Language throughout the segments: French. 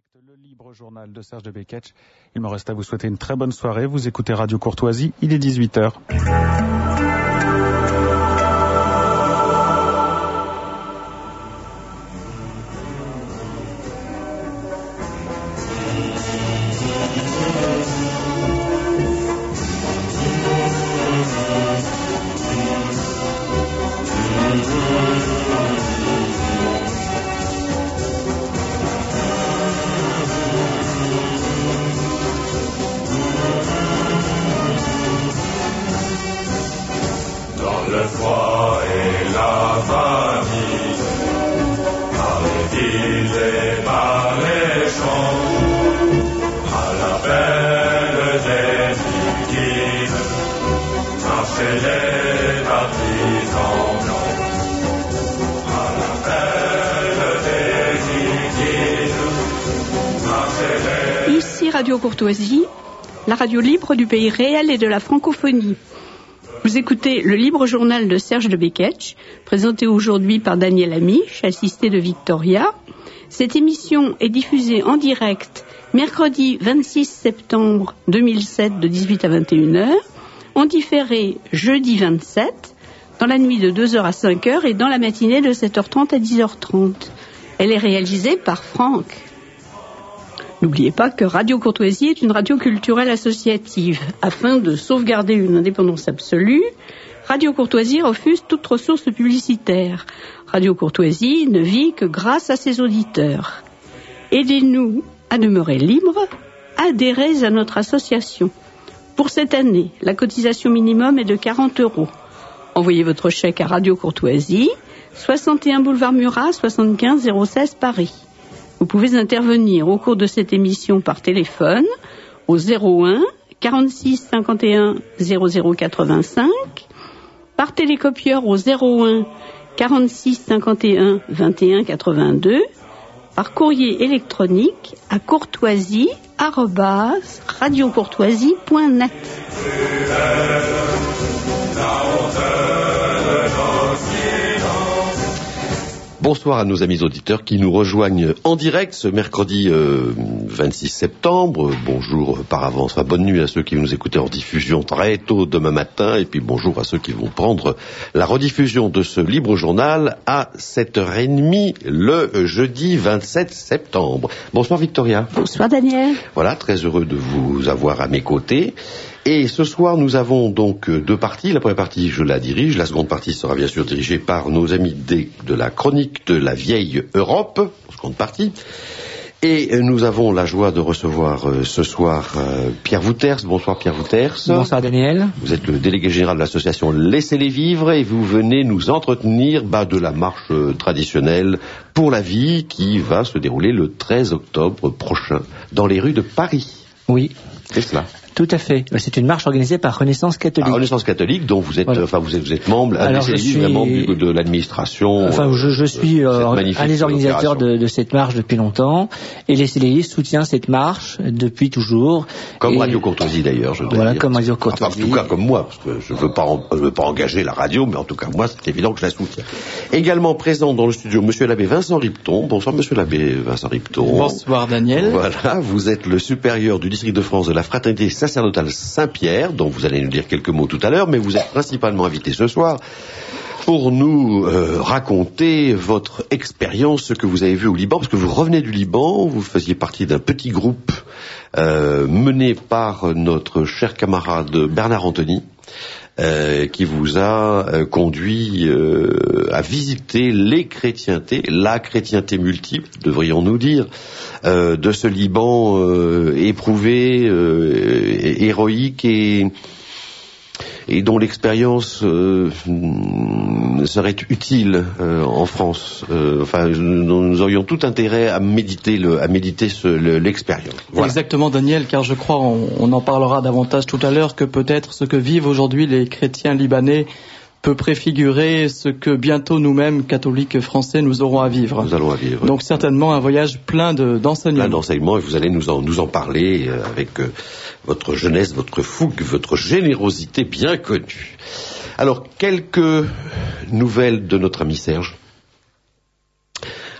Le libre journal de Serge de Beketch. Il me reste à vous souhaiter une très bonne soirée. Vous écoutez Radio Courtoisie, il est 18h. Le froid et la famine, par les villes et par les champs, à l'appel des victimes, marchaient les partisans blancs. À l'appel des victimes, marchaient les... Ici Radio Courtoisie, la radio libre du pays réel et de la francophonie. Vous écoutez le libre journal de Serge de Beketch, présenté aujourd'hui par Daniel Amiche, assisté de Victoria. Cette émission est diffusée en direct mercredi 26 septembre 2007 de 18 à 21h, en différé jeudi 27, dans la nuit de 2h à 5h et dans la matinée de 7h30 à 10h30. Elle est réalisée par Franck. N'oubliez pas que Radio Courtoisie est une radio culturelle associative. Afin de sauvegarder une indépendance absolue, Radio Courtoisie refuse toute ressource publicitaire. Radio Courtoisie ne vit que grâce à ses auditeurs. Aidez-nous à demeurer libres, adhérez à notre association. Pour cette année, la cotisation minimum est de 40 €. Envoyez votre chèque à Radio Courtoisie, 61 boulevard Murat, 75 016 Paris. Vous pouvez intervenir au cours de cette émission par téléphone au 01 46 51 00 85, par télécopieur au 01 46 51 21 82, par courrier électronique à courtoisie@radiocourtoisie.net. Bonsoir à nos amis auditeurs qui nous rejoignent en direct ce mercredi 26 septembre. Bonjour par avance, enfin, bonne nuit à ceux qui vont nous écouter en diffusion très tôt demain matin. Et puis bonjour à ceux qui vont prendre la rediffusion de ce libre journal à 7h30 le jeudi 27 septembre. Bonsoir Victoria. Bonsoir Daniel. Voilà, très heureux de vous avoir à mes côtés. Et ce soir, nous avons donc deux parties. La première partie, je la dirige. La seconde partie sera bien sûr dirigée par nos amis de la chronique de la vieille Europe, seconde partie. Et nous avons la joie de recevoir ce soir Pierre Wouters. Bonsoir Pierre Wouters. Bonsoir Daniel. Vous êtes le délégué général de l'association Laissez-les vivre et vous venez nous entretenir de la marche traditionnelle pour la vie qui va se dérouler le 13 octobre prochain dans les rues de Paris. Oui. C'est cela. Tout à fait. C'est une marche organisée par Renaissance Catholique. Renaissance Catholique, dont vous êtes, voilà. Vous êtes membre, alors je suis membre de l'administration. Enfin, je suis un des organisateurs de cette marche depuis longtemps, et les CLI soutient cette marche depuis toujours. Comme Radio Courtoisie d'ailleurs, je dois dire. Comme Radio Courtoisie. En tout cas, comme moi, parce que je veux pas engager la radio, mais en tout cas, moi, c'est évident que je la soutiens. Également présent dans le studio, Monsieur l'abbé Vincent Ripton. Bonsoir, Monsieur l'abbé Vincent Ripton. Bonsoir, Daniel. Voilà, vous êtes le supérieur du district de France de la Fraternité sacerdotale Saint-Pierre, dont vous allez nous dire quelques mots tout à l'heure, mais vous êtes principalement invité ce soir pour nous raconter votre expérience, ce que vous avez vu au Liban, parce que vous revenez du Liban, vous faisiez partie d'un petit groupe mené par notre cher camarade Bernard Anthony, qui vous a conduit à visiter la chrétienté multiple, devrions-nous dire, de ce Liban éprouvé, héroïque et dont l'expérience serait utile en France. Nous aurions tout intérêt à méditer l'expérience. Voilà. Exactement, Daniel, car je crois, on en parlera davantage tout à l'heure, que peut-être ce que vivent aujourd'hui les chrétiens libanais peut préfigurer ce que bientôt nous-mêmes, catholiques français, nous aurons à vivre. Nous allons à vivre. Donc certainement un voyage plein d'enseignements. Plein d'enseignements, et vous allez nous en parler avec votre jeunesse, votre fougue, votre générosité bien connue. Alors, quelques nouvelles de notre ami Serge.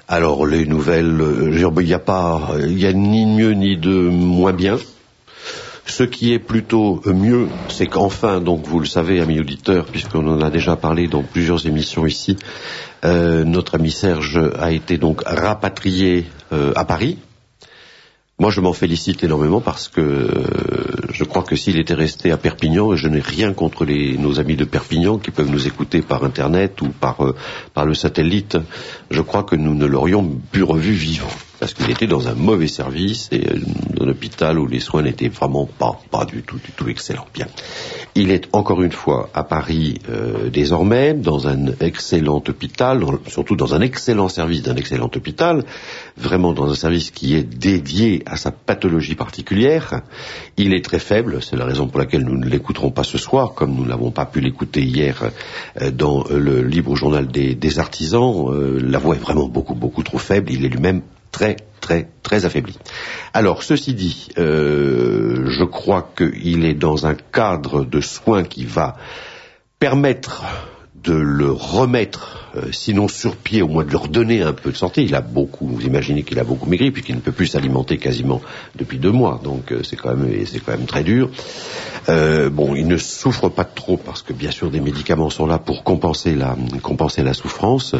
Alors les nouvelles, il y a ni de mieux ni de moins bien. Ce qui est plutôt mieux, c'est qu'enfin, donc vous le savez, amis auditeurs, puisqu'on en a déjà parlé dans plusieurs émissions ici, notre ami Serge a été donc rapatrié à Paris. Moi, je m'en félicite énormément parce que je crois que s'il était resté à Perpignan, et je n'ai rien contre nos amis de Perpignan qui peuvent nous écouter par Internet ou par le satellite, je crois que nous ne l'aurions plus revu vivant. Parce qu'il était dans un mauvais service et dans un hôpital où les soins n'étaient vraiment pas du tout excellents. Bien. Il est encore une fois à Paris désormais, dans un excellent hôpital, surtout dans un excellent service d'un excellent hôpital, vraiment dans un service qui est dédié à sa pathologie particulière. Il est très faible, c'est la raison pour laquelle nous ne l'écouterons pas ce soir, comme nous n'avons pas pu l'écouter hier dans le libre journal des artisans. La voix est vraiment beaucoup trop faible, il est lui-même très affaibli. Alors, ceci dit, je crois qu'il est dans un cadre de soins qui va permettre de le remettre, sinon sur pied, au moins de lui redonner un peu de santé. Vous imaginez qu'il a beaucoup maigri, puisqu'il ne peut plus s'alimenter quasiment depuis 2 mois, donc c'est quand même très dur. Il ne souffre pas trop, parce que bien sûr des médicaments sont là pour compenser la souffrance.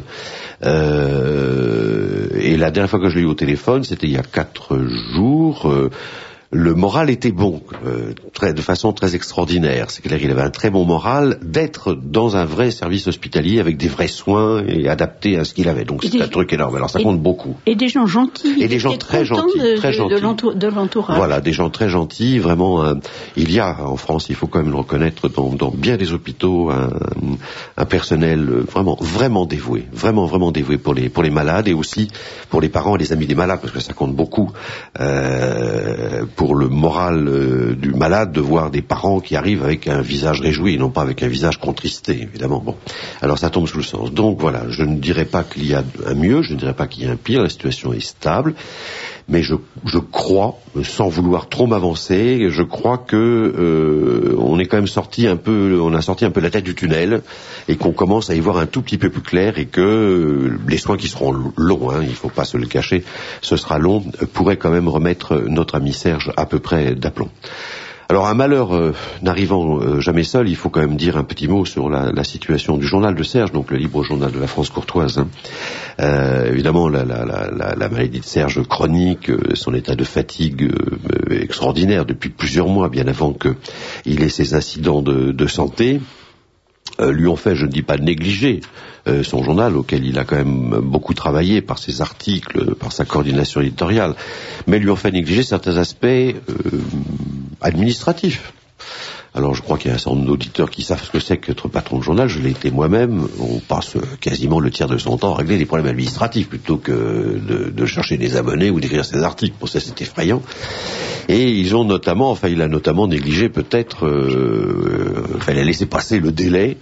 Et la dernière fois que je l'ai eu au téléphone, c'était il y a 4 jours. Le moral était bon, de façon très extraordinaire. C'est-à-dire qu'il avait un très bon moral d'être dans un vrai service hospitalier avec des vrais soins et adapté à ce qu'il avait. Donc c'est un truc énorme. Alors ça compte beaucoup. Et des gens gentils. Et des gens très gentils, de l'entourage. Voilà, des gens très gentils. Vraiment, il y a en France, il faut quand même le reconnaître, dans bien des hôpitaux, un personnel vraiment dévoué, vraiment dévoué pour les malades et aussi pour les parents et les amis des malades, parce que ça compte beaucoup. Pour le moral du malade de voir des parents qui arrivent avec un visage réjoui et non pas avec un visage contristé, évidemment. Bon, alors ça tombe sous le sens. Donc voilà, je ne dirais pas qu'il y a un mieux, je ne dirais pas qu'il y a un pire, la situation est stable, mais je crois, sans vouloir trop m'avancer, je crois que on est quand même sorti un peu la tête du tunnel et qu'on commence à y voir un tout petit peu plus clair et que les soins qui seront longs, il faut pas se le cacher, ce sera long, pourraient quand même remettre notre ami Serge à peu près d'aplomb. Alors un malheur n'arrivant jamais seul, il faut quand même dire un petit mot sur la situation du journal de Serge, donc le libre journal de la France courtoise. Évidemment, la maladie de Serge chronique, son état de fatigue extraordinaire depuis plusieurs mois, bien avant qu'il ait ses incidents de santé, lui ont fait, je ne dis pas négliger, son journal, auquel il a quand même beaucoup travaillé par ses articles, par sa coordination éditoriale, mais lui ont fait négliger certains aspects administratifs. Alors je crois qu'il y a un certain nombre d'auditeurs qui savent ce que c'est qu'être patron de journal, je l'ai été moi-même, on passe quasiment le tiers de son temps à régler des problèmes administratifs plutôt que de chercher des abonnés ou d'écrire ses articles. Pour ça c'est effrayant. Et il a notamment négligé peut-être, il a laissé passer le délai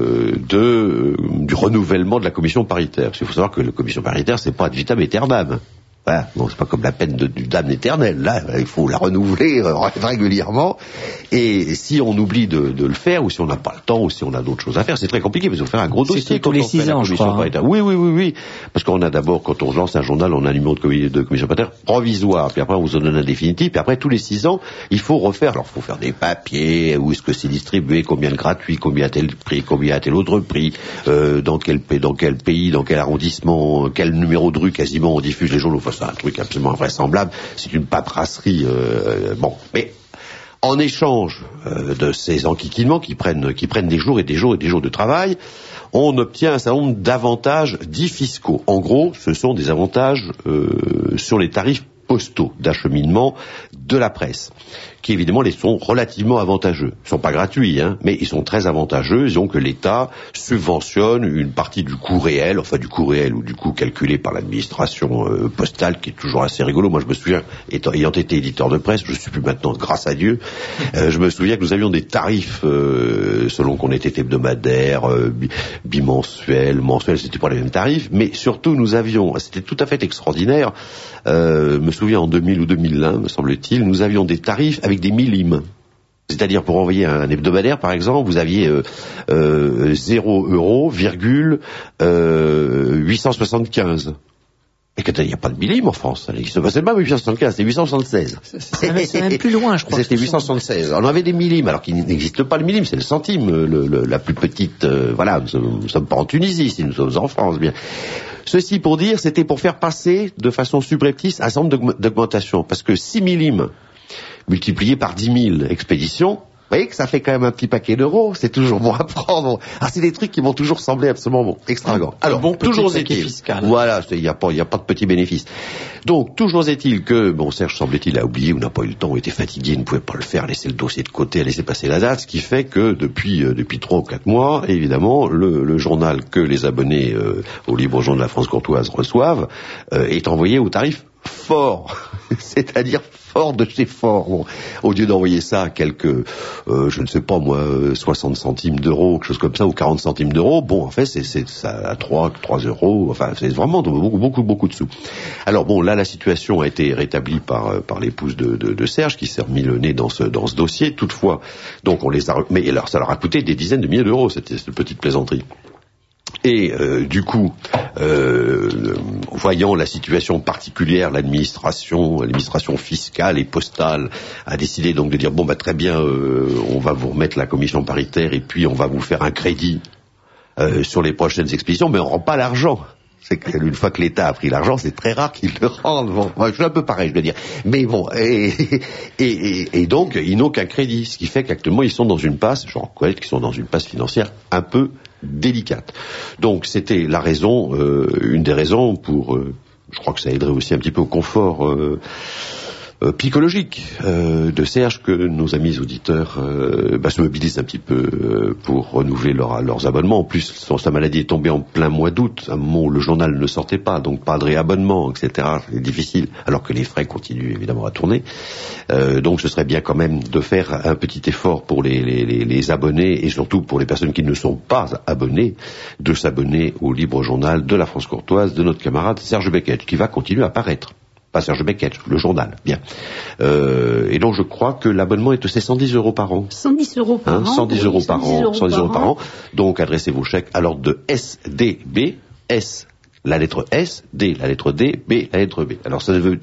du renouvellement de la commission paritaire. Parce qu'il faut savoir que la commission paritaire, c'est pas ad vitam aeternam. Voilà. Bon, c'est pas comme la peine du damne éternel. Là, il faut la renouveler régulièrement. Et si on oublie de le faire, ou si on n'a pas le temps, ou si on a d'autres choses à faire, c'est très compliqué, parce qu'il faut faire un gros dossier. Tous les 6 ans, je crois. Oui. Parce qu'on a d'abord, quand on lance un journal, on a un numéro de commission paritaire provisoire, puis après on vous en donne un définitif, puis après tous les 6 ans, il faut refaire. Alors, il faut faire des papiers, où est-ce que c'est distribué, combien de gratuit, combien a tel prix, combien a tel autre prix, dans quel pays, dans quel arrondissement, quel numéro de rue quasiment on diffuse les journaux. C'est un truc absolument invraisemblable, c'est une paperasserie, mais en échange de ces enquiquinements qui prennent des jours et des jours et des jours de travail, on obtient un certain nombre d'avantages dits fiscaux. En gros, ce sont des avantages sur les tarifs postaux d'acheminement de la presse, qui évidemment les sont relativement avantageux. Ils ne sont pas gratuits, mais ils sont très avantageux. Disons que l'État subventionne une partie du coût réel, ou du coût calculé par l'administration postale, qui est toujours assez rigolo. Moi, je me souviens, ayant été éditeur de presse, je ne suis plus maintenant, grâce à Dieu, je me souviens que nous avions des tarifs selon qu'on était hebdomadaire, bimensuel, mensuel, c'était pas les mêmes tarifs, mais surtout c'était tout à fait extraordinaire, je me souviens en 2000 ou 2001, me semble-t-il, nous avions des tarifs avec des millimes. C'est-à-dire, pour envoyer un hebdomadaire, par exemple, vous aviez 0 €, 875. Et qu'il n'y a pas de millime en France. C'est pas 875, c'est 876. C'est même plus loin, je crois. C'était 876. On avait des millimes, alors qu'il n'existe pas le millime, c'est le centime, la plus petite. Voilà, nous sommes pas en Tunisie, si nous sommes en France, bien. Ceci pour dire, c'était pour faire passer de façon subreptice un certain nombre d'augmentations. Parce que 6 millimes multipliés par 10 000 expéditions, vous voyez que ça fait quand même un petit paquet d'euros, c'est toujours bon à prendre. Ah, c'est des trucs qui vont toujours sembler absolument extravagants. Alors, bon, toujours est-il, fiscal. Voilà, il n'y a pas de petit bénéfice. Donc, toujours est-il que, bon, Serge semble-t-il a oublié ou n'a pas eu le temps, ou était fatigué, ne pouvait pas le faire, laisser le dossier de côté, laisser passer la date, ce qui fait que depuis 3 ou 4 mois, évidemment, le journal que les abonnés au Libre Journal de la France Courtoise reçoivent est envoyé au tarif fort, c'est-à-dire fort de chez fort. Bon, au lieu d'envoyer ça à quelques, je ne sais pas moi, 60 centimes d'euros, quelque chose comme ça, ou 40 centimes d'euros, bon, en fait, c'est ça à 3 euros, enfin, c'est vraiment beaucoup de sous. Alors bon, là, la situation a été rétablie par l'épouse de Serge, qui s'est remis le nez dans ce dossier. Toutefois, donc on les a, mais alors ça leur a coûté des dizaines de milliers d'euros, cette petite plaisanterie. Et du coup, voyant la situation particulière, l'administration fiscale et postale a décidé donc de dire bon bah très bien, on va vous remettre la commission paritaire et puis on va vous faire un crédit sur les prochaines expéditions, mais on rend pas l'argent. C'est qu'une fois que l'État a pris l'argent, c'est très rare qu'il le rende. Bon, je suis un peu pareil, je veux dire. Mais bon, et donc ils n'ont qu'un crédit, ce qui fait qu'actuellement ils sont dans une passe, je reconnais qu'ils sont dans une passe financière un peu délicate. Donc c'était la raison, une des raisons pour, je crois que ça aiderait aussi un petit peu au confort psychologique de Serge, que nos amis auditeurs se mobilisent un petit peu pour renouveler leurs abonnements. En plus, sa maladie est tombée en plein mois d'août, un moment où le journal ne sortait pas, donc pas de réabonnement, etc. C'est difficile, alors que les frais continuent évidemment à tourner. Donc ce serait bien quand même de faire un petit effort pour les abonnés, et surtout pour les personnes qui ne sont pas abonnées, de s'abonner au Libre Journal de la France Courtoise de notre camarade Serge Beketch, qui va continuer à paraître. Pas Serge Beketch, le journal, bien. Et donc je crois que l'abonnement est de 110 euros par an. 110 euros par an. 110 euros par an. 110 euros par an. Donc adressez vos chèques à l'ordre de SDB, S, la lettre S, D, la lettre D, B, la lettre B. Alors ça ne veut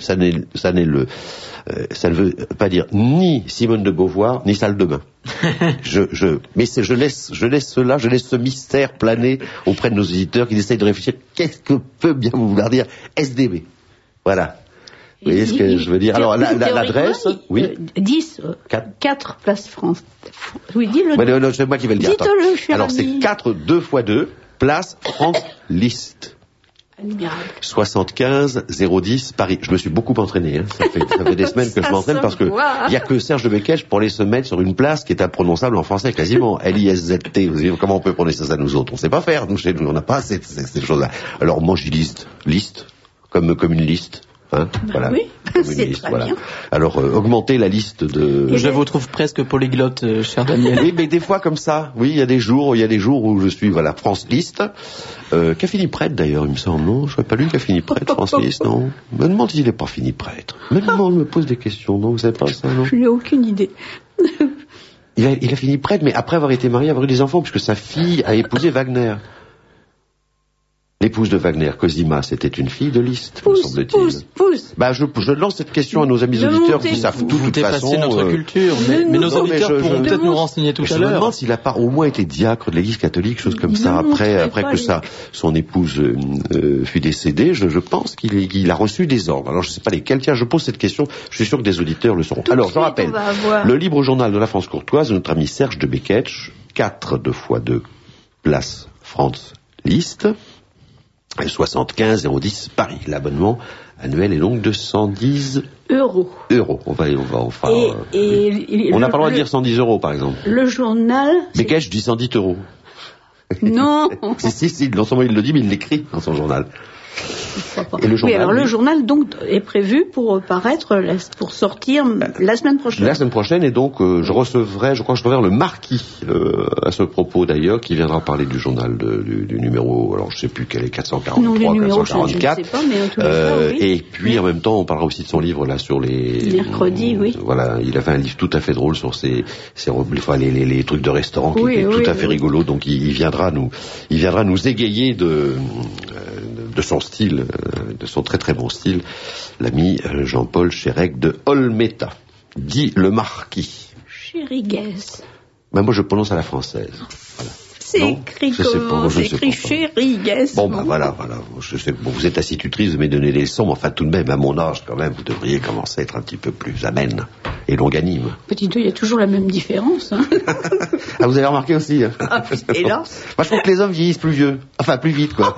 pas dire ni Simone de Beauvoir, ni salle de bain. Mais je laisse ce mystère planer auprès de nos auditeurs qui essayent de réfléchir. Qu'est-ce que peut bien vouloir dire SDB? Voilà. Vous voyez ce que je veux dire? Alors, l'adresse, oui. 4 place France. Oui, dis-le. Ouais, non, c'est moi qui vais le dire. Dites-le, cher alors, ami. c'est 4, 2 x 2, place France Liste. Admirable. 75 010 Paris. Je me suis beaucoup entraîné, hein. Ça fait des semaines que je m'entraîne parce que il y a que Serge Beketch pour aller se mettre sur une place qui est imprononçable en français quasiment. L-I-S-Z-T. Vous savez, comment on peut prononcer ça nous autres? On sait pas faire. Nous, chez nous, on n'a pas ces choses-là. Alors, moi, je dis liste, comme une liste. Hein, voilà. Oui, c'est liste, très voilà. Bien. Alors, augmenter la liste de... Je vous trouve presque polyglotte, cher Daniel. Oui, mais des fois comme ça. Oui, il y a des jours où je suis, voilà, France Liste. Qu'a fini prêtre d'ailleurs, il me semble, non? Je n'aurais pas lu qu'a fini prêtre, France Liste, non? Me demande s'il n'est pas fini prêtre. Me pose des questions, non? Vous savez pas ça, non? Je n'ai aucune idée. Il a fini prêtre, mais après avoir été marié, avoir eu des enfants, puisque sa fille a épousé Wagner. L'épouse de Wagner, Cosima, c'était une fille de Liste, me semble-t-il. Pousse. Bah, je lance cette question à nos amis auditeurs qui savent tout, de toute façon. Notre culture, mais nos auditeurs pourront peut-être nous renseigner tout à l'heure. Je me demande s'il a pas au moins été diacre de l'église catholique, chose comme ça, après que son épouse fut décédée, je pense qu'il a reçu des ordres. Alors, je sais pas lesquels. Tiens, je pose cette question, je suis sûr que des auditeurs le sauront. Alors, je rappelle, le Libre Journal de la France Courtoise, de notre ami Serge de Beketch, 4 2 x 2 place France Liste, 75 010 Paris. L'abonnement annuel est donc de 110 euros. On n'a pas le droit de dire 110 euros, par exemple. Le journal... Beketch dit 110 euros. Non. si, non seulement il le dit, mais il l'écrit dans son journal. Et le journal, oui, alors le journal donc est prévu pour sortir la semaine prochaine. La semaine prochaine, et donc je crois que je reverrai le marquis à ce propos d'ailleurs, qui viendra parler du journal du numéro, alors je sais plus quel est, 443, non, 444. Je ne sais pas, mais en tout cas, oui. Et puis en même temps, on parlera aussi de son livre là sur les mercredis, oui. Voilà, il a fait un livre tout à fait drôle sur les trucs de restaurant qui étaient tout à fait rigolo, donc il viendra nous égayer de son style, de son très très bon style, l'ami Jean-Paul Chérec de Olmeta, dit le marquis. Chériguez. Ben moi je prononce à la française. Voilà. C'est écrit comment? C'est écrit Chériguez. Bon, ben voilà. Je sais, bon, vous êtes institutrice, vous m'avez donné des leçons, mais enfin tout de même, à mon âge quand même, vous devriez commencer à être un petit peu plus amène et longanime. Petit deux, il y a toujours la même différence. Hein. Ah, vous avez remarqué aussi hein. Ah, hélas. Moi je trouve que les hommes vieillissent plus vieux. Enfin, plus vite, quoi.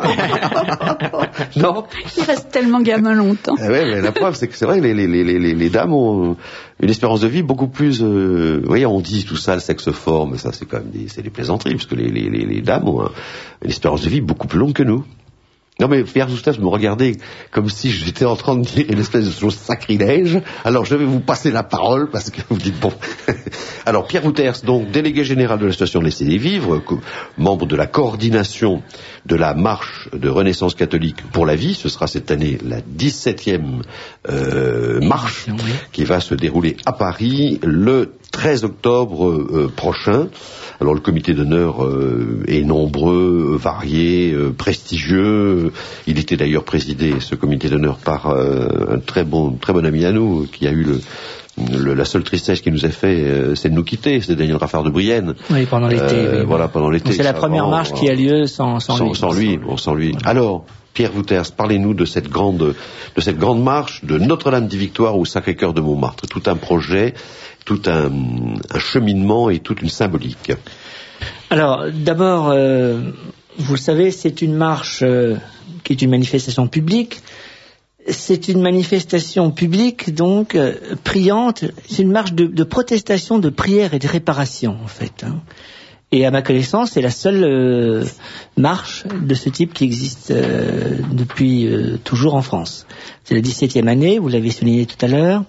Non? Ils restent tellement gamins longtemps. Ouais, mais la preuve, c'est que c'est vrai, les dames ont une espérance de vie beaucoup plus... vous voyez, on dit tout ça, le sexe fort, mais ça, c'est quand même des plaisanteries, parce que les dames ont une espérance de vie beaucoup plus longue que nous. Non mais Pierre Zoustave me regardait comme si j'étais en train de dire une espèce de chose sacrilège. Alors je vais vous passer la parole parce que vous dites bon. Alors Pierre Wouters, donc délégué général de l'association Laissez les vivre, membre de la coordination de la marche de Renaissance catholique pour la vie. Ce sera cette année la 17e marche qui va se dérouler à Paris le 13 octobre prochain. Alors le comité d'honneur est nombreux, varié, prestigieux. Il était d'ailleurs présidé, ce comité d'honneur, par un très bon ami à nous, qui a eu la seule tristesse qu'il nous a fait, c'est de nous quitter. C'est Daniel Raffard de Brienne. Oui, pendant l'été. Oui. Voilà, pendant l'été. Donc, c'est la première marche qui a lieu sans lui. Sans lui. Alors, Pierre Wouters, parlez-nous de cette grande marche de Notre-Dame des Victoires au Sacré-Cœur de Montmartre. Tout un projet, tout un cheminement et toute une symbolique. Alors, d'abord, vous le savez, c'est une marche qui est une manifestation publique. C'est une manifestation publique, donc, priante. C'est une marche de protestation, de prière et de réparation, en fait. Hein. Et à ma connaissance, c'est la seule marche de ce type qui existe depuis toujours en France. C'est la 17e année, vous l'avez souligné tout à l'heure.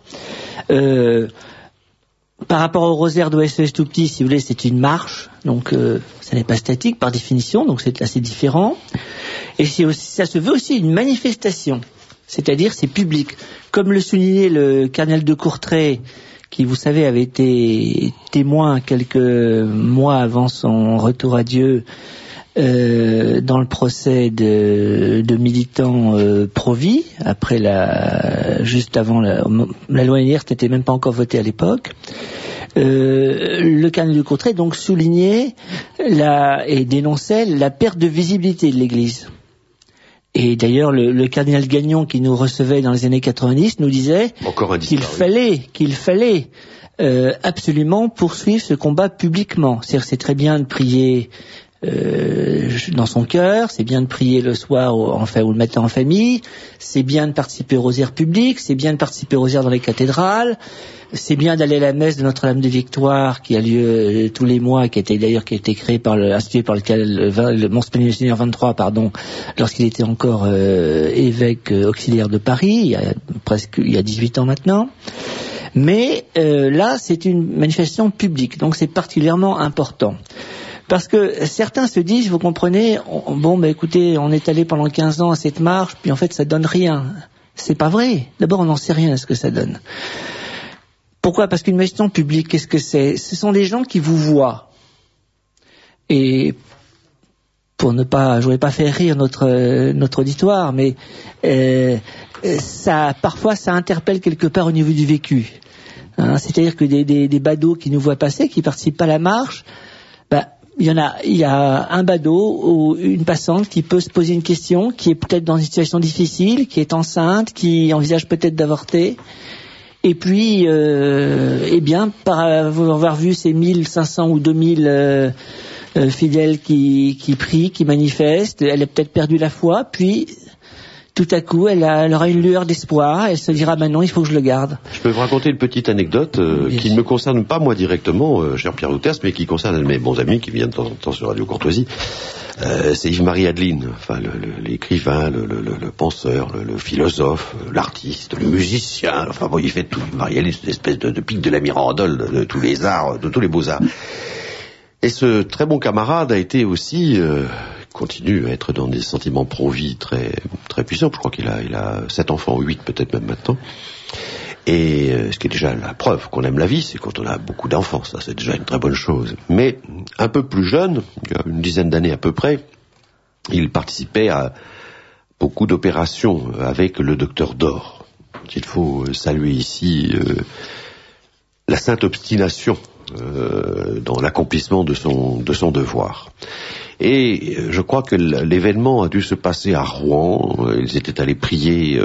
Par rapport au rosaire d'OSES tout petit, si vous voulez, c'est une marche, donc ça n'est pas statique par définition, donc c'est assez différent. Et ça se veut aussi une manifestation, c'est-à-dire c'est public. Comme le soulignait le cardinal de Courtrai, qui, vous savez, avait été témoin quelques mois avant son retour à Dieu dans le procès de militants pro-vie, juste avant la loi Hénière n'était même pas encore votée à l'époque. Le cardinal de Courtrai donc soulignait et dénonçait la perte de visibilité de l'Église. Et d'ailleurs, le cardinal Gagnon, qui nous recevait dans les années 90, nous disait qu'il fallait absolument poursuivre ce combat publiquement. C'est-à-dire, c'est très bien de prier dans son cœur, c'est bien de prier le soir ou le matin en famille, c'est bien de participer au rosaire public, c'est bien de participer au rosaire dans les cathédrales, c'est bien d'aller à la messe de Notre-Dame des Victoires qui a lieu tous les mois, qui a été créé institué par le Monseigneur Seigneur 23, lorsqu'il était encore évêque auxiliaire de Paris, il y a 18 ans maintenant. Mais là, c'est une manifestation publique, donc c'est particulièrement important. Parce que certains se disent, vous comprenez, écoutez, on est allé pendant 15 ans à cette marche, puis en fait ça donne rien. C'est pas vrai. D'abord, on n'en sait rien à ce que ça donne. Pourquoi ? Parce qu'une manifestation publique, qu'est-ce que c'est ? Ce sont des gens qui vous voient. Et je voudrais pas faire rire notre auditoire, mais parfois ça interpelle quelque part au niveau du vécu. Hein, c'est-à-dire que des badauds qui nous voient passer, qui participent pas à la marche, il y a un badaud ou une passante qui peut se poser une question, qui est peut-être dans une situation difficile, qui est enceinte, qui envisage peut-être d'avorter. Et puis, par avoir vu ces 1500 ou 2000 fidèles qui prient, qui manifestent, elle a peut-être perdu la foi, puis tout à coup, elle aura une lueur d'espoir, elle se dira, non, il faut que je le garde. Je peux vous raconter une petite anecdote qui ne me concerne pas moi directement, cher Pierre Wouters, mais qui concerne un de mes bons amis qui viennent de temps en temps sur Radio Courtoisie. C'est Yves-Marie Adeline, l'écrivain, le penseur, le philosophe, l'artiste, le musicien, il fait tout. Yves-Marie Adeline, c'est une espèce de pic de la Mirandole, de tous les arts, de tous les beaux-arts. Et ce très bon camarade a été aussi... continue à être dans des sentiments pro-vie très, très puissants. Je crois qu'il a 7 enfants, ou 8 peut-être même maintenant. Et ce qui est déjà la preuve qu'on aime la vie, c'est quand on a beaucoup d'enfants. Ça, c'est déjà une très bonne chose. Mais un peu plus jeune, il y a une dizaine d'années à peu près, il participait à beaucoup d'opérations avec le docteur Dor. Il faut saluer ici la sainte obstination dans l'accomplissement de son devoir. Et je crois que l'événement a dû se passer à Rouen. Ils étaient allés prier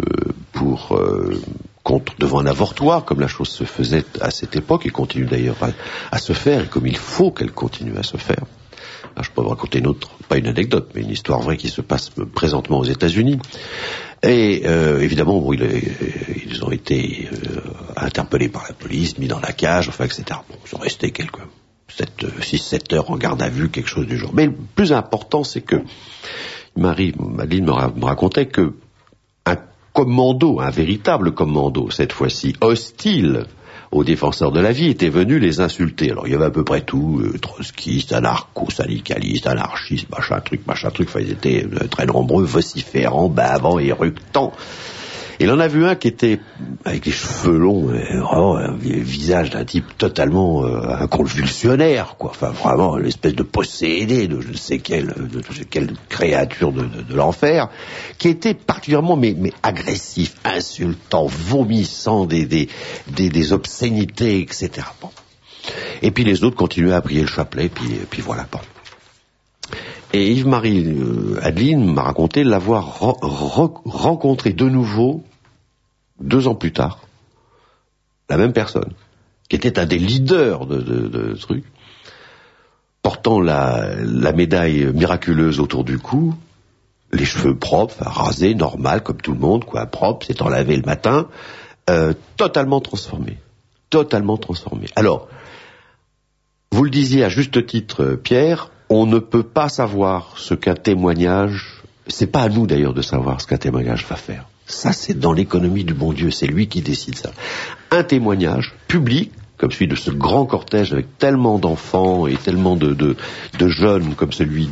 devant un avortoir, comme la chose se faisait à cette époque, et continue d'ailleurs à se faire, et comme il faut qu'elle continue à se faire. Là, je peux vous raconter pas une anecdote, mais une histoire vraie qui se passe présentement aux États-Unis. Et évidemment, ils ont été interpellés par la police, mis dans la cage, enfin, etc. Bon, ils sont restés 6-7 heures en garde à vue, quelque chose du genre. Mais le plus important, c'est que Madeleine me racontait que un véritable commando, cette fois-ci, hostile aux défenseurs de la vie, était venu les insulter. Alors il y avait à peu près tout, trotskistes, anarcho-syndicalistes, anarchistes, machin truc, enfin ils étaient très nombreux, vociférants, bavants, éructants. Il en a vu un qui était avec les cheveux longs, vraiment un visage d'un type totalement un convulsionnaire, quoi. Enfin vraiment l'espèce de possédé de je ne sais quelle créature de l'enfer, qui était particulièrement mais agressif, insultant, vomissant des obscénités, etc. Bon. Et puis les autres continuaient à prier le chapelet, puis voilà. Bon. Et Yves-Marie Adeline m'a raconté l'avoir rencontré de nouveau 2 ans plus tard, la même personne, qui était un des leaders de trucs, portant la médaille miraculeuse autour du cou, les cheveux propres, rasés, normal, comme tout le monde, quoi, propre, s'étant lavé le matin, totalement transformé. Alors, vous le disiez à juste titre, Pierre, on ne peut pas savoir ce qu'un témoignage, c'est pas à nous d'ailleurs de savoir ce qu'un témoignage va faire. Ça, c'est dans l'économie du bon Dieu, c'est lui qui décide ça. Un témoignage public, comme celui de ce grand cortège avec tellement d'enfants et tellement de jeunes, comme celui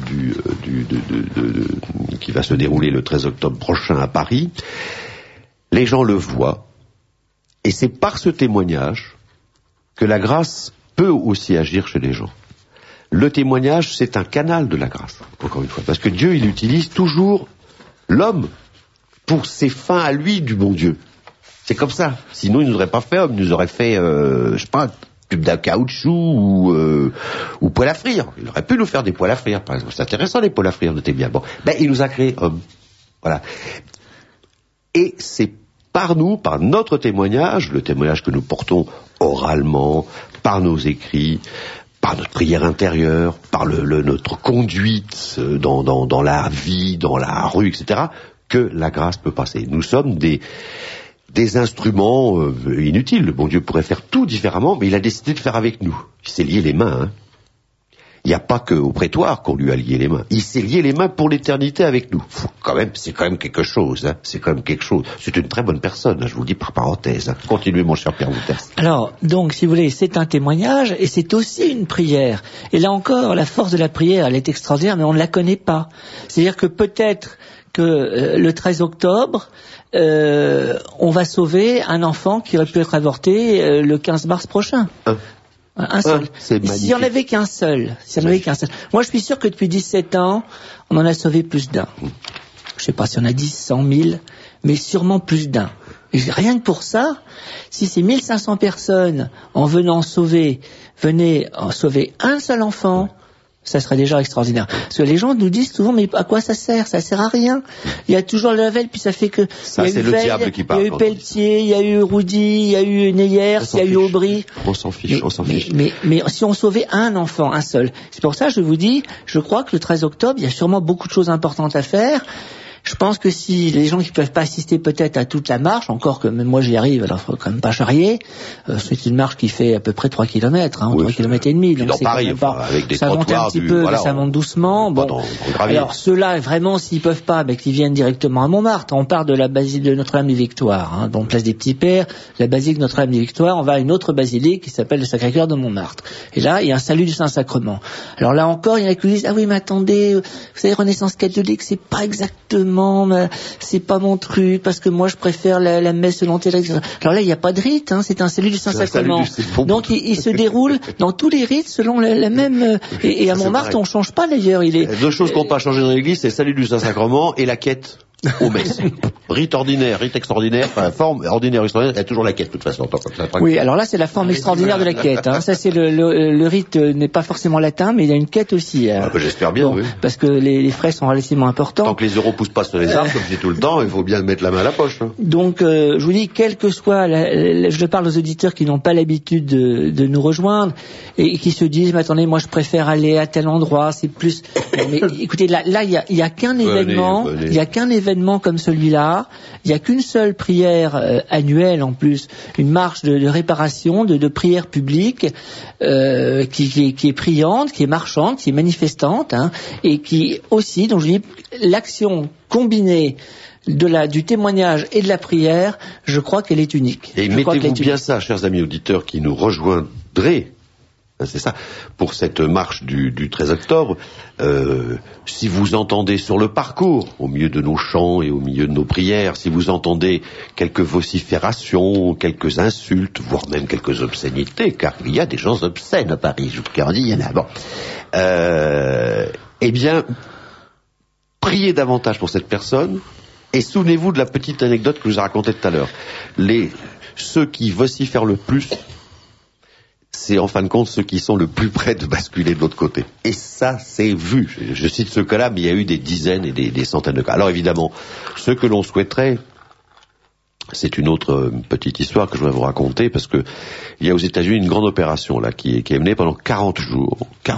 qui va se dérouler le 13 octobre prochain à Paris, les gens le voient, et c'est par ce témoignage que la grâce peut aussi agir chez les gens. Le témoignage, c'est un canal de la grâce, encore une fois, parce que Dieu, il utilise toujours l'homme pour ses fins à lui du bon Dieu. C'est comme ça. Sinon, il ne nous aurait pas fait homme, il nous aurait fait, tube de caoutchouc ou poêle à frire. Il aurait pu nous faire des poêles à frire, par exemple. C'est intéressant, les poêles à frire, notez bien. Bon, il nous a créé homme. Voilà. Et c'est par nous, par notre témoignage, le témoignage que nous portons oralement, par nos écrits, par notre prière intérieure, par notre conduite dans la vie, dans la rue, etc., que la grâce peut passer. Nous sommes des instruments inutiles. Le bon Dieu pourrait faire tout différemment, mais il a décidé de faire avec nous. Il s'est lié les mains. Hein. Il n'y a pas qu'au prétoire qu'on lui a lié les mains. Il s'est lié les mains pour l'éternité avec nous. C'est quand même quelque chose. Hein. C'est quand même quelque chose. C'est une très bonne personne, hein, je vous le dis par parenthèse. Hein. Continuez, mon cher Pierre Wouters. Alors, donc, si vous voulez, c'est un témoignage et c'est aussi une prière. Et là encore, la force de la prière, elle est extraordinaire, mais on ne la connaît pas. C'est-à-dire que peut-être que le 13 octobre, on va sauver un enfant qui aurait pu être avorté le 15 mars prochain. Un seul. S'il n'y en avait qu'un seul. Moi, je suis sûr que depuis 17 ans, on en a sauvé plus d'un. Je ne sais pas si on a 10, 100 000, mais sûrement plus d'un. Et rien que pour ça, si ces 1500 personnes, en venant venaient sauver un seul enfant, ça serait déjà extraordinaire. Parce que les gens nous disent souvent, mais à quoi ça sert? Ça sert à rien. Il y a toujours le Lavelle, puis ça fait que... Ça, c'est le diable qui parle. Il y a eu Pelletier, il y a eu Roudy, il y a eu Neyers, il y a eu Aubry. On s'en fiche. Mais si on sauvait un enfant, un seul. C'est pour ça que je vous dis, je crois que le 13 octobre, il y a sûrement beaucoup de choses importantes à faire. Je pense que si les gens qui peuvent pas assister peut-être à toute la marche, encore que même moi j'y arrive, alors faut quand même pas charrier, c'est une marche qui fait à peu près 3 km, 3 km et demi, donc c'est Paris, quand même pas, avec des ça monte un petit peu, mais ça monte doucement, bon. Alors ceux-là, vraiment, s'ils peuvent pas, qu'ils viennent directement à Montmartre. On part de la basilique de Notre-Dame-des-Victoires, donc place des Petits Pères, la basilique de Notre-Dame-des-Victoires, on va à une autre basilique qui s'appelle le Sacré-Cœur de Montmartre. Et là, il y a un salut du Saint-Sacrement. Alors là encore, il y en a qui disent, ah oui, mais attendez, vous savez, Renaissance catholique, c'est pas exactement, c'est pas mon truc, parce que moi je préfère la messe selon tel rite. Alors là, il n'y a pas de rite, c'est un salut du Saint-Sacrement. Donc il se déroule dans tous les rites selon la même... Et à Montmartre, on change pas d'ailleurs. 2 choses qui n'ont pas changé dans l'église, c'est le salut du Saint-Sacrement et la quête. aux messes. Rite ordinaire, rite extraordinaire, enfin, forme ordinaire, extraordinaire, il y a toujours la quête, de toute façon. Oui, alors là, c'est la forme extraordinaire de la quête, hein. Ça, c'est le rite n'est pas forcément latin, mais il y a une quête aussi. J'espère bien, oui. Parce que les frais sont relativement importants. Tant que les euros poussent pas sur les arbres, comme je dis tout le temps, il faut bien mettre la main à la poche, hein. Donc, je vous dis, quel que soit, je parle aux auditeurs qui n'ont pas l'habitude de nous rejoindre et qui se disent, mais attendez, moi, je préfère aller à tel endroit, c'est plus. Mais écoutez, là, il y a qu'un événement, il y a qu'un événement comme celui-là. Il n'y a qu'une seule prière annuelle en plus, une marche de réparation, de prière publique qui est priante, qui est marchande, qui est manifestante, hein, et qui aussi, donc je dis, l'action combinée du témoignage et de la prière, je crois qu'elle est unique. Et mettez-vous bien ça, chers amis auditeurs qui nous rejoindraient, c'est ça, pour cette marche du 13 octobre, si vous entendez sur le parcours, au milieu de nos chants et au milieu de nos prières, si vous entendez quelques vociférations, quelques insultes, voire même quelques obscénités, car il y a des gens obscènes à Paris, je vous garantis, il y en a, bon. Eh bien, priez davantage pour cette personne, et souvenez-vous de la petite anecdote que je vous ai racontée tout à l'heure. Ceux qui vocifèrent le plus, c'est en fin de compte ceux qui sont le plus près de basculer de l'autre côté. Et ça, c'est vu. Je cite ce cas-là, mais il y a eu des dizaines et des centaines de cas. Alors évidemment, ce que l'on souhaiterait, c'est une autre petite histoire que je vais vous raconter, parce que il y a aux États-Unis une grande opération là qui est menée pendant 40 jours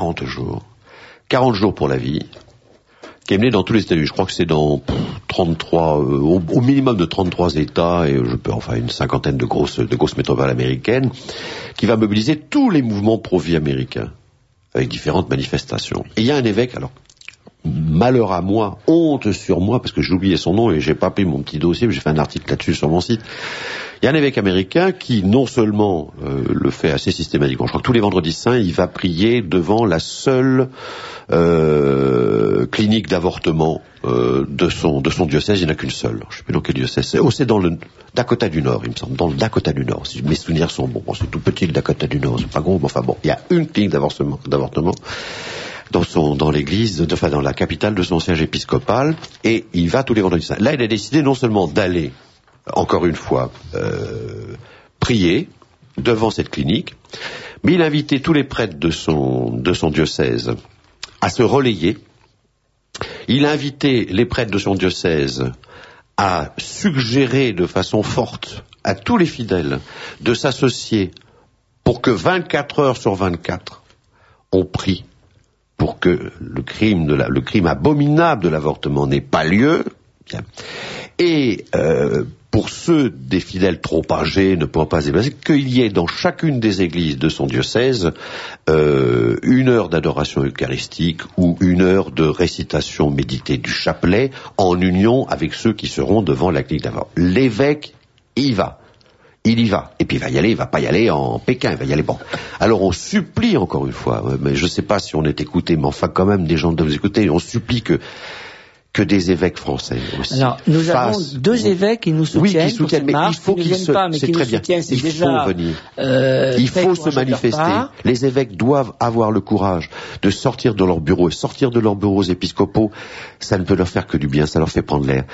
pour la vie, qui est menée dans tous les États-Unis. Je crois que c'est dans 33, au minimum de 33 États et une cinquantaine de grosses métropoles américaines, qui va mobiliser tous les mouvements pro-vie américains avec différentes manifestations. Et il y a un évêque, alors malheur à moi, honte sur moi, parce que j'ai oublié son nom et j'ai pas pris mon petit dossier, mais j'ai fait un article là-dessus sur mon site. Il y a un évêque américain qui non seulement le fait assez systématiquement, je crois que tous les vendredis saints, il va prier devant la seule clinique d'avortement de son diocèse. Il n'y en a qu'une seule. Je ne sais plus dans quel diocèse c'est. C'est dans le Dakota du Nord, il me semble. Dans le Dakota du Nord, si mes souvenirs sont bons. Bon, c'est tout petit le Dakota du Nord, c'est pas gros, mais enfin bon. Il y a une clinique d'avortement dans l'église, enfin dans la capitale de son siège épiscopal, et il va tous les vendredis saints. Là, il a décidé non seulement d'aller, encore une fois, prier devant cette clinique, mais il a invité tous les prêtres de son diocèse à se relayer. Il a invité les prêtres de son diocèse à suggérer de façon forte à tous les fidèles de s'associer pour que 24 heures sur 24, on prie pour que le crime abominable de l'avortement n'ait pas lieu. Bien. Et pour ceux des fidèles trop âgés ne pouvant pas se déplacer, qu'il y ait dans chacune des églises de son diocèse une heure d'adoration eucharistique ou une heure de récitation méditée du chapelet en union avec ceux qui seront devant la clinique d'avortement. L'évêque y va. Il y va. Et puis il va y aller, il va pas y aller en Pékin, il va y aller bon. Alors on supplie encore une fois, mais je sais pas si on est écouté, mais enfin quand même des gens doivent écouter, on supplie que des évêques français aussi. Alors, nous avons deux évêques qui nous soutiennent. Oui, qui soutiennent, mais il faut qu'ils se, c'est très bien. Il faut venir. Il faut se manifester. Les évêques doivent avoir le courage de sortir de leur bureau et sortir de leurs bureaux épiscopaux. Ça ne peut leur faire que du bien, ça leur fait prendre l'air.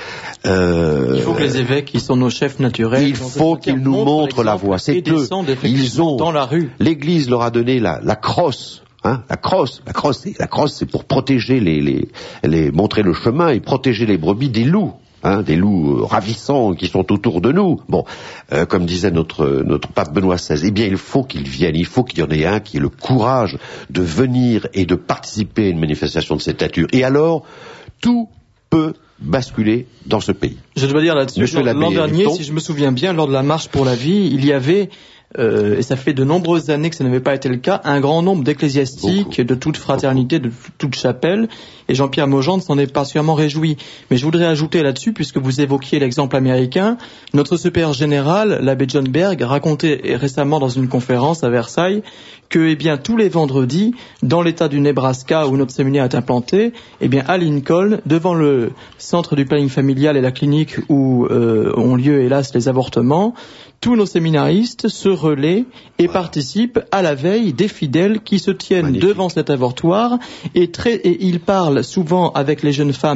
Il faut que les évêques, qui sont nos chefs naturels, il faut qu'ils nous montrent la voie. C'est eux. Ils ont, dans la rue. L'Église leur a donné la crosse. Hein, la crosse, c'est pour protéger montrer le chemin et protéger les brebis des loups, des loups ravissants qui sont autour de nous. Bon, comme disait notre pape Benoît XVI, eh bien il faut qu'ils viennent, il faut qu'il y en ait un qui ait le courage de venir et de participer à une manifestation de cette nature. Et alors, tout peut basculer dans ce pays. Je dois dire là-dessus, l'an dernier, si je me souviens bien, lors de la marche pour la vie, il y avait et ça fait de nombreuses années que ça n'avait pas été le cas, un grand nombre d'ecclésiastiques, de toute fraternité, de toute chapelle, et Jean-Pierre Mogendre s'en est particulièrement réjoui. Mais je voudrais ajouter là-dessus, puisque vous évoquiez l'exemple américain, notre supérieur général, l'abbé John Berg, racontait récemment dans une conférence à Versailles que, eh bien, tous les vendredis, dans l'état du Nebraska où notre séminaire est implanté, eh bien, à Lincoln, devant le centre du planning familial et la clinique où ont lieu, hélas, les avortements, tous nos séminaristes se relaient et participent à la veille des fidèles qui se tiennent devant cet avortoir et ils parlent souvent avec les jeunes femmes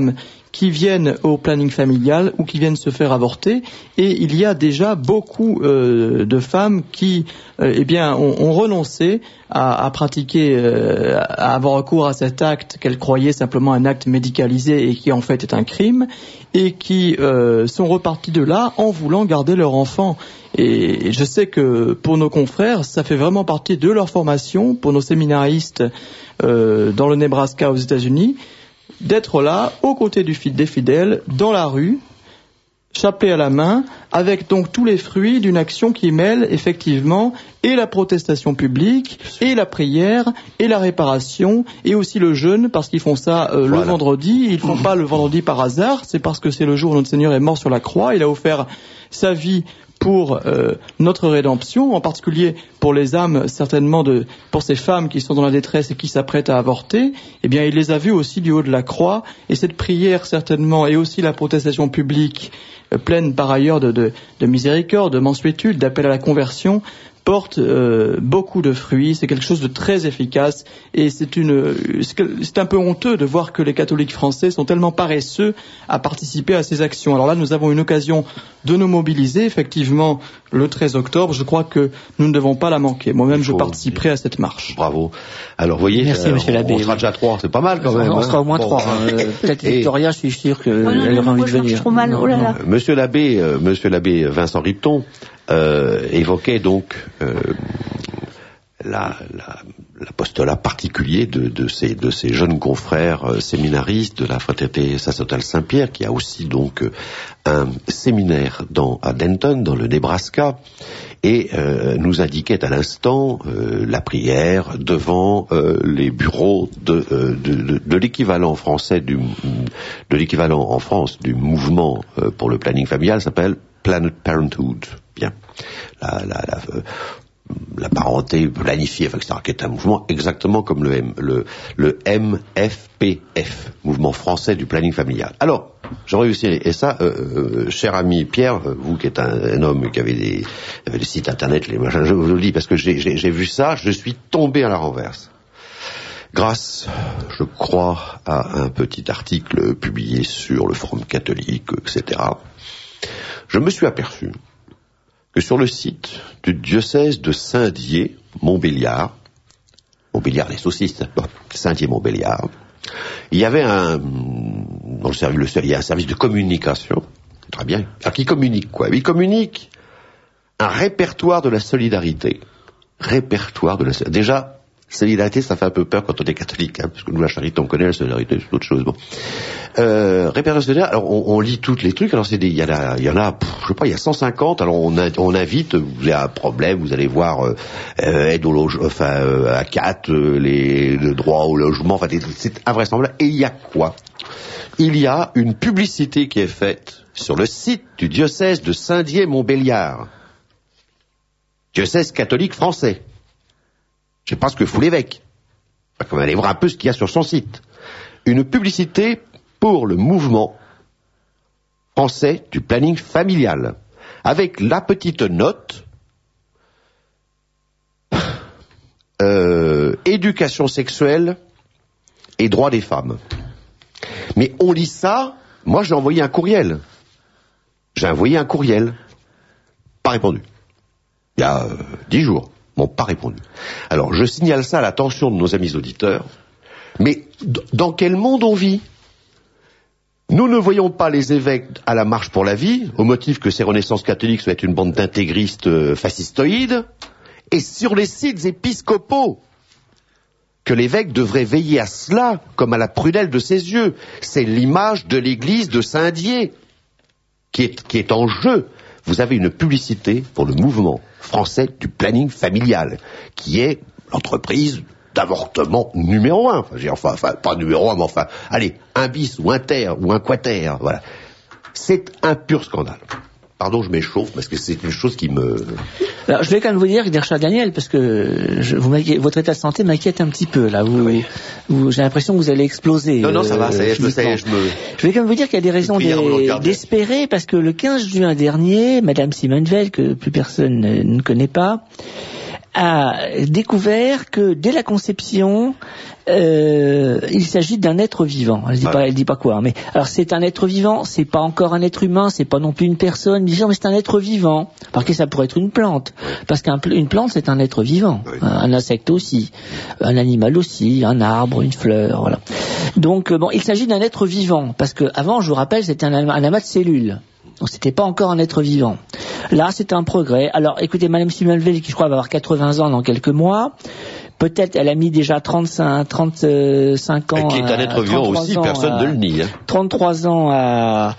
qui viennent au planning familial ou qui viennent se faire avorter, et il y a déjà beaucoup de femmes qui ont renoncé à pratiquer, à avoir recours à cet acte qu'elles croyaient simplement un acte médicalisé et qui en fait est un crime, et qui sont reparties de là en voulant garder leur enfant. Et je sais que pour nos confrères, ça fait vraiment partie de leur formation, pour nos séminaristes dans le Nebraska aux États-Unis, d'être là, aux côtés des fidèles, dans la rue, chapelet à la main, avec donc tous les fruits d'une action qui mêle effectivement et la protestation publique, et la prière, et la réparation, et aussi le jeûne, parce qu'ils font ça le vendredi. Ils font pas le vendredi par hasard, c'est parce que c'est le jour où notre Seigneur est mort sur la croix. Il a offert sa vie pour notre rédemption, en particulier pour les âmes, certainement pour ces femmes qui sont dans la détresse et qui s'apprêtent à avorter. Eh bien, il les a vues aussi du haut de la croix, et cette prière certainement, et aussi la protestation publique, pleine par ailleurs de miséricorde, de mansuétude, d'appel à la conversion, porte beaucoup de fruits. C'est quelque chose de très efficace, et c'est un peu honteux de voir que les catholiques français sont tellement paresseux à participer à ces actions. Alors là, nous avons une occasion de nous mobiliser, effectivement, le 13 octobre. Je crois que nous ne devons pas la manquer. Moi-même, je participerai à cette marche. Bravo. Alors, vous voyez, merci, monsieur l'abbé. On sera déjà 3, c'est pas mal quand même. On sera au moins 3. Peut-être Victoria, je suis sûr qu'elle aura envie de venir. Trop mal. Oh là là. Monsieur l'abbé Vincent Ripton évoquait donc l'apostolat particulier de ces jeunes confrères séminaristes de la fraternité sacerdotale Saint-Pierre, qui a aussi donc un séminaire à Denton, dans le Nebraska, et nous indiquait à l'instant la prière devant les bureaux de l'équivalent français de l'équivalent en France du mouvement pour le planning familial, s'appelle Planned Parenthood. Bien. La parenté planifiée, etc., qui est un mouvement exactement comme le MFPF, mouvement français du planning familial. Alors, j'aurais aussi, et ça, cher ami Pierre, vous qui êtes un homme qui avait des sites internet, les machins, je vous le dis parce que j'ai vu ça, je suis tombé à la renverse. Grâce, je crois, à un petit article publié sur le Forum catholique, etc., je me suis aperçu que sur le site du diocèse de Saint-Dié, Montbéliard les saucisses, Saint-Dié, Montbéliard, il y avait il y a un service de communication, très bien, qui communique quoi? Il communique un répertoire de la solidarité. Déjà, solidarité, ça fait un peu peur quand on est catholique, parce que nous, la charité, on connaît, la solidarité, c'est autre chose. Bon. Répertoire solidaire, alors on lit tous les trucs, alors il y en a, je sais pas, il y a 150, alors on invite, vous avez un problème, vous allez voir aide au logement, ACAT, le droit au logement, enfin, c'est invraisemblable. Et il y a quoi? Il y a une publicité qui est faite sur le site du diocèse de Saint-Dié-Montbéliard, diocèse catholique français. Je sais pas ce que fout l'évêque. On va aller voir un peu ce qu'il y a sur son site. Une publicité pour le mouvement français du planning familial, avec la petite note éducation sexuelle et droits des femmes. Mais on lit ça, moi j'ai envoyé un courriel. Pas répondu. Il y a 10 jours. M'ont pas répondu. Alors, je signale ça à l'attention de nos amis auditeurs, mais dans quel monde on vit? Nous ne voyons pas les évêques à la marche pour la vie, au motif que ces renaissances catholiques soient une bande d'intégristes fascistoïdes, et sur les sites épiscopaux, que l'évêque devrait veiller à cela, comme à la prunelle de ses yeux. C'est l'image de l'église de Saint-Dié qui est en jeu. Vous avez une publicité pour le mouvement français du planning familial, qui est l'entreprise d'avortement numéro 1. Enfin, pas numéro 1, mais enfin, allez, un bis ou un ter ou un quater, voilà. C'est un pur scandale. Pardon, je m'échauffe parce que c'est une chose qui me... Alors, je vais quand même vous dire, Richard Daniel, parce que votre état de santé m'inquiète un petit peu, là. J'ai l'impression que vous allez exploser. Non, ça va, ça y est, je vais quand même vous dire qu'il y a des raisons d'espérer, parce que le 15 juin dernier, Madame Simone Veil, que plus personne ne connaît pas, a découvert que dès la conception, il s'agit d'un être vivant. Elle dit pas quoi, mais alors c'est un être vivant, c'est pas encore un être humain, c'est pas non plus une personne, mais c'est un être vivant. Parce que ça pourrait être une plante, parce qu'une plante c'est un être vivant, un insecte aussi, un animal aussi, un arbre, une fleur, voilà. Donc il s'agit d'un être vivant, parce que avant, je vous rappelle, c'était un amas de cellules. Donc c'était pas encore un être vivant. Là, c'est un progrès. Alors, écoutez, Madame Simone Veil, qui je crois va avoir 80 ans dans quelques mois, peut-être elle a mis déjà 35 ans. Qui est un être vivant aussi, personne ne le nie. 33 ans à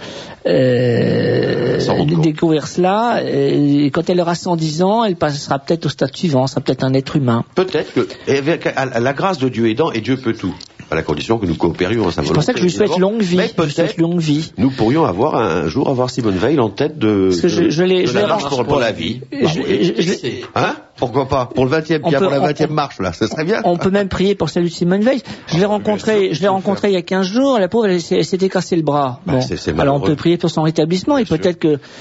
découvrir cela. Et quand elle aura 110 ans, elle passera peut-être au stade suivant, sera peut-être un être humain. Peut-être que la grâce de Dieu aidant, et Dieu peut tout, à la condition que nous coopérions à sa volonté. C'est pour ça que je lui souhaite longue vie. Nous pourrions un jour avoir Simone Veil en tête de la marche pour la vie. Pourquoi pas? Pour le 20e, pour la 20e marche, là, ce serait bien. On peut même prier pour le salut de Simone Veil. Je l'ai rencontrée il y a 15 jours, la pauvre, elle s'était cassé le bras. Bon. Alors on peut prier pour son rétablissement, et peut-être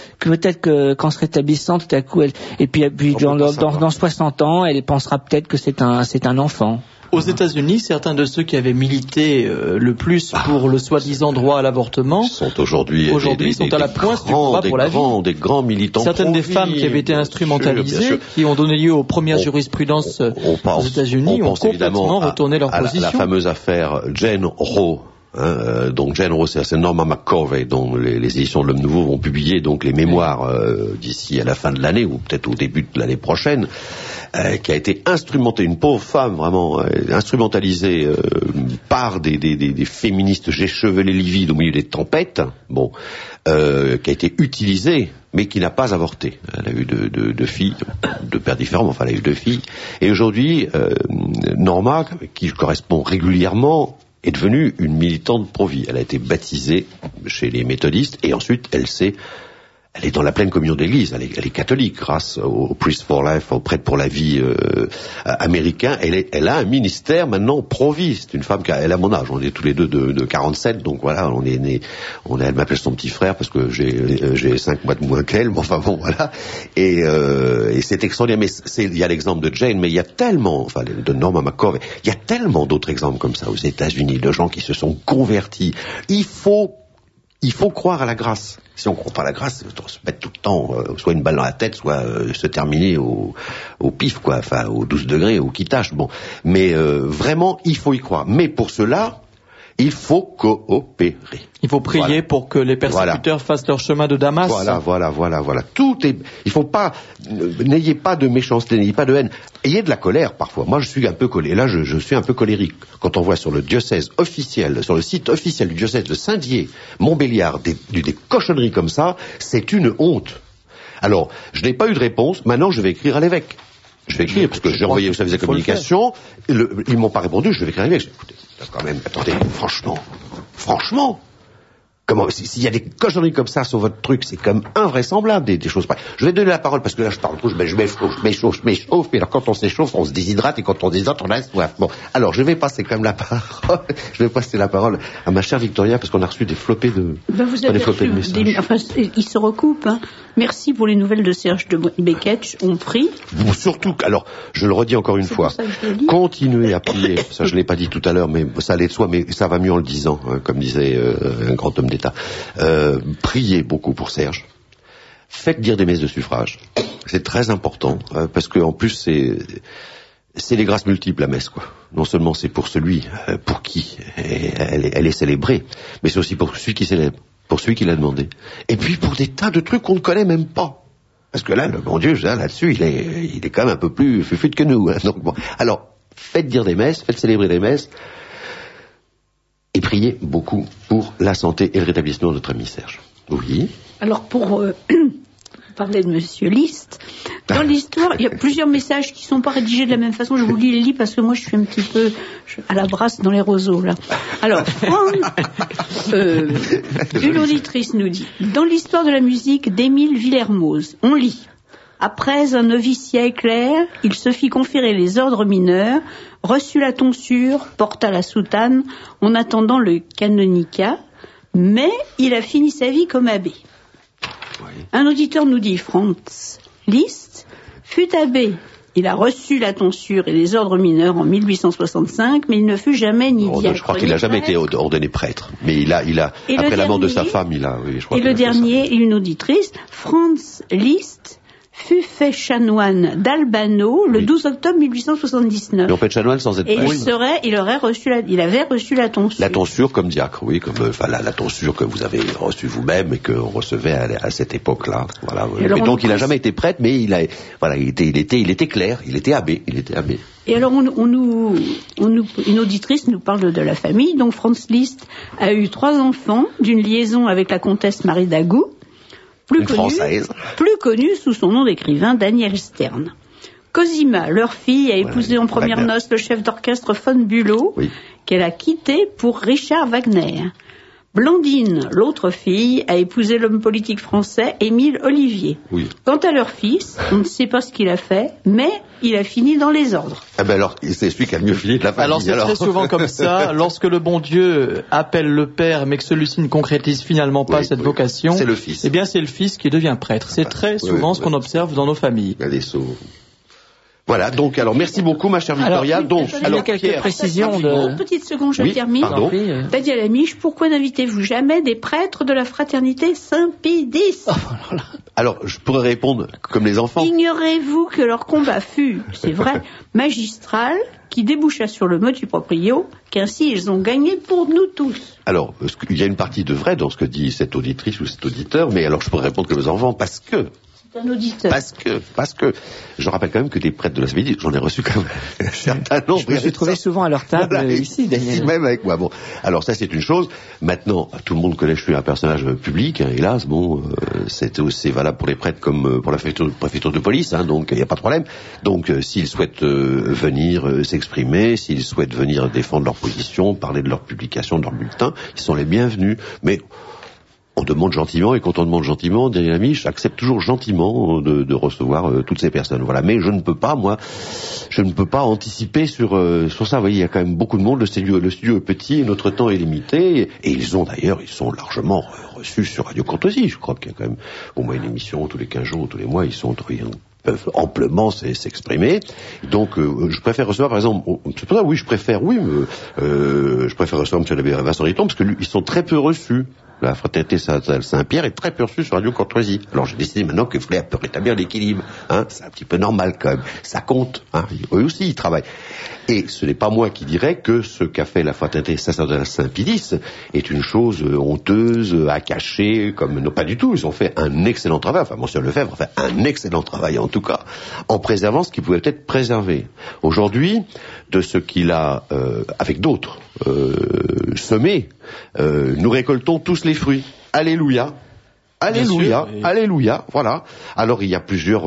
que qu'en se rétablissant, tout à coup, et puis dans 60 ans, elle pensera peut-être que c'est un enfant. Aux États-Unis, certains de ceux qui avaient milité le plus pour le soi-disant droit à l'avortement sont aujourd'hui sont à la pointe du combat pour la vie. Des grands militants. Certaines des femmes qui avaient été instrumentalisées, qui ont donné lieu aux premières jurisprudences aux États-Unis, ont complètement retourné leur position. La fameuse affaire Jane Roe. Donc Jane Roe, c'est Norma McCorvey, dont les éditions de l'Homme Nouveau vont publier donc les mémoires d'ici à la fin de l'année, ou peut-être au début de l'année prochaine, qui a été instrumentée, une pauvre femme vraiment instrumentalisée par des féministes échevelés livides au milieu des tempêtes, qui a été utilisée, mais qui n'a pas avorté. Elle a eu deux filles, de pères différents, mais enfin elle a eu 2 filles. Et aujourd'hui, Norma, qui correspond régulièrement, est devenue une militante pro-vie. Elle a été baptisée chez les méthodistes, et ensuite elle est dans la pleine communion de l'Église. Elle est catholique grâce au Priest for Life, au prêtre pour la vie américain. Elle a un ministère maintenant pro-vie. C'est une femme elle a mon âge. On est tous les deux de 47, donc voilà, on est nés. Elle m'appelle son petit frère parce que j'ai 5 mois de moins qu'elle. Mais enfin bon, voilà. Et c'est extraordinaire. Mais il y a l'exemple de Jane, mais il y a tellement, de Norma McCorvey, il y a tellement d'autres exemples comme ça aux États-Unis, de gens qui se sont convertis. Il faut croire à la grâce. Si on ne croit pas à la grâce, on se met tout le temps, soit une balle dans la tête, soit se terminer au pif, au 12 degrés, au qui tâche. Bon. Mais vraiment, il faut y croire. Mais pour cela, il faut coopérer. Il faut prier pour que les persécuteurs fassent leur chemin de Damas. Voilà. Il faut pas, n'ayez pas de méchanceté, n'ayez pas de haine. Ayez de la colère parfois. Moi, je suis un peu colérique. Là, je suis un peu colérique. Quand on voit sur le diocèse officiel, sur le site officiel du diocèse de Saint-Dié, Montbéliard, des cochonneries comme ça, c'est une honte. Alors, je n'ai pas eu de réponse. Maintenant, je vais écrire à l'évêque. Je vais écrire, parce que j'ai envoyé au service de communication. Ils m'ont pas répondu, je vais écrire à l'évêque. Écoutez, quand même, attendez, franchement. Comment, s'il y a des cochonneries comme ça sur votre truc, c'est comme invraisemblable, des choses pareilles. Je vais donner la parole, parce que là, je parle trop, je m'échauffe, mais alors quand on s'échauffe, on se déshydrate, et quand on déshydrate, on a soif. Bon. Alors, je vais passer quand même la parole à ma chère Victoria, parce qu'on a reçu des flopées de, vous avez flopées de messages. Ils se recoupent, hein. Merci pour les nouvelles de Serge de Beketch, on prie. Surtout, alors, je le redis encore une fois, continuez à prier, ça je l'ai pas dit tout à l'heure, mais ça allait de soi, mais ça va mieux en le disant, hein, comme disait un grand homme d'État. Priez beaucoup pour Serge. Faites dire des messes de suffrage. C'est très important, parce que en plus c'est les grâces multiples, la messe, quoi. Non seulement c'est pour celui pour qui elle est célébrée, mais c'est aussi pour celui qui célèbre, pour celui qui l'a demandé. Et puis pour des tas de trucs qu'on ne connaît même pas. Parce que là, le bon Dieu, là-dessus, il est quand même un peu plus fufute que nous. Hein. Donc, bon. Alors, faites dire des messes, faites célébrer des messes, et priez beaucoup pour la santé et le rétablissement de notre ami Serge. Oui. Alors, pour parler de Monsieur Liszt, dans l'histoire, il y a plusieurs messages qui ne sont pas rédigés de la même façon. Je vous les lis parce que moi, je suis un petit peu à la brasse dans les roseaux, là. Alors, une auditrice nous dit, dans l'histoire de la musique d'Émile Villermoz, on lit: après un noviciat éclair, il se fit conférer les ordres mineurs, reçut la tonsure, porta la soutane, en attendant le canonicat, mais il a fini sa vie comme abbé. Oui. Un auditeur nous dit, Franz Liszt fut abbé Il a reçu la tonsure et les ordres mineurs en 1865, mais il ne fut jamais ni diacre. Je crois qu'il n'a jamais été ordonné prêtre. Mais il a après la mort de sa femme, le dernier, une auditrice, Franz Liszt, fut fait chanoine d'Albano le 12 octobre 1879. Mais on peut être chanoine sans être prêtre. Et il avait reçu la tonsure. La tonsure comme diacre, oui, comme la tonsure que vous avez reçue vous-même et qu'on recevait à cette époque-là. Voilà. Et donc il n'a jamais été prêtre, mais il était clerc, il était abbé. Et alors une auditrice nous parle de la famille. Donc Franz Liszt a eu 3 enfants d'une liaison avec la comtesse Marie d'Agoult. Plus connue sous son nom d'écrivain, Daniel Stern. Cosima, leur fille, a épousé en première noces le chef d'orchestre von Bülow, qu'elle a quitté pour Richard Wagner. Blandine, l'autre fille, a épousé l'homme politique français Émile Olivier. Oui. Quant à leur fils, on ne sait pas ce qu'il a fait, mais il a fini dans les ordres. Ah ben alors, c'est celui qui a le mieux fini de la famille. Alors c'est très souvent comme ça, lorsque le bon Dieu appelle le père, mais que celui-ci ne concrétise finalement pas cette vocation, c'est le fils. Eh bien c'est le fils qui devient prêtre. C'est très souvent ce qu'on observe dans nos familles. Il y a des sauts. Voilà, donc, alors, merci beaucoup, ma chère Victoria. Alors, quelques précisions Une petite seconde, je termine. Daniel Amiche, pourquoi n'invitez-vous jamais des prêtres de la fraternité Saint-Pie X? Alors, je pourrais répondre comme les enfants. Ignorez-vous que leur combat fut, c'est vrai, magistral, qui déboucha sur le motu proprio, qu'ainsi ils ont gagné pour nous tous. Alors, il y a une partie de vrai dans ce que dit cette auditrice ou cet auditeur, mais alors je pourrais répondre comme les enfants parce que un auditeur. Parce que, je rappelle quand même que des prêtres de la Saint-Pie, j'en ai reçu quand même un certain nombre. Je me suis trouvé souvent à leur table ici, Daniel. Ici même avec moi. Bon, alors ça c'est une chose. Maintenant, tout le monde connaît que je suis un personnage public, hélas. Bon, c'est valable pour les prêtres comme pour la préfecture de police, donc il n'y a pas de problème. Donc, s'ils souhaitent venir s'exprimer, s'ils souhaitent venir défendre leur position, parler de leur publication, de leur bulletin, ils sont les bienvenus. Mais on demande gentiment, et quand on demande gentiment, Daniel Amiche accepte toujours gentiment de recevoir toutes ces personnes. Voilà. Mais je ne peux pas anticiper sur ça. Vous voyez, il y a quand même beaucoup de monde. Le studio est petit, et notre temps est limité. Et ils sont largement reçus sur Radio Courtoisie. Je crois qu'il y a quand même au moins une émission tous les 15 jours, tous les mois. Ils peuvent amplement s'exprimer. Donc, je préfère recevoir, par exemple, c'est pour ça, je préfère recevoir M. l'abbé Vincent Riton, parce que ils sont très peu reçus. La fraternité Saint-Pierre est très peu reçue sur Radio Courtoisie. Alors j'ai décidé maintenant qu'il fallait rétablir l'équilibre. C'est un petit peu normal quand même. Ça compte. Eux aussi, ils travaillent. Et ce n'est pas moi qui dirais que ce qu'a fait la fraternité Saint-Pie X est une chose honteuse, à cacher, non, pas du tout. Ils ont fait un excellent travail. Enfin, Monsieur Lefebvre a fait un excellent travail, en tout cas, en préservant ce qui pouvait être préservé. Aujourd'hui, de ce qu'il a, avec d'autres, semé, nous récoltons tous les fruits. Alléluia. Alléluia, alléluia, voilà. Alors il y a plusieurs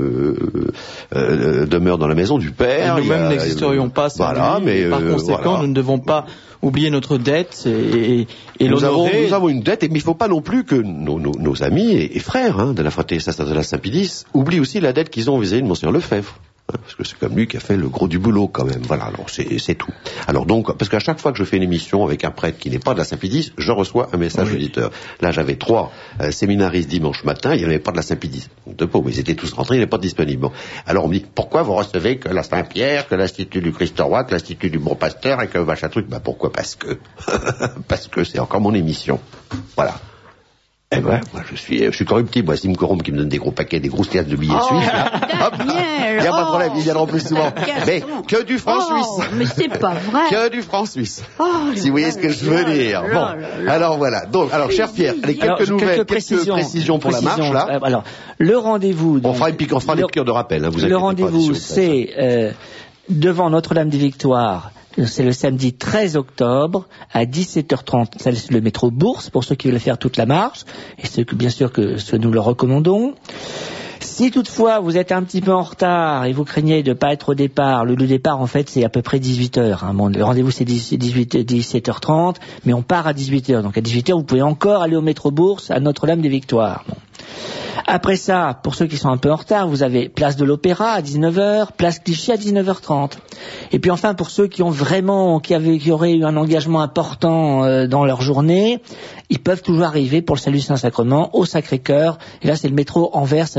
demeures dans la maison du Père. Et nous-mêmes n'existerions pas sans lui. Mais par conséquent, nous ne devons pas oublier notre dette et l'honorer. Nous avons une dette, mais il ne faut pas non plus que nos amis et frères de la fraternité Saint-Pie X oublient aussi la dette qu'ils ont vis-à-vis de Monseigneur Lefebvre. Parce que c'est comme lui qui a fait le gros du boulot quand même. Voilà, alors c'est tout. Alors donc, parce qu'à chaque fois que je fais une émission avec un prêtre qui n'est pas de la Saint-Pie X, je reçois un message auditeur. Là, j'avais 3 séminaristes dimanche matin, il n'y en avait pas de la Saint-Pie X. De pauvres, ils étaient tous rentrés, ils n'étaient pas disponibles. Bon. Alors on me dit, pourquoi vous recevez que la Saint-Pierre, que l'Institut du Christ Roi, que l'Institut du Bon Pasteur et que machin truc? Pourquoi? Parce que c'est encore mon émission. Voilà. Eh ben, moi, je suis corruptible. Moi, Sim Corum qui me donne des gros paquets, des grosses liasses de billets suisses. Hop, il n'y a pas de problème, ils viendront plus souvent. Mais que du franc suisse. Mais c'est pas vrai. Que du franc suisse. Si vous voyez ce que je veux dire. Bon. Alors voilà. Donc, cher Pierre, quelques précisions pour la marche, là. Alors, le rendez-vous. On fera les piqûres de rappel, vous inquiétez pas. Le rendez-vous, c'est, devant Notre-Dame des Victoires. C'est le samedi 13 octobre à 17h30. C'est le métro Bourse pour ceux qui veulent faire toute la marche. Et c'est bien sûr que nous le recommandons. Si toutefois vous êtes un petit peu en retard et vous craignez de ne pas être au départ, le départ en fait c'est à peu près 18h. Bon, le rendez-vous c'est 17h30, mais on part à 18h. Donc à 18h vous pouvez encore aller au métro Bourse à Notre-Dame des Victoires. Bon. Après ça, pour ceux qui sont un peu en retard, vous avez place de l'Opéra à 19h, place Clichy à 19h30. Et puis enfin, pour ceux qui auraient eu un engagement important dans leur journée, ils peuvent toujours arriver pour le Salut Saint-Sacrement au Sacré-Cœur. Et là, c'est le métro Anvers, sachant qu'il faut monter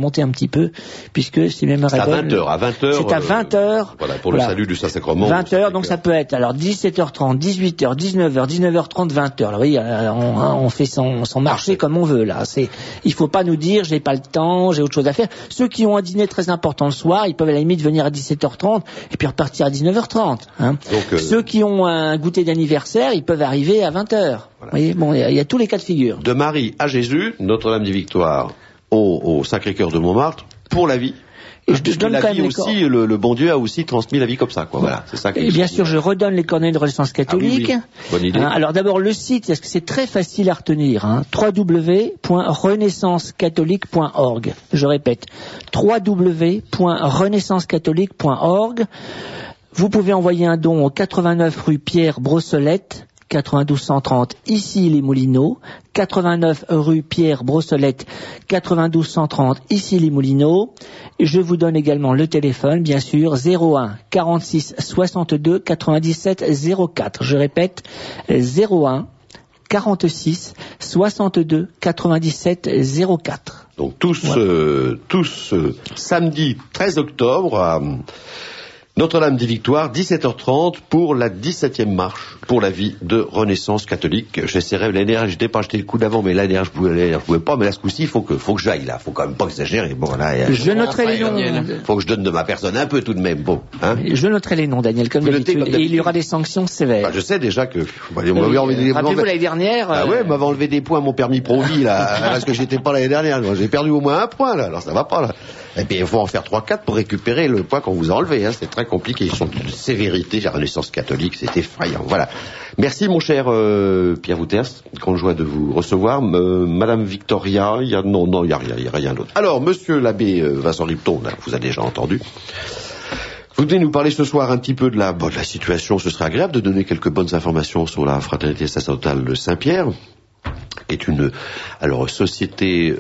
remonter un petit peu, puisque si mémoire est bonne... à 20h. C'est à 20h. Voilà, pour le salut du Saint-Sacrement. 20h, donc ça peut être alors 17h30, 18h, 19h, 19h30, 20h. Alors oui, on fait son marché comme on veut, là. Il faut pas nous dire, j'ai pas le temps, j'ai autre chose à faire. Ceux qui ont un dîner très important le soir, ils peuvent à la limite venir à 17h30 et puis repartir à 19h30. Hein. Donc, ceux qui ont un goûter d'anniversaire, ils peuvent arriver à 20h. Voilà. Vous voyez, bon, il y a tous les cas de figure. De Marie à Jésus, Notre-Dame-des-Victoires au Sacré-Cœur de Montmartre, pour la vie. Et je donne la quand vie même aussi, le bon Dieu a aussi transmis la vie comme ça, quoi. Voilà, c'est ça. Et bien sûr, je redonne les coordonnées de Renaissance catholique. Ah oui. Bonne idée. Alors d'abord le site, parce que c'est très facile à retenir. www.renaissancecatholique.org. Je répète, www.renaissancecatholique.org. Vous pouvez envoyer un don au 89 rue Pierre Brossolette, 92 130 ici les Moulineaux, 89 rue Pierre Brossolette, 92 130 ici les Moulineaux. Je vous donne également le téléphone, bien sûr, 01 46 62 97 04. Je répète, 01 46 62 97 04. Donc tous samedi 13 octobre à Notre-Dame-des-Victoires, 17h30 pour la 17e marche pour la vie de Renaissance catholique. J'essaierai l'année dernière, j'étais pas acheté le coup d'avant, mais l'année dernière je pouvais pas, mais là ce coup-ci il faut que j'aille là, faut quand même pas exagérer. Bon là, je noterai les noms. Faut que je donne de ma personne un peu tout de même. Bon, hein. Je noterai les noms, Daniel, comme d'habitude, et il y aura des sanctions sévères. Bah, je sais déjà que. Rappelez-vous l'année dernière. Ah ouais, m'avait enlevé des points à mon permis Pro-Vie là, parce que j'étais pas l'année dernière. J'ai perdu au moins un point là, alors ça va pas là. Et puis il faut en faire 3-4 pour récupérer le point qu'on vous a enlevé. Hein. C'est très compliqué. Ils sont d'une sévérité. La Renaissance catholique, c'est effrayant. Voilà. Merci mon cher Pierre Wouters. Grande joie de vous recevoir. Madame Victoria, il y a rien d'autre. Alors Monsieur l'abbé Vincent Ripton, là, vous avez déjà entendu. Vous venez nous parler ce soir un petit peu de la situation. Ce serait agréable de donner quelques bonnes informations sur la fraternité sacerdotale de Saint-Pierre, qui est une société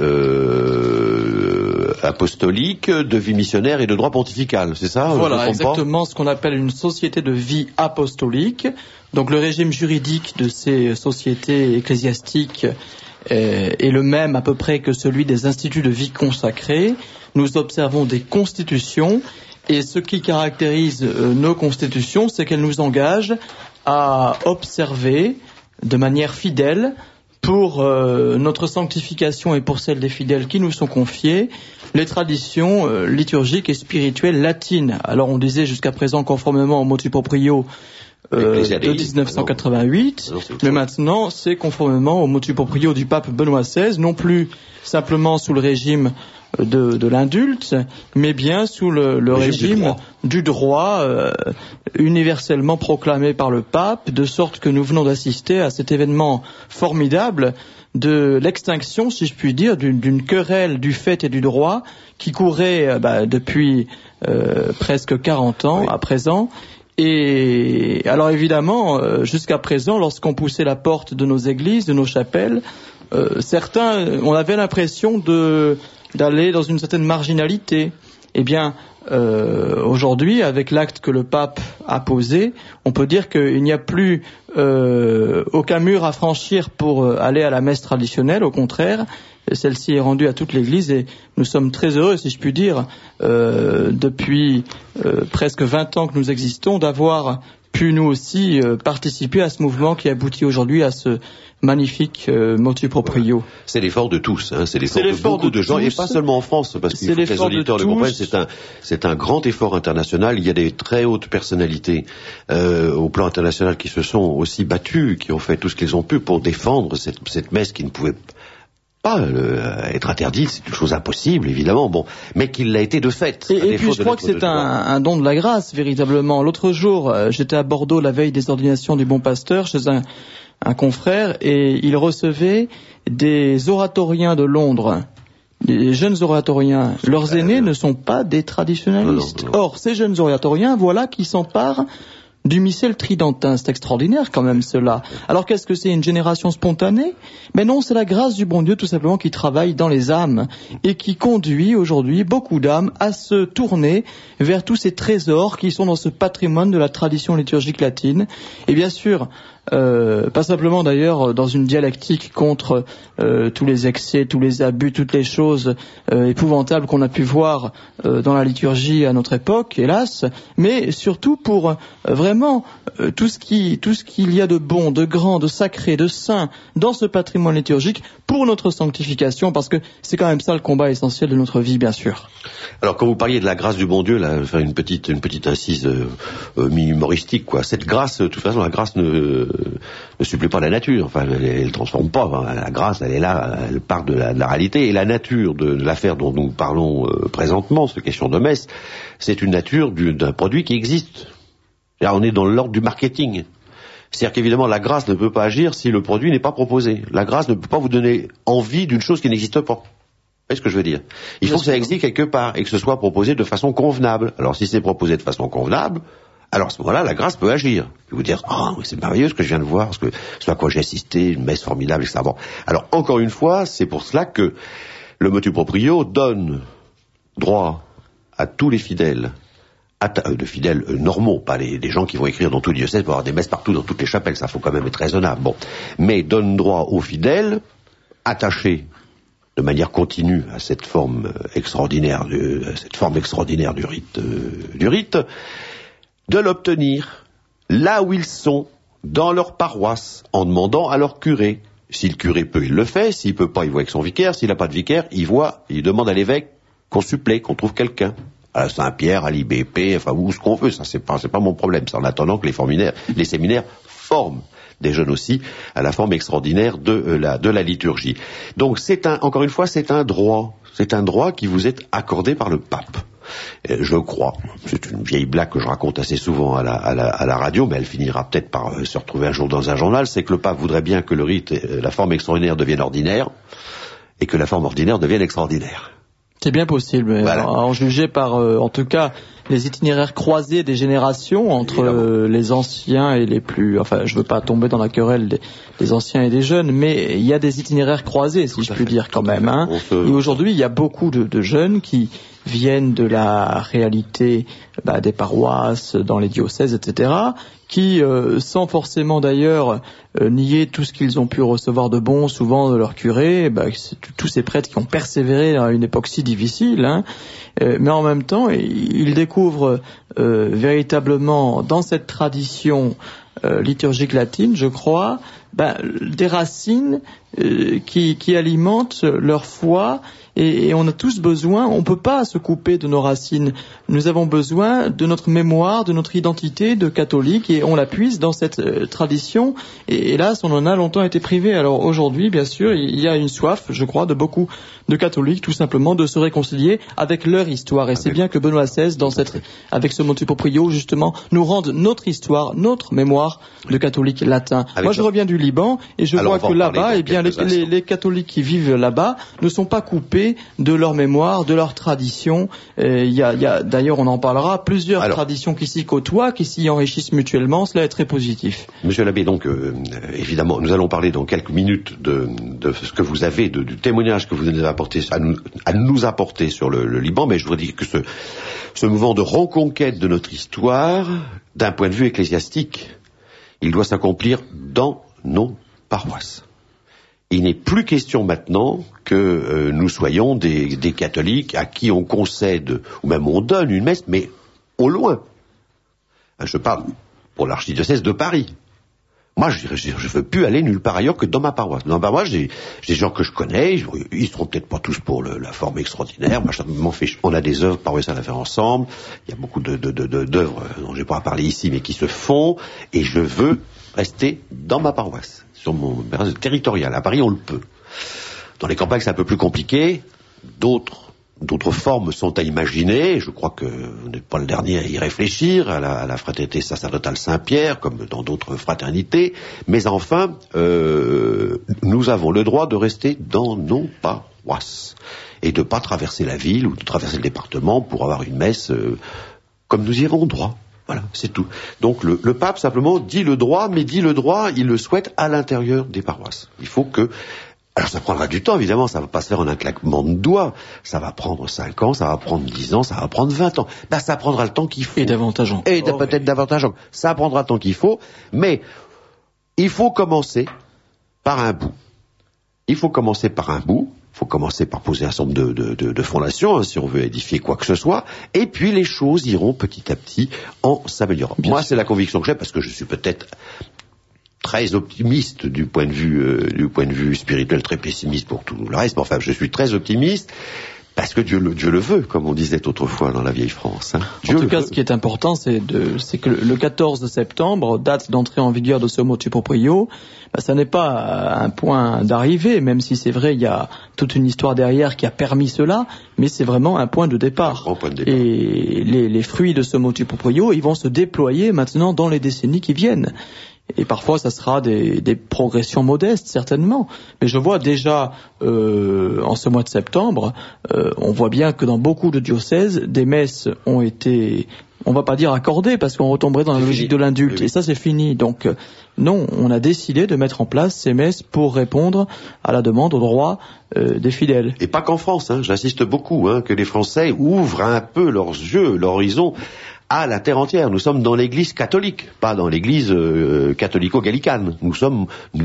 apostolique de vie missionnaire et de droit pontifical, c'est ça? Voilà, exactement, ce qu'on appelle une société de vie apostolique. Donc le régime juridique de ces sociétés ecclésiastiques est le même à peu près que celui des instituts de vie consacrés. Nous observons des constitutions, et ce qui caractérise nos constitutions, c'est qu'elles nous engagent à observer de manière fidèle, pour notre sanctification et pour celle des fidèles qui nous sont confiés, les traditions liturgiques et spirituelles latines. Alors on disait jusqu'à présent conformément au motu proprio de 1988, mais maintenant c'est conformément au motu proprio du pape Benoît XVI, non plus simplement sous le régime de l'indulte, mais bien sous le régime du droit universellement proclamé par le pape, de sorte que nous venons d'assister à cet événement formidable de l'extinction, si je puis dire, d'une querelle du fait et du droit qui courait depuis presque 40 ans à présent. Et alors évidemment, jusqu'à présent, lorsqu'on poussait la porte de nos églises, de nos chapelles, certains, on avait l'impression d'aller dans une certaine marginalité. Eh bien, aujourd'hui, avec l'acte que le pape a posé, on peut dire qu'il n'y a plus aucun mur à franchir pour aller à la messe traditionnelle. Au contraire, celle-ci est rendue à toute l'Église et nous sommes très heureux, si je puis dire, depuis presque 20 ans que nous existons, d'avoir pu nous aussi participer à ce mouvement qui aboutit aujourd'hui à ce magnifique motu proprio. C'est l'effort de tous, hein, c'est l'effort de beaucoup de gens, et pas seulement en France, parce qu'il faut que les auditeurs le comprennent, c'est un grand effort international. Il y a des très hautes personnalités au plan international qui se sont aussi battues, qui ont fait tout ce qu'ils ont pu pour défendre cette messe qui ne pouvait pas être interdite, c'est une chose impossible évidemment, mais qu'il l'a été de fait. Et puis je crois que c'est un don de la grâce véritablement. L'autre jour, j'étais à Bordeaux la veille des ordinations du Bon Pasteur chez un confrère, et il recevait des oratoriens de Londres, des jeunes oratoriens. Leurs aînés ne sont pas des traditionnalistes. Non. Or, ces jeunes oratoriens, voilà qui s'emparent du missel tridentin. C'est extraordinaire quand même cela. Alors qu'est-ce que c'est, une génération spontanée? Mais non, c'est la grâce du bon Dieu tout simplement qui travaille dans les âmes et qui conduit aujourd'hui beaucoup d'âmes à se tourner vers tous ces trésors qui sont dans ce patrimoine de la tradition liturgique latine. Et bien sûr, pas simplement d'ailleurs dans une dialectique contre tous les excès, tous les abus, toutes les choses épouvantables qu'on a pu voir dans la liturgie à notre époque, hélas, mais surtout pour vraiment tout ce qu'il y a de bon, de grand, de sacré, de saint dans ce patrimoine liturgique pour notre sanctification, parce que c'est quand même ça le combat essentiel de notre vie, bien sûr. Alors, quand vous parliez de la grâce du bon Dieu, là, faire une petite incise humoristique, quoi. Cette grâce, de toute façon, la grâce ne supplée pas la nature. Enfin, elle transforme pas. Enfin, la grâce, elle est là, elle part de la réalité. Et la nature de l'affaire dont nous parlons présentement, cette question de messe, c'est une nature d'un produit qui existe. Là, on est dans l'ordre du marketing. C'est-à-dire qu'évidemment, la grâce ne peut pas agir si le produit n'est pas proposé. La grâce ne peut pas vous donner envie d'une chose qui n'existe pas. Vous voyez ce que je veux dire? Il faut que ça existe quelque part et que ce soit proposé de façon convenable. Alors, si c'est proposé de façon convenable, alors à ce moment-là, la grâce peut agir. Puis vous dire, oui, c'est merveilleux ce que je viens de voir, parce que ce à quoi j'ai assisté, une messe formidable, etc. Bon. Alors, encore une fois, c'est pour cela que le motu proprio donne droit à tous les fidèles, de fidèles normaux, pas des gens qui vont écrire dans tout le diocèse pour avoir des messes partout dans toutes les chapelles, ça faut quand même être raisonnable. Bon. Mais donne droit aux fidèles, attachés de manière continue à cette forme extraordinaire du rite, de l'obtenir là où ils sont, dans leur paroisse, en demandant à leur curé. Si le curé peut, il le fait. S'il peut pas, il voit avec son vicaire. S'il n'a pas de vicaire, il demande à l'évêque qu'on supplée, qu'on trouve quelqu'un. À Saint-Pierre, à l'IBP, enfin, où ce qu'on veut. Ça, c'est pas mon problème. C'est en attendant que les séminaires forment des jeunes aussi à la forme extraordinaire de la liturgie. Donc, encore une fois, c'est un droit. C'est un droit qui vous est accordé par le pape. Je crois, c'est une vieille blague que je raconte assez souvent à la radio, mais elle finira peut-être par se retrouver un jour dans un journal, c'est que le pape voudrait bien que le rite, la forme extraordinaire devienne ordinaire, et que la forme ordinaire devienne extraordinaire. C'est bien possible, voilà. En juger par, en tout cas, les itinéraires croisés des générations entre les anciens et les plus... Enfin, je veux pas tomber dans la querelle des anciens et des jeunes, mais il y a des itinéraires croisés, si je puis dire, quand même. Hein. Et aujourd'hui, il y a beaucoup de jeunes qui viennent de la réalité des paroisses, dans les diocèses, etc., qui, sans forcément d'ailleurs nier tout ce qu'ils ont pu recevoir de bon, souvent de leur curé, tous ces prêtres qui ont persévéré à une époque si difficile, hein, mais en même temps, ils découvrent véritablement dans cette tradition liturgique latine, je crois, des racines qui alimentent leur foi, et on a tous besoin, on ne peut pas se couper de nos racines. Nous avons besoin de notre mémoire, de notre identité de catholique, et on la puise dans cette tradition, et hélas, on en a longtemps été privé. Alors aujourd'hui, bien sûr, il y a une soif, je crois, de beaucoup de catholiques, tout simplement, de se réconcilier avec leur histoire. Et c'est bien que Benoît XVI, avec ce motu proprio, justement, nous rende notre histoire, notre mémoire de catholiques latins. Moi, je reviens du Liban, et je vois que là-bas, les catholiques qui vivent là-bas ne sont pas coupés de leur mémoire, de leur tradition. Il y a, d'ailleurs, on en parlera, plusieurs traditions qui s'y côtoient, qui s'y enrichissent mutuellement. Cela est très positif. Monsieur l'abbé, donc, évidemment, nous allons parler dans quelques minutes de ce que vous avez, du témoignage que vous nous avez apporté, à nous apporter sur le Liban, mais je voudrais dire que ce mouvement de reconquête de notre histoire, d'un point de vue ecclésiastique, il doit s'accomplir dans nos paroisses. Il n'est plus question maintenant que nous soyons des catholiques à qui on concède, ou même on donne une messe, mais au loin. Je parle pour l'archidiocèse de Paris. Moi, je veux plus aller nulle part ailleurs que dans ma paroisse. Dans ma paroisse, j'ai des gens que je connais, ils seront peut-être pas tous pour la forme extraordinaire. Moi, on a des œuvres paroissiales à faire ensemble. Il y a beaucoup d'œuvres dont je vais pas parler ici, mais qui se font, et je veux rester dans ma paroisse, sur mon base territorial. À Paris, on le peut. Dans les campagnes, c'est un peu plus compliqué. D'autres formes sont à imaginer. Je crois que vous n'êtes pas le dernier à y réfléchir, à la fraternité sacerdotale Saint-Pierre, comme dans d'autres fraternités. Mais enfin, nous avons le droit de rester dans nos paroisses et de ne pas traverser la ville ou de traverser le département pour avoir une messe comme nous y avons droit. Voilà, c'est tout. Donc le pape simplement dit le droit, mais dit le droit, il le souhaite à l'intérieur des paroisses. Il faut que... Alors ça prendra du temps, évidemment, ça ne va pas se faire en un claquement de doigts. Ça va prendre 5 ans, ça va prendre 10 ans, ça va prendre 20 ans. Ça prendra le temps qu'il faut. Et davantage encore. Et peut-être davantage encore. Ça prendra le temps qu'il faut, mais Il faut commencer par un bout. Il faut commencer par poser un certain nombre de fondations, si on veut édifier quoi que ce soit, et puis les choses iront petit à petit en s'améliorant. Moi, c'est la conviction que j'ai, parce que je suis peut-être très optimiste du point de vue spirituel, très pessimiste pour tout le reste, mais enfin, je suis très optimiste, parce que Dieu le veut, comme on disait autrefois dans la vieille France. Hein. En tout cas, ce qui est important, c'est que le 14 septembre, date d'entrée en vigueur de ce motu proprio, ça n'est pas un point d'arrivée, même si c'est vrai, il y a toute une histoire derrière qui a permis cela, mais c'est vraiment un point de départ. Et les fruits de ce motu proprio, ils vont se déployer maintenant dans les décennies qui viennent. Et parfois, ça sera des progressions modestes, certainement. Mais je vois déjà, en ce mois de septembre, on voit bien que dans beaucoup de diocèses, des messes ont été, on va pas dire accordées, parce qu'on retomberait dans la logique de l'indulte. Oui. Et ça, c'est fini. Donc, non, on a décidé de mettre en place ces messes pour répondre à la demande, au droit des fidèles. Et pas qu'en France, hein. J'insiste beaucoup, que les Français ouvrent un peu leurs yeux, leur horizon, à la terre entière. Nous sommes dans l'église catholique, pas dans l'église catholico-gallicane. Nous sommes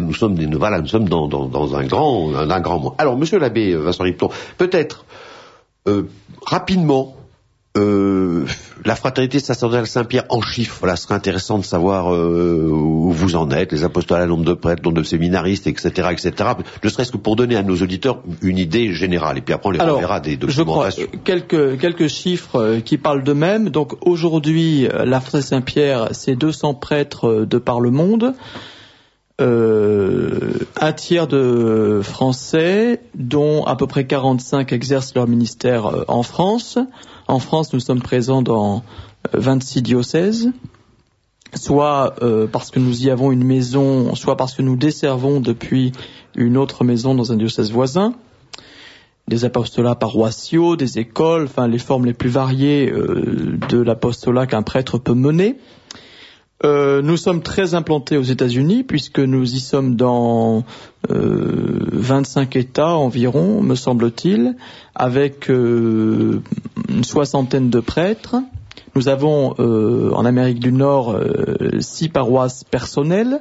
dans un grand monde. Alors, monsieur l'abbé Vincent Ripton, peut-être, rapidement, la fraternité sacerdotale Saint-Pierre en chiffres, voilà, ce serait intéressant de savoir où vous en êtes, les apostolats, nombre de prêtres, nombre de séminaristes, etc., etc. Ne serait-ce que pour donner à nos auditeurs une idée générale, et puis après on les renverra des documentations. Je crois quelques chiffres qui parlent d'eux-mêmes. Donc aujourd'hui, la fraternité Saint-Pierre, c'est 200 prêtres de par le monde. Un tiers de Français, dont à peu près 45 exercent leur ministère en France. En France, nous sommes présents dans 26 diocèses, soit parce que nous y avons une maison, soit parce que nous desservons depuis une autre maison dans un diocèse voisin. Des apostolats paroissiaux, des écoles, enfin les formes les plus variées de l'apostolat qu'un prêtre peut mener. Nous sommes très implantés aux États-Unis, puisque nous y sommes dans 25 États environ, me semble-t-il, avec une soixantaine de prêtres. Nous avons en Amérique du Nord 6 paroisses personnelles.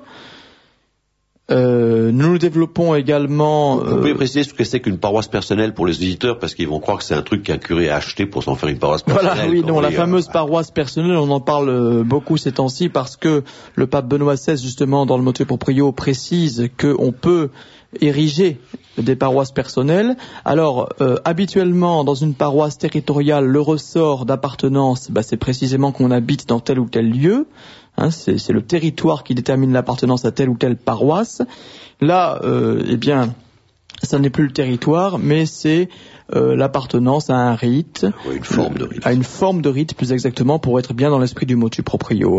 Nous développons également... Vous pouvez préciser ce que c'est qu'une paroisse personnelle pour les auditeurs, parce qu'ils vont croire que c'est un truc qu'un curé a acheté pour s'en faire une paroisse personnelle. Voilà, oui, non, la fameuse paroisse personnelle, on en parle beaucoup ces temps-ci, parce que le pape Benoît XVI, justement, dans le motu proprio, précise qu'on peut ériger des paroisses personnelles. Alors, habituellement, dans une paroisse territoriale, le ressort d'appartenance, c'est précisément qu'on habite dans tel ou tel lieu. C'est le territoire qui détermine l'appartenance à telle ou telle paroisse. Là, ça n'est plus le territoire, mais c'est l'appartenance à un rite, une forme de rite. À une forme de rite, plus exactement, pour être bien dans l'esprit du motu proprio.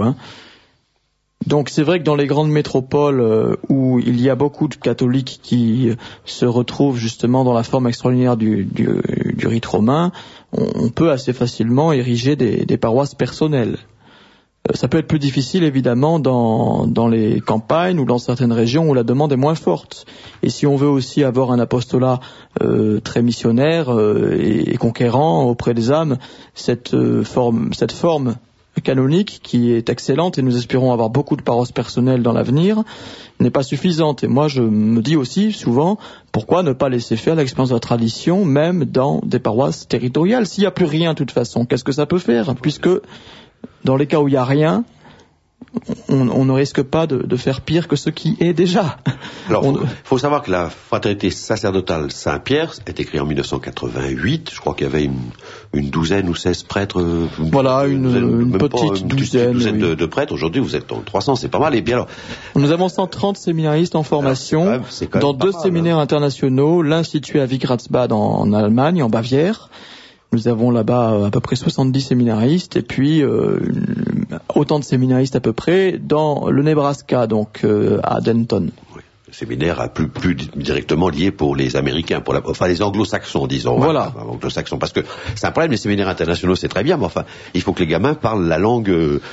Donc c'est vrai que dans les grandes métropoles où il y a beaucoup de catholiques qui se retrouvent justement dans la forme extraordinaire du rite romain, on peut assez facilement ériger des paroisses personnelles. Ça peut être plus difficile, évidemment, dans les campagnes ou dans certaines régions où la demande est moins forte. Et si on veut aussi avoir un apostolat très missionnaire et conquérant auprès des âmes, cette forme canonique, qui est excellente, et nous espérons avoir beaucoup de paroisses personnelles dans l'avenir, n'est pas suffisante. Et moi, je me dis aussi souvent, pourquoi ne pas laisser faire l'expérience de la tradition, même dans des paroisses territoriales? S'il n'y a plus rien, de toute façon, qu'est-ce que ça peut faire? Puisque dans les cas où il n'y a rien, on ne risque pas de faire pire que ce qui est déjà. Alors, faut savoir que la fraternité sacerdotale Saint-Pierre est écrite en 1988. Je crois qu'il y avait une douzaine ou 16 prêtres. Voilà, une petite douzaine oui. de prêtres. Aujourd'hui, vous êtes en 300, c'est pas mal. Et bien alors, nous avons 130 séminaristes en formation dans 2 séminaires internationaux, l'un situé à Wiegratzbad en Allemagne, en Bavière. Nous avons là-bas à peu près 70 séminaristes et puis autant de séminaristes à peu près dans le Nebraska, donc à Denton. Oui. séminaire plus directement lié pour les Américains, enfin les Anglo-Saxons, disons. Voilà. Anglo-Saxons, parce que c'est un problème, les séminaires internationaux, c'est très bien, mais enfin, il faut que les gamins parlent la langue,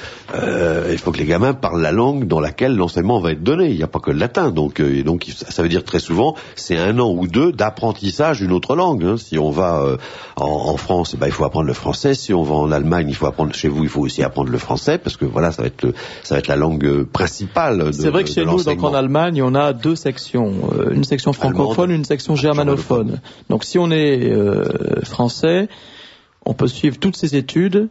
dans laquelle l'enseignement va être donné. Il n'y a pas que le latin, donc ça veut dire très souvent, c'est 1 an ou 2 d'apprentissage d'une autre langue. Hein. Si on va en France, il faut apprendre le français. Si on va en Allemagne, il faut apprendre chez vous, il faut aussi apprendre le français, parce que voilà, ça va être la langue principale. C'est vrai que chez nous, donc en Allemagne, on a 2 sections, une section francophone, une section germanophone. Donc si on est français, on peut suivre toutes ces études,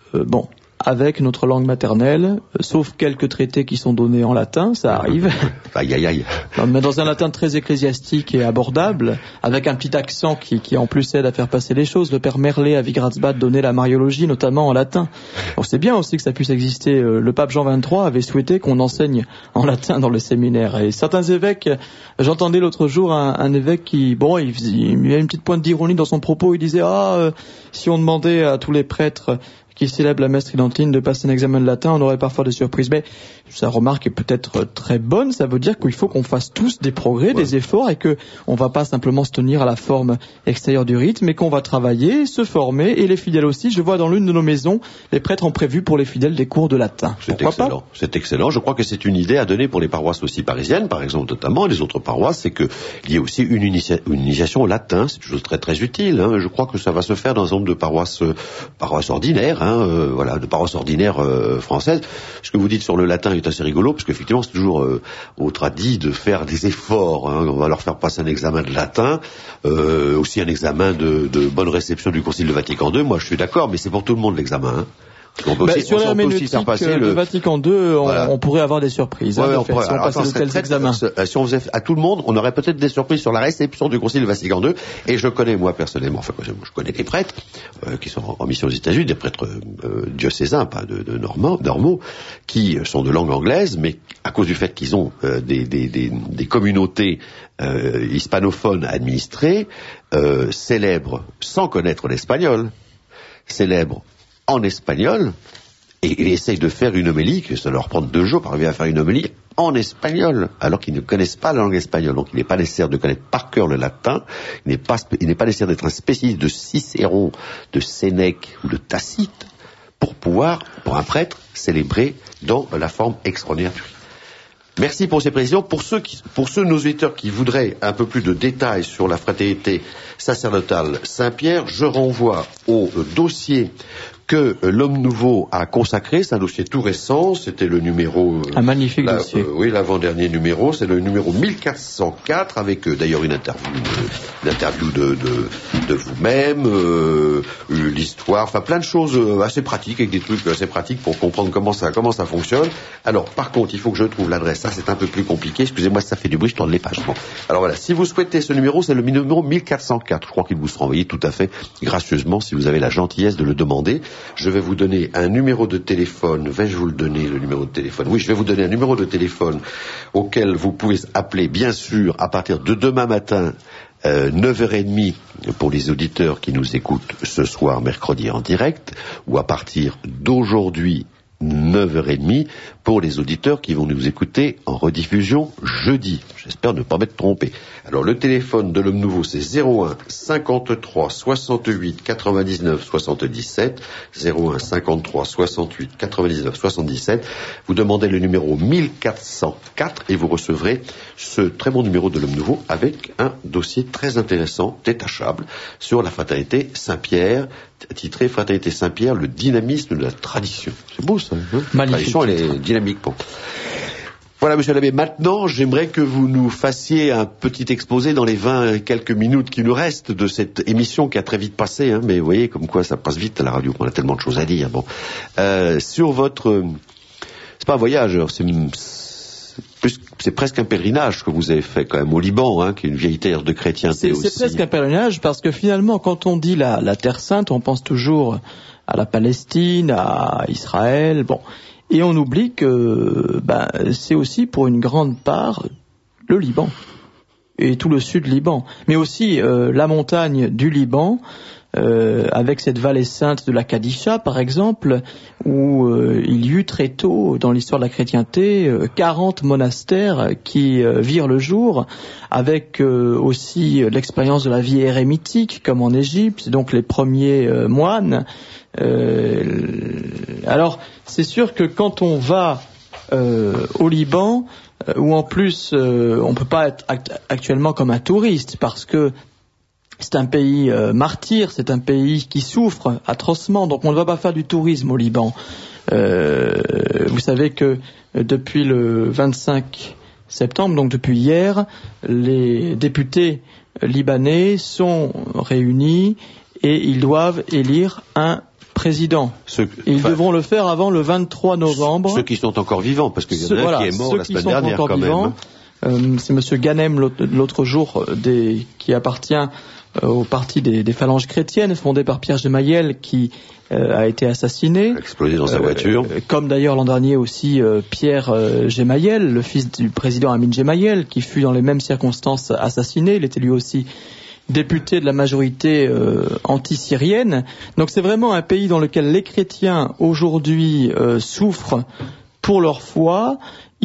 avec notre langue maternelle, sauf quelques traités qui sont donnés en latin, ça arrive. Aïe, aïe, aïe. Mais dans un latin très ecclésiastique et abordable, avec un petit accent qui en plus aide à faire passer les choses. Le père Merlet à Vigratzbad donnait la mariologie, notamment en latin. Donc c'est bien aussi que ça puisse exister. Le pape Jean XXIII avait souhaité qu'on enseigne en latin dans le séminaire. Et certains évêques, j'entendais l'autre jour un évêque qui, il y a une petite pointe d'ironie dans son propos, il disait, si on demandait à tous les prêtres qui célèbre la messe tridentine de passer un examen de latin, on aurait parfois des surprises. Mais sa remarque est peut-être très bonne, ça veut dire qu'il faut qu'on fasse tous des progrès, des efforts, et que on va pas simplement se tenir à la forme extérieure du rite, mais qu'on va travailler, se former, et les fidèles aussi. Je vois dans l'une de nos maisons, les prêtres ont prévu pour les fidèles des cours de latin. C'est excellent. Je crois que c'est une idée à donner pour les paroisses aussi parisiennes, par exemple, notamment, les autres paroisses, c'est qu'il y ait aussi une initiation au latin, c'est une chose très très utile. Hein. Je crois que ça va se faire dans un nombre de paroisses ordinaires, de paroisses ordinaires françaises. Ce que vous dites sur le latin est assez rigolo, parce qu'effectivement c'est toujours au tradit de faire des efforts. Hein. On va leur faire passer un examen de latin, aussi un examen de bonne réception du Concile de Vatican II. Moi je suis d'accord, mais c'est pour tout le monde l'examen. Hein. Sur l'herméneutique de Vatican II, on pourrait avoir des surprises. Si on passait de tels examens. Si on faisait à tout le monde, on aurait peut-être des surprises sur la réception du Concile de Vatican II. Et je connais, moi, personnellement, je connais des prêtres qui sont en mission aux États-Unis, des prêtres diocésains, pas de normaux, qui sont de langue anglaise, mais à cause du fait qu'ils ont des communautés hispanophones administrées, célèbrent sans connaître l'espagnol, célèbrent en espagnol, et essayent de faire une homélie, que ça leur prend 2 jours pour arriver à faire une homélie en espagnol, alors qu'ils ne connaissent pas la langue espagnole. Donc il n'est pas nécessaire de connaître par cœur le latin, il n'est pas nécessaire d'être un spécialiste de Cicéron, de Sénèque ou de Tacite, pour un prêtre, célébrer dans la forme extraordinaire du rite. Merci pour ces précisions. Pour ceux de nos auditeurs qui voudraient un peu plus de détails sur la fraternité sacerdotale Saint-Pierre, je renvoie au dossier que l'Homme Nouveau a consacré. C'est un dossier tout récent, c'était le numéro... un magnifique dossier. Oui, l'avant-dernier numéro, c'est le numéro 1404, avec d'ailleurs une interview de vous-même, l'histoire, enfin plein de choses assez pratiques, avec des trucs assez pratiques pour comprendre comment ça fonctionne. Alors, par contre, il faut que je trouve l'adresse, ça c'est un peu plus compliqué, excusez-moi si ça fait du bruit, je tourne les pages. Bon. Alors voilà, si vous souhaitez ce numéro, c'est le numéro 1404, je crois qu'il vous sera envoyé tout à fait gracieusement, si vous avez la gentillesse de le demander. Je vais vous donner un numéro de téléphone. Vais-je vous le donner, le numéro de téléphone? Oui, je vais vous donner un numéro de téléphone auquel vous pouvez appeler, bien sûr, à partir de demain matin, 9h30 pour les auditeurs qui nous écoutent ce soir, mercredi en direct, ou à partir d'aujourd'hui, 9h30 pour les auditeurs qui vont nous écouter en rediffusion jeudi. J'espère ne pas m'être trompé. Alors le téléphone de l'Homme Nouveau, c'est 01 53 68 99 77, 01 53 68 99 77. Vous demandez le numéro 1404 et vous recevrez ce très bon numéro de l'Homme Nouveau avec un dossier très intéressant, détachable, sur la fraternité Saint-Pierre, titré Fraternité Saint-Pierre, le dynamisme de la tradition. C'est beau ça, hein? La tradition, elle est dynamique. Bon. Voilà, monsieur l'abbé. Maintenant, j'aimerais que vous nous fassiez un petit exposé dans les 20 quelques minutes qui nous restent de cette émission qui a très vite passé, hein, mais vous voyez comme quoi ça passe vite à la radio, on a tellement de choses à dire. Bon. Sur votre... C'est pas un voyage, c'est presque un pèlerinage que vous avez fait quand même au Liban, hein, qui est une vieille terre de chrétienté aussi. C'est presque un pèlerinage parce que finalement, quand on dit la Terre Sainte, on pense toujours à la Palestine, à Israël, bon, et on oublie que c'est aussi pour une grande part le Liban et tout le sud Liban, mais aussi la montagne du Liban, avec cette vallée sainte de la Kadisha, par exemple, où il y eut très tôt, dans l'histoire de la chrétienté, 40 monastères qui virent le jour, avec aussi l'expérience de la vie érémitique, comme en Égypte, donc les premiers moines. Alors, c'est sûr que quand on va au Liban, où en plus on peut pas être actuellement comme un touriste, parce que c'est un pays martyr, c'est un pays qui souffre atrocement, donc on ne va pas faire du tourisme au Liban. Vous savez que depuis le 25 septembre, donc depuis hier, les députés libanais sont réunis et ils doivent élire un président. Ils devront le faire avant le 23 novembre. Ceux qui sont encore vivants, parce qu'il y en a un qui est mort la semaine dernière quand même. C'est monsieur Ghanem l'autre jour, qui appartient au parti des phalanges chrétiennes, fondé par Pierre Gemayel, qui a été assassiné. Explosé dans sa voiture. Comme d'ailleurs l'an dernier aussi Pierre Gemayel, le fils du président Amin Gemayel, qui fut dans les mêmes circonstances assassiné. Il était lui aussi député de la majorité anti-syrienne. Donc c'est vraiment un pays dans lequel les chrétiens aujourd'hui souffrent pour leur foi.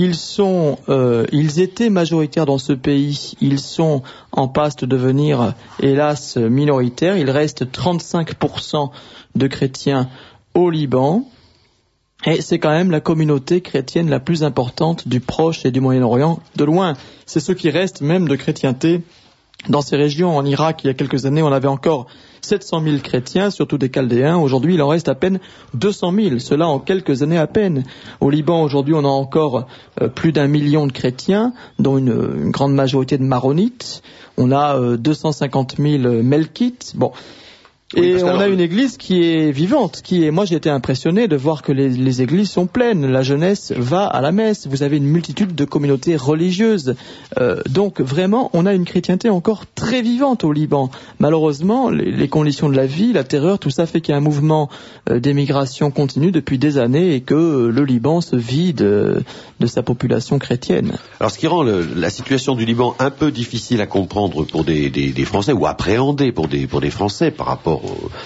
Ils étaient majoritaires dans ce pays. Ils sont en passe de devenir, hélas, minoritaires. Il reste 35% de chrétiens au Liban. Et c'est quand même la communauté chrétienne la plus importante du Proche et du Moyen-Orient, de loin. C'est ce qui reste même de chrétienté dans ces régions. En Irak, il y a quelques années, on avait encore 700 000 chrétiens, surtout des Chaldéens. Aujourd'hui, il en reste à peine 200 000. Cela en quelques années à peine. Au Liban, aujourd'hui, on a encore plus d'1 million de chrétiens, dont une grande majorité de maronites. On a 250 000 melkites. Bon. Et on a une église qui est vivante, moi j'ai été impressionné de voir que les églises sont pleines, la jeunesse va à la messe, vous avez une multitude de communautés religieuses, donc vraiment on a une chrétienté encore très vivante au Liban. Malheureusement, les conditions de la vie, la terreur, tout ça fait qu'il y a un mouvement d'émigration continue depuis des années et que le Liban se vide de sa population chrétienne. Alors ce qui rend la situation du Liban un peu difficile à comprendre pour des Français, ou appréhender pour des Français par rapport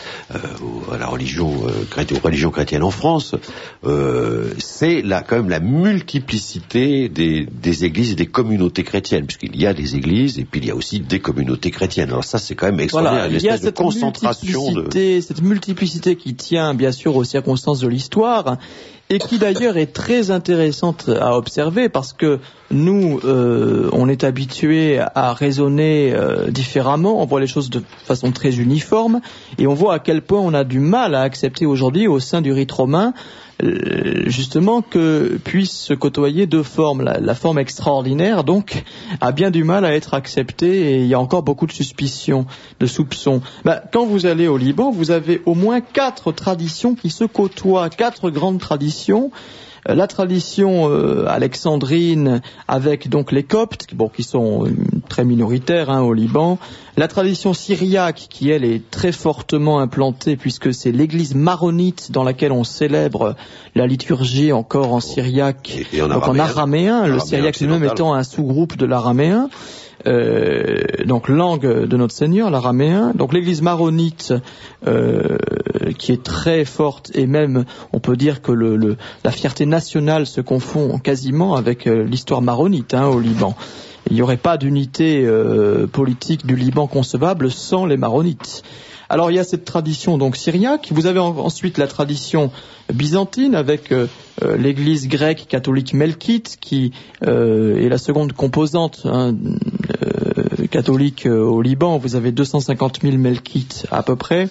à la religion aux religions chrétiennes en France, c'est quand même la multiplicité des églises et des communautés chrétiennes, puisqu'il y a des églises et puis il y a aussi des communautés chrétiennes. Alors ça c'est quand même extraordinaire, voilà, il y a cette concentration cette multiplicité qui tient bien sûr aux circonstances de l'histoire, et qui d'ailleurs est très intéressante à observer, parce que nous, on est habitués à raisonner différemment, on voit les choses de façon très uniforme, et on voit à quel point on a du mal à accepter aujourd'hui au sein du rite romain justement que puissent se côtoyer deux formes. La forme extraordinaire, donc, a bien du mal à être acceptée, et il y a encore beaucoup de suspicions, de soupçons. Quand vous allez au Liban, vous avez au moins 4 traditions qui se côtoient, 4 grandes traditions. La tradition alexandrine avec donc les Coptes, qui sont très minoritaires au Liban. La tradition syriaque qui elle est très fortement implantée, puisque c'est l'église maronite dans laquelle on célèbre la liturgie encore en syriaque, donc en araméen, le syriaque lui-même étant un sous-groupe de l'araméen. Donc langue de notre Seigneur, l'araméen. Donc l'église maronite qui est très forte, et même on peut dire que la fierté nationale se confond quasiment avec l'histoire maronite au Liban. Il n'y aurait pas d'unité politique du Liban concevable sans les maronites. Alors il y a cette tradition donc syriaque. Vous avez ensuite la tradition byzantine avec l'église grecque catholique melkite qui est la seconde composante catholique au Liban. Vous avez 250 000 melkites à peu près.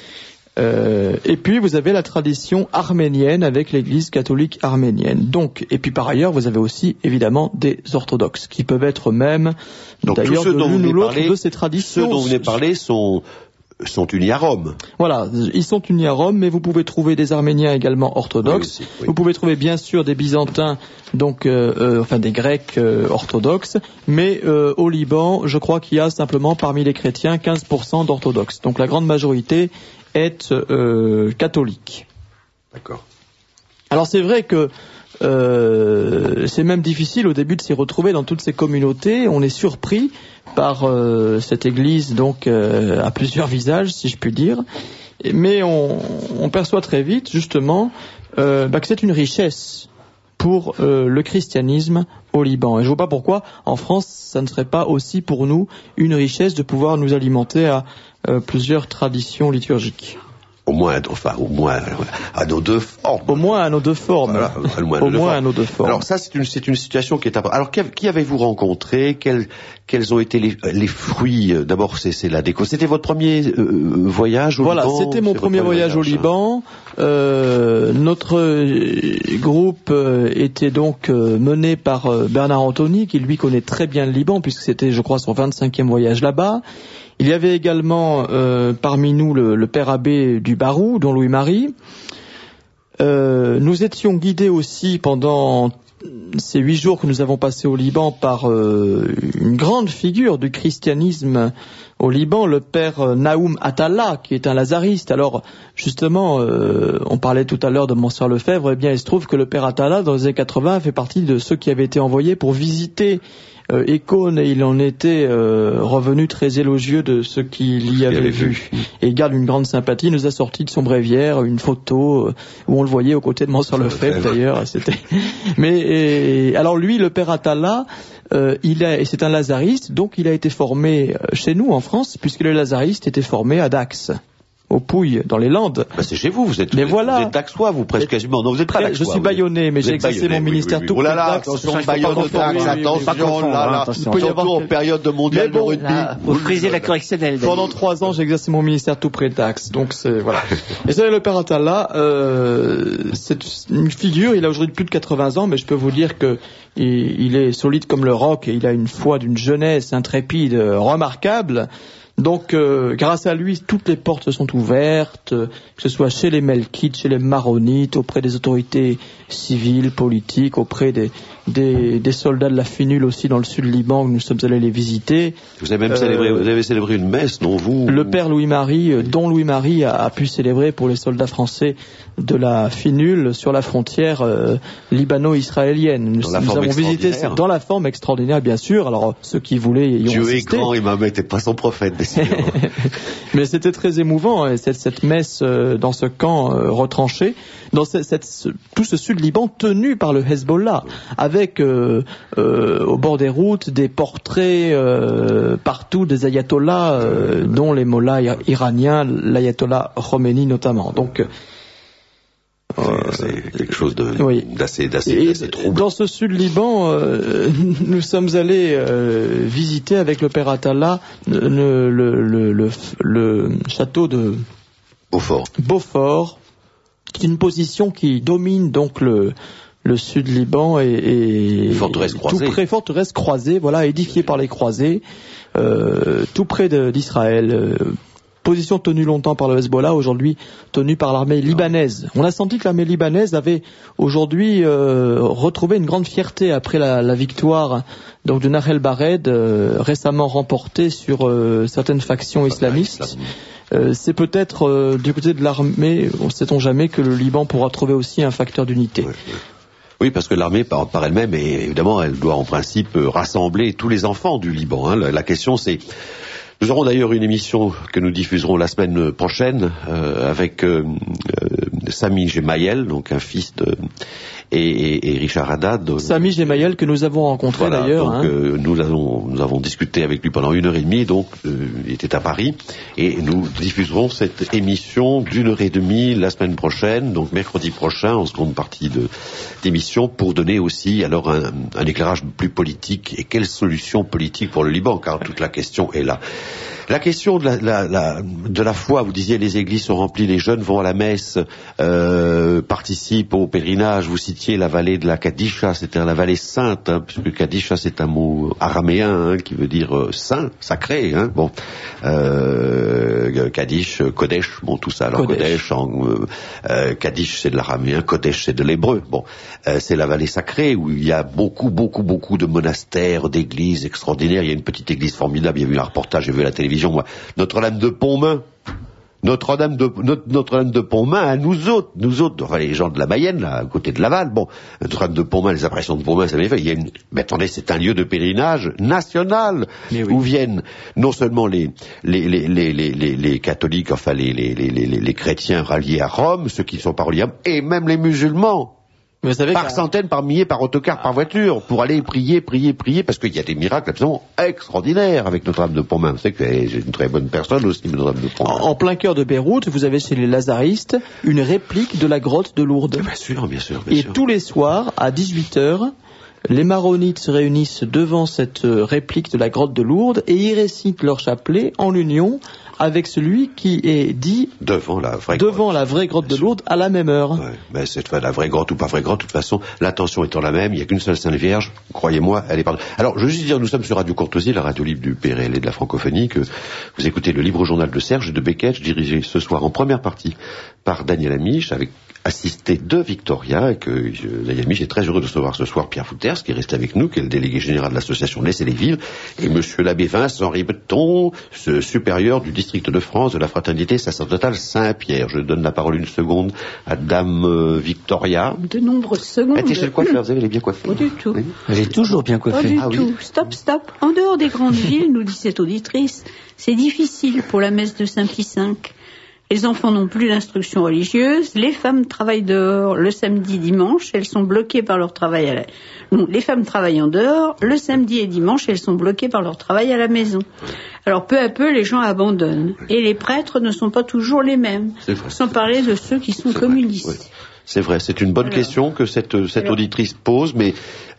Et puis vous avez la tradition arménienne avec l'église catholique arménienne. Donc, et puis par ailleurs vous avez aussi évidemment des orthodoxes qui peuvent être même donc, d'ailleurs de l'une ou l'autre de ces traditions. Ceux dont vous venez parler sont unis à Rome. Voilà, ils sont unis à Rome, mais vous pouvez trouver des Arméniens également orthodoxes. Oui, oui. Vous pouvez trouver bien sûr des Byzantins, donc des Grecs orthodoxes, mais au Liban, je crois qu'il y a simplement parmi les chrétiens 15% d'orthodoxes. Donc la grande majorité est catholique. D'accord. Alors c'est vrai que c'est même difficile au début de s'y retrouver dans toutes ces communautés. On est surpris par cette église, donc à plusieurs visages, si je puis dire. Mais on perçoit très vite, justement, que c'est une richesse pour le christianisme au Liban. Et je vois pas pourquoi, en France, ça ne serait pas aussi pour nous une richesse de pouvoir nous alimenter à plusieurs traditions liturgiques. Au moins à nos deux formes. Au moins à nos deux formes. Voilà, au moins à nos deux formes. Alors ça, c'est une situation qui est importante. Alors qui avez-vous rencontré? Quels ont été les fruits? D'abord, c'est la déco. C'était votre premier voyage au Liban? Voilà, c'était mon premier voyage au Liban. Notre groupe était donc mené par Bernard Anthony, qui lui connaît très bien le Liban, puisque c'était, je crois, son 25e voyage là-bas. Il y avait également parmi nous le père abbé du Barou, don Louis-Marie. Nous étions guidés aussi pendant ces 8 jours que nous avons passés au Liban par une grande figure du christianisme au Liban, le père Naoum Attallah, qui est un lazariste. Alors, justement, on parlait tout à l'heure de Monseigneur Lefebvre, eh bien, il se trouve que le père Attallah, dans les années 80, fait partie de ceux qui avaient été envoyés pour visiter Écône, et il en était revenu très élogieux de ce qu'il y avait vu. Et il garde une grande sympathie. Il nous a sorti de son bréviaire une photo où on le voyait aux côtés de Monseigneur Lefebvre, d'ailleurs. Mais alors lui, le père Attallah, c'est un lazariste, donc il a été formé chez nous en France, puisque le lazariste était formé à Dax, au Pouilly, dans les Landes. Bah c'est chez vous, vous êtes Daxois, vous presque quasiment. Non, vous êtes pas Daxois. Je suis Bayonnais, mais j'ai exercé mon ministère tout près de Dax. Attention, Bayonne, Dax, attention, surtout en période de mondial de rugby. Vous frisez la correctionnelle. Pendant 3 ans, j'ai exercé mon ministère tout près de Dax, donc c'est, voilà. Et ça, le père Attallah, c'est une figure, il a aujourd'hui plus de 80 ans, mais je peux vous dire que il est solide comme le roc, et il a une foi d'une jeunesse intrépide remarquable. Donc, grâce à lui, toutes les portes sont ouvertes, que ce soit chez les Melkites, chez les Maronites, auprès des autorités civiles, politiques, auprès des soldats de la Finule aussi dans le sud du Liban, où nous sommes allés les visiter. Vous avez même célébré une messe, non, vous? Le père Louis-Marie, don Louis-Marie, a pu célébrer pour les soldats français de la Finule sur la frontière libano-israélienne. Nous avons visité dans la forme extraordinaire, bien sûr. Alors, ceux qui voulaient y ont assisté. Dieu est grand, et Mahomet n'était pas son prophète. Mais c'était très émouvant, et cette messe dans ce camp retranché, dans tout ce sud Liban tenu par le Hezbollah, avec au bord des routes des portraits partout des ayatollahs, dont les mollahs iraniens, l'ayatollah Khomeini notamment. Donc c'est quelque chose d'assez troublant. Dans ce sud Liban, nous sommes allés visiter avec le père Attallah le château de Beaufort, qui est une position qui domine donc le sud Liban, et forteresse croisée, voilà, édifiée par les croisés, tout près d'Israël. Position tenue longtemps par le Hezbollah, aujourd'hui tenue par l'armée libanaise. On a senti que l'armée libanaise avait aujourd'hui retrouvé une grande fierté après la victoire donc de Nahel Bared, récemment remportée sur certaines factions islamistes. C'est peut-être du côté de l'armée, on ne sait-on jamais, que le Liban pourra trouver aussi un facteur d'unité. Oui, parce que l'armée, par elle-même, évidemment, elle doit en principe rassembler tous les enfants du Liban. Hein. La question, c'est... Nous aurons d'ailleurs une émission que nous diffuserons la semaine prochaine avec Sami Gemayel, donc un fils et Richard Haddad. Sami Gemayel que nous avons rencontré, voilà, d'ailleurs. Donc, nous avons discuté avec lui pendant 1h30, donc il était à Paris, et nous diffuserons cette émission d'1h30 la semaine prochaine, donc mercredi prochain, en seconde partie d'émission, pour donner aussi alors un éclairage plus politique, et quelle solution politique pour le Liban, car toute la question est là. La question de la foi, vous disiez les églises sont remplies, les jeunes vont à la messe, participent au pèlerinage, vous citiez la vallée de la Kadisha, c'est-à-dire la vallée sainte, hein, puisque Kadisha c'est un mot araméen, hein, qui veut dire saint, sacré, hein, bon, Kadish, Kodesh, bon tout ça, alors Kodesh, Kadish c'est de l'araméen, Kodesh c'est de l'hébreu, bon, c'est la vallée sacrée où il y a beaucoup de monastères, d'églises extraordinaires, il y a une petite église formidable, il y a eu un reportage, j'ai vu à la télévision, moi, Notre-Dame de Pontmain, Notre-Dame de Pontmain, à nous autres, enfin les gens de la Mayenne, là, à côté de Laval, bon, Notre-Dame de Pontmain, les apparitions de Pontmain, ça m'est fait, mais attendez, c'est un lieu de pèlerinage national, où viennent non seulement les catholiques, enfin les chrétiens ralliés à Rome, ceux qui ne sont pas reliés à Rome, et même les musulmans. Vous savez par centaines, par milliers, par autocar, par voiture, pour aller prier, parce qu'il y a des miracles absolument extraordinaires avec Notre-Dame de Pontmain. Vous savez que j'ai une très bonne personne aussi, Notre-Dame de Pontmain. En plein cœur de Beyrouth, vous avez chez les Lazaristes une réplique de la grotte de Lourdes. Bien sûr. Et tous les soirs, à 18h, les maronites se réunissent devant cette réplique de la grotte de Lourdes et y récitent leur chapelet en union avec celui qui est dit devant la vraie grotte de Lourdes à la même heure. Ouais, mais cette fois, la vraie grotte ou pas vraie grotte, de toute façon, l'intention étant la même, il n'y a qu'une seule Sainte Vierge, croyez-moi, elle est pardonnée. Alors, je veux juste dire, nous sommes sur Radio Courtoisie, la radio libre du PRL et de la francophonie, que vous écoutez le libre journal de Serge de Beketch, dirigé ce soir en première partie par Daniel Amiche, avec assisté de Victoria, et que Daniel Amiche est très heureux de recevoir ce soir Pierre Fouters, qui est resté avec nous, qui est le délégué général de l'association Laissez-les-Vivre, et monsieur l'abbé Vincent Ribeton, ce supérieur du district de France de la fraternité sacerdotale Saint-Pierre. Je donne la parole une seconde à dame Victoria. De nombreuses secondes. Elle était chez le coiffeur, vous savez, elle est bien coiffée. Pas du tout. Oui. Elle est toujours bien coiffée. Pas du tout. Stop. En dehors des grandes villes, nous dit cette auditrice, c'est difficile pour la messe de Saint-Pie V. Les enfants n'ont plus d'instruction religieuse. Les femmes travaillent dehors le samedi, dimanche. Elles sont bloquées par leur travail les femmes travaillent en dehors. Le samedi et dimanche, elles sont bloquées par leur travail à la maison. Alors, peu à peu, les gens abandonnent. Et les prêtres ne sont pas toujours les mêmes. Sans parler de ceux qui sont communistes. Oui. C'est vrai. C'est une bonne question que cette auditrice pose, mais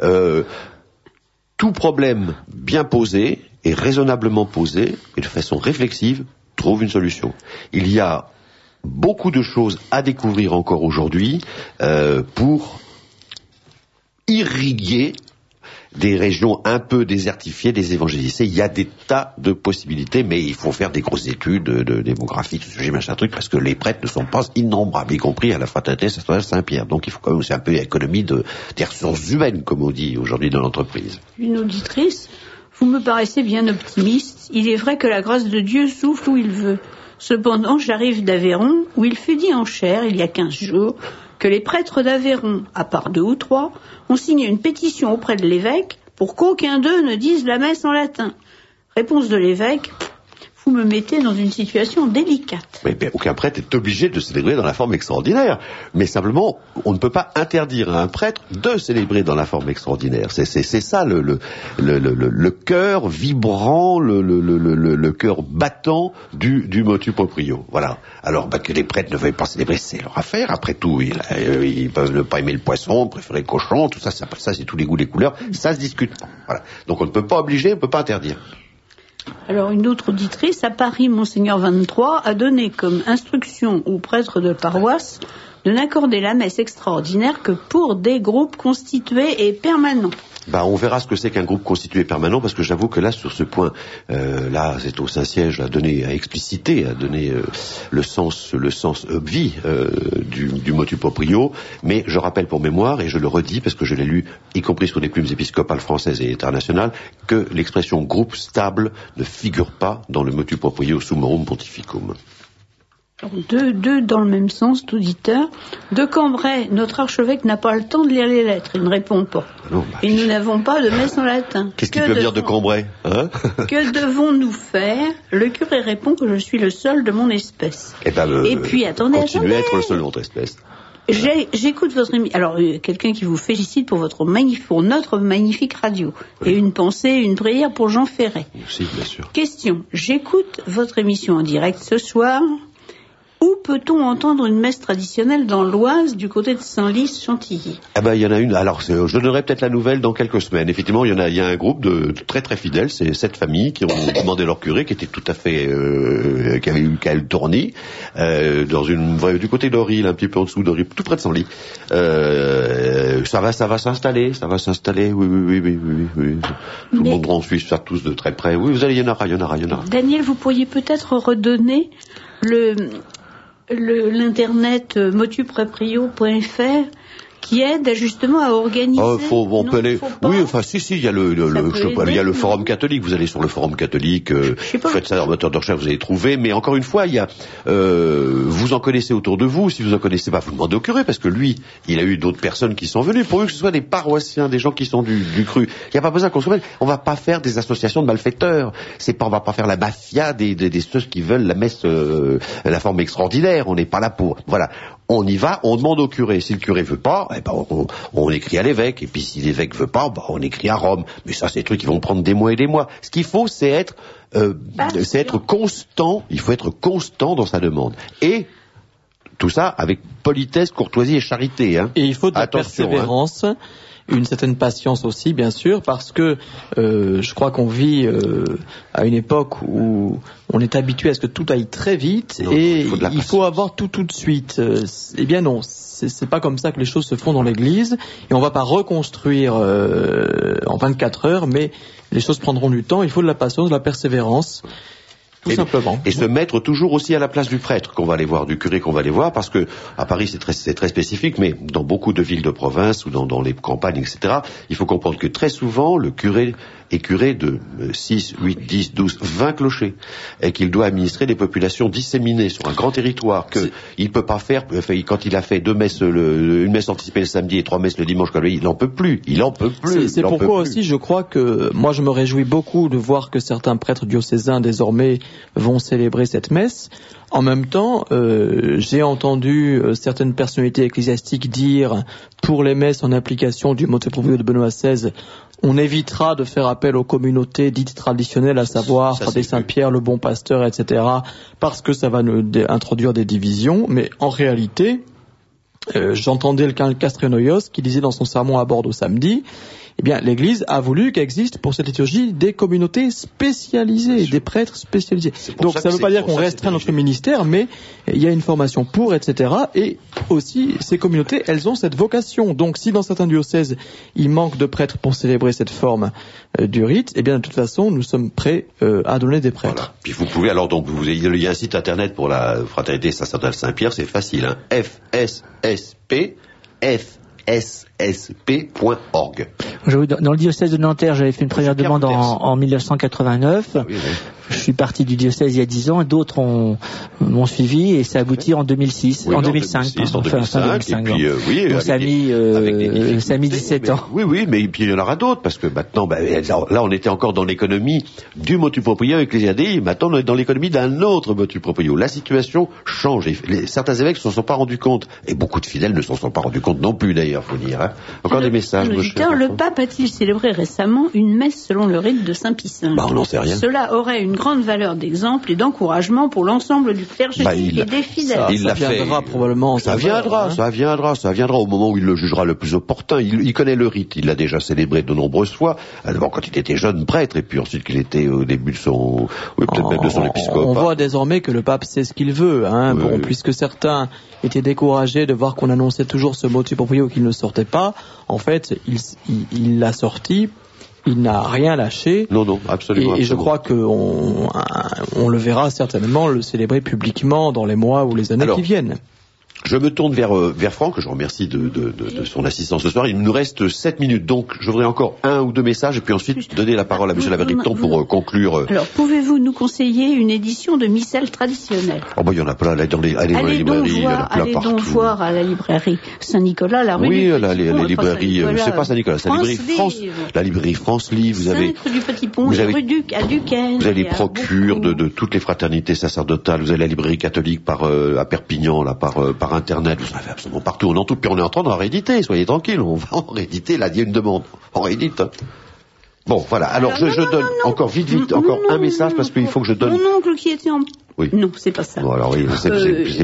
tout problème bien posé et raisonnablement posé, et de façon réflexive, trouve une solution. Il y a beaucoup de choses à découvrir encore aujourd'hui pour irriguer des régions un peu désertifiées, désévangélisées. Il y a des tas de possibilités, mais il faut faire des grosses études de démographie, tout ce machin truc, parce que les prêtres ne sont pas innombrables, y compris à la fraternité sacerdotale Saint-Pierre. Donc il faut quand même aussi un peu économie des ressources humaines, comme on dit aujourd'hui dans l'entreprise. Une auditrice, vous me paraissez bien optimiste. Il est vrai que la grâce de Dieu souffle où il veut. Cependant, j'arrive d'Aveyron, où il fut dit en chair, il y a 15 jours, que les prêtres d'Aveyron, à part 2 ou 3, ont signé une pétition auprès de l'évêque pour qu'aucun d'eux ne dise la messe en latin. Réponse de l'évêque: vous me mettez dans une situation délicate. Mais aucun prêtre est obligé de célébrer dans la forme extraordinaire. Mais simplement, on ne peut pas interdire à un prêtre de célébrer dans la forme extraordinaire. C'est ça le cœur vibrant, le cœur battant du motu proprio. Voilà. Alors que les prêtres ne veuillent pas célébrer, c'est leur affaire. Après tout, ils peuvent ne pas aimer le poisson, préférer le cochon, tout ça, c'est tous les goûts, les couleurs. Ça se discute pas. Voilà. Donc on ne peut pas obliger, on ne peut pas interdire. Alors, une autre auditrice, à Paris, Monseigneur 23 a donné comme instruction aux prêtres de paroisse de n'accorder la messe extraordinaire que pour des groupes constitués et permanents. On verra ce que c'est qu'un groupe constitué permanent, parce que j'avoue que là, sur ce point, là, c'est au Saint-Siège à expliciter, à donner le sens obvi du motu proprio. Mais je rappelle pour mémoire, et je le redis parce que je l'ai lu, y compris sur les plumes épiscopales françaises et internationales, que l'expression groupe stable ne figure pas dans le motu proprio Summorum Pontificum. Deux dans le même sens, d'auditeur. De Cambrai, notre archevêque n'a pas le temps de lire les lettres, il ne répond pas. Et nous n'avons pas de messe en latin. Qu'est-ce qu'il peut dire de Cambrai, hein? Que devons-nous faire? Le curé répond que je suis le seul de mon espèce. Et puis, attendez. Continuez à être le seul de votre espèce. J'écoute votre émission. Alors, quelqu'un qui vous félicite pour notre magnifique radio. Oui. Et une pensée, une prière pour Jean Ferret. Merci, bien sûr. Question. J'écoute votre émission en direct ce soir. Où peut-on entendre une messe traditionnelle dans l'Oise, du côté de Senlis-Chantilly? Il y en a une. Alors, je donnerai peut-être la nouvelle dans quelques semaines. Effectivement, il y a un groupe de très très fidèles. C'est 7 familles qui ont demandé leur curé, qui était tout à fait, qui avait eu qu'à le tourner, du côté d'Oril, un petit peu en dessous d'Oril, tout près de Senlis. Ça va s'installer. Oui. Tout le monde en suit ça tous de très près. Oui, il y en aura. Daniel, vous pourriez peut-être redonner l'internet motuproprio.fr qui aide justement à organiser. Si, il y a il y a le forum catholique. Vous allez sur le forum catholique, faites ça dans moteur de recherche, vous allez trouver. Mais encore une fois, il y a, vous en connaissez autour de vous. Si vous en connaissez pas, vous demandez au curé, parce que lui, il a eu d'autres personnes qui sont venues. Pour eux, que ce soit des paroissiens, des gens qui sont du cru. Il n'y a pas besoin qu'on se mette. On va pas faire des associations de malfaiteurs. On va pas faire la mafia des ceux qui veulent la messe, la forme extraordinaire. On n'est pas là pour. Voilà. On y va, on demande au curé. Si le curé veut pas, on écrit à l'évêque. Et puis si l'évêque veut pas, on écrit à Rome. Mais ça, c'est des trucs qui vont prendre des mois et des mois. Ce qu'il faut, c'est être constant. Il faut être constant dans sa demande. Et tout ça avec politesse, courtoisie et charité. Hein. Et il faut de la persévérance. Une certaine patience aussi, bien sûr, parce que je crois qu'on vit à une époque où on est habitué à ce que tout aille très vite il faut avoir tout de suite. Eh bien non, c'est pas comme ça que les choses se font dans l'Église, et on va pas reconstruire en 24 heures, mais les choses prendront du temps. Il faut de la patience, de la persévérance. Tout simplement. Et se mettre toujours aussi à la place du prêtre qu'on va aller voir, du curé qu'on va aller voir, parce que à Paris c'est très spécifique, mais dans beaucoup de villes de province ou dans les campagnes, etc., il faut comprendre que très souvent le curé est curé de 6, 8, 10, 12, 20 clochers, et qu'il doit administrer des populations disséminées sur un grand territoire, qu'il peut pas faire, quand il a fait une messe anticipée le samedi et 3 messes le dimanche, il n'en peut plus. C'est pourquoi aussi je crois que, moi je me réjouis beaucoup de voir que certains prêtres diocésains désormais vont célébrer cette messe. En même temps, j'ai entendu certaines personnalités ecclésiastiques dire, pour les messes en application du motu proprio de Benoît XVI, on évitera de faire appel aux communautés dites traditionnelles, à savoir des Saint-Pierre, le Bon Pasteur, etc., parce que ça va nous introduire des divisions. Mais en réalité, j'entendais le cardinal Castrenoyos qui disait dans son sermon à Bordeaux samedi, eh bien, l'Église a voulu qu'existe pour cette liturgie des communautés spécialisées, des prêtres spécialisés. Donc ça ne veut pas dire qu'on restreint notre ministère, mais il y a une formation pour, etc. Et aussi, ces communautés, elles ont cette vocation. Donc si dans certains diocèses, il manque de prêtres pour célébrer cette forme du rite, eh bien, de toute façon, nous sommes prêts à donner des prêtres. Voilà. Puis vous pouvez, alors, il y a un site internet pour la Fraternité sacerdotale Saint-Pierre, c'est facile, hein, fssp.org. Dans le diocèse de Nanterre, j'avais fait une première demande en 1989. Oui. Je suis parti du diocèse il y a 10 ans et d'autres m'ont suivi et ça aboutit en 2006, en 2005. Et puis, donc ça a mis 17 ans. Oui, mais puis il y en aura d'autres parce que maintenant, là on était encore dans l'économie du motu proprio ecclésiadei, maintenant on est dans l'économie d'un autre motu proprio. La situation change. Certains évêques ne s'en sont pas rendus compte et beaucoup de fidèles ne s'en sont pas rendus compte non plus d'ailleurs, faut dire. Hein. Encore des messages. Le pape a-t-il célébré récemment une messe selon le rite de Saint Pie V? On n'en sait rien. Cela aurait une grande valeur d'exemple et d'encouragement pour l'ensemble du clergé et des fidèles. Ça viendra probablement. Ça viendra au moment où il le jugera le plus opportun. Il connaît le rite, il l'a déjà célébré de nombreuses fois. D'abord quand il était jeune prêtre et puis ensuite qu'il était au début de son, peut-être même de son épiscopat. On voit désormais que le pape sait ce qu'il veut, hein. Oui. Bon, puisque certains étaient découragés de voir qu'on annonçait toujours ce motu proprio qu'il ne sortait pas. En fait, il l'a sorti. Il n'a rien lâché. Non, absolument. Et je crois qu'on le verra certainement le célébrer publiquement dans les mois ou les années qui viennent. Je me tourne vers Franck, que je remercie de son assistance ce soir. Il nous reste 7 minutes, donc je voudrais encore 1 ou 2 messages et puis ensuite donner la parole à M. Laveriton pour conclure. Alors, pouvez-vous nous conseiller une édition de missel traditionnelle? Il y en a plein, là, dans les librairies, il y en a plein partout. Allez donc voir à la librairie Saint-Nicolas, la rue. Oui, les librairies, c'est pas Saint-Nicolas, c'est la librairie France Livre, vous avez du Petit Pont, rue à Duquesne. Vous avez les procures de toutes les fraternités sacerdotales, vous avez la librairie catholique à Perpignan, là, par Internet, vous savez absolument partout, on en tout, puis on est en train d'en rééditer, soyez tranquilles, on va en rééditer, là, il y a une demande, on réédite. Hein. Bon, voilà, alors je donne encore vite, un message, parce qu'il faut que je donne... Mon oncle qui était en... Oui. Non, c'est pas ça. Bon, alors oui, c'est plus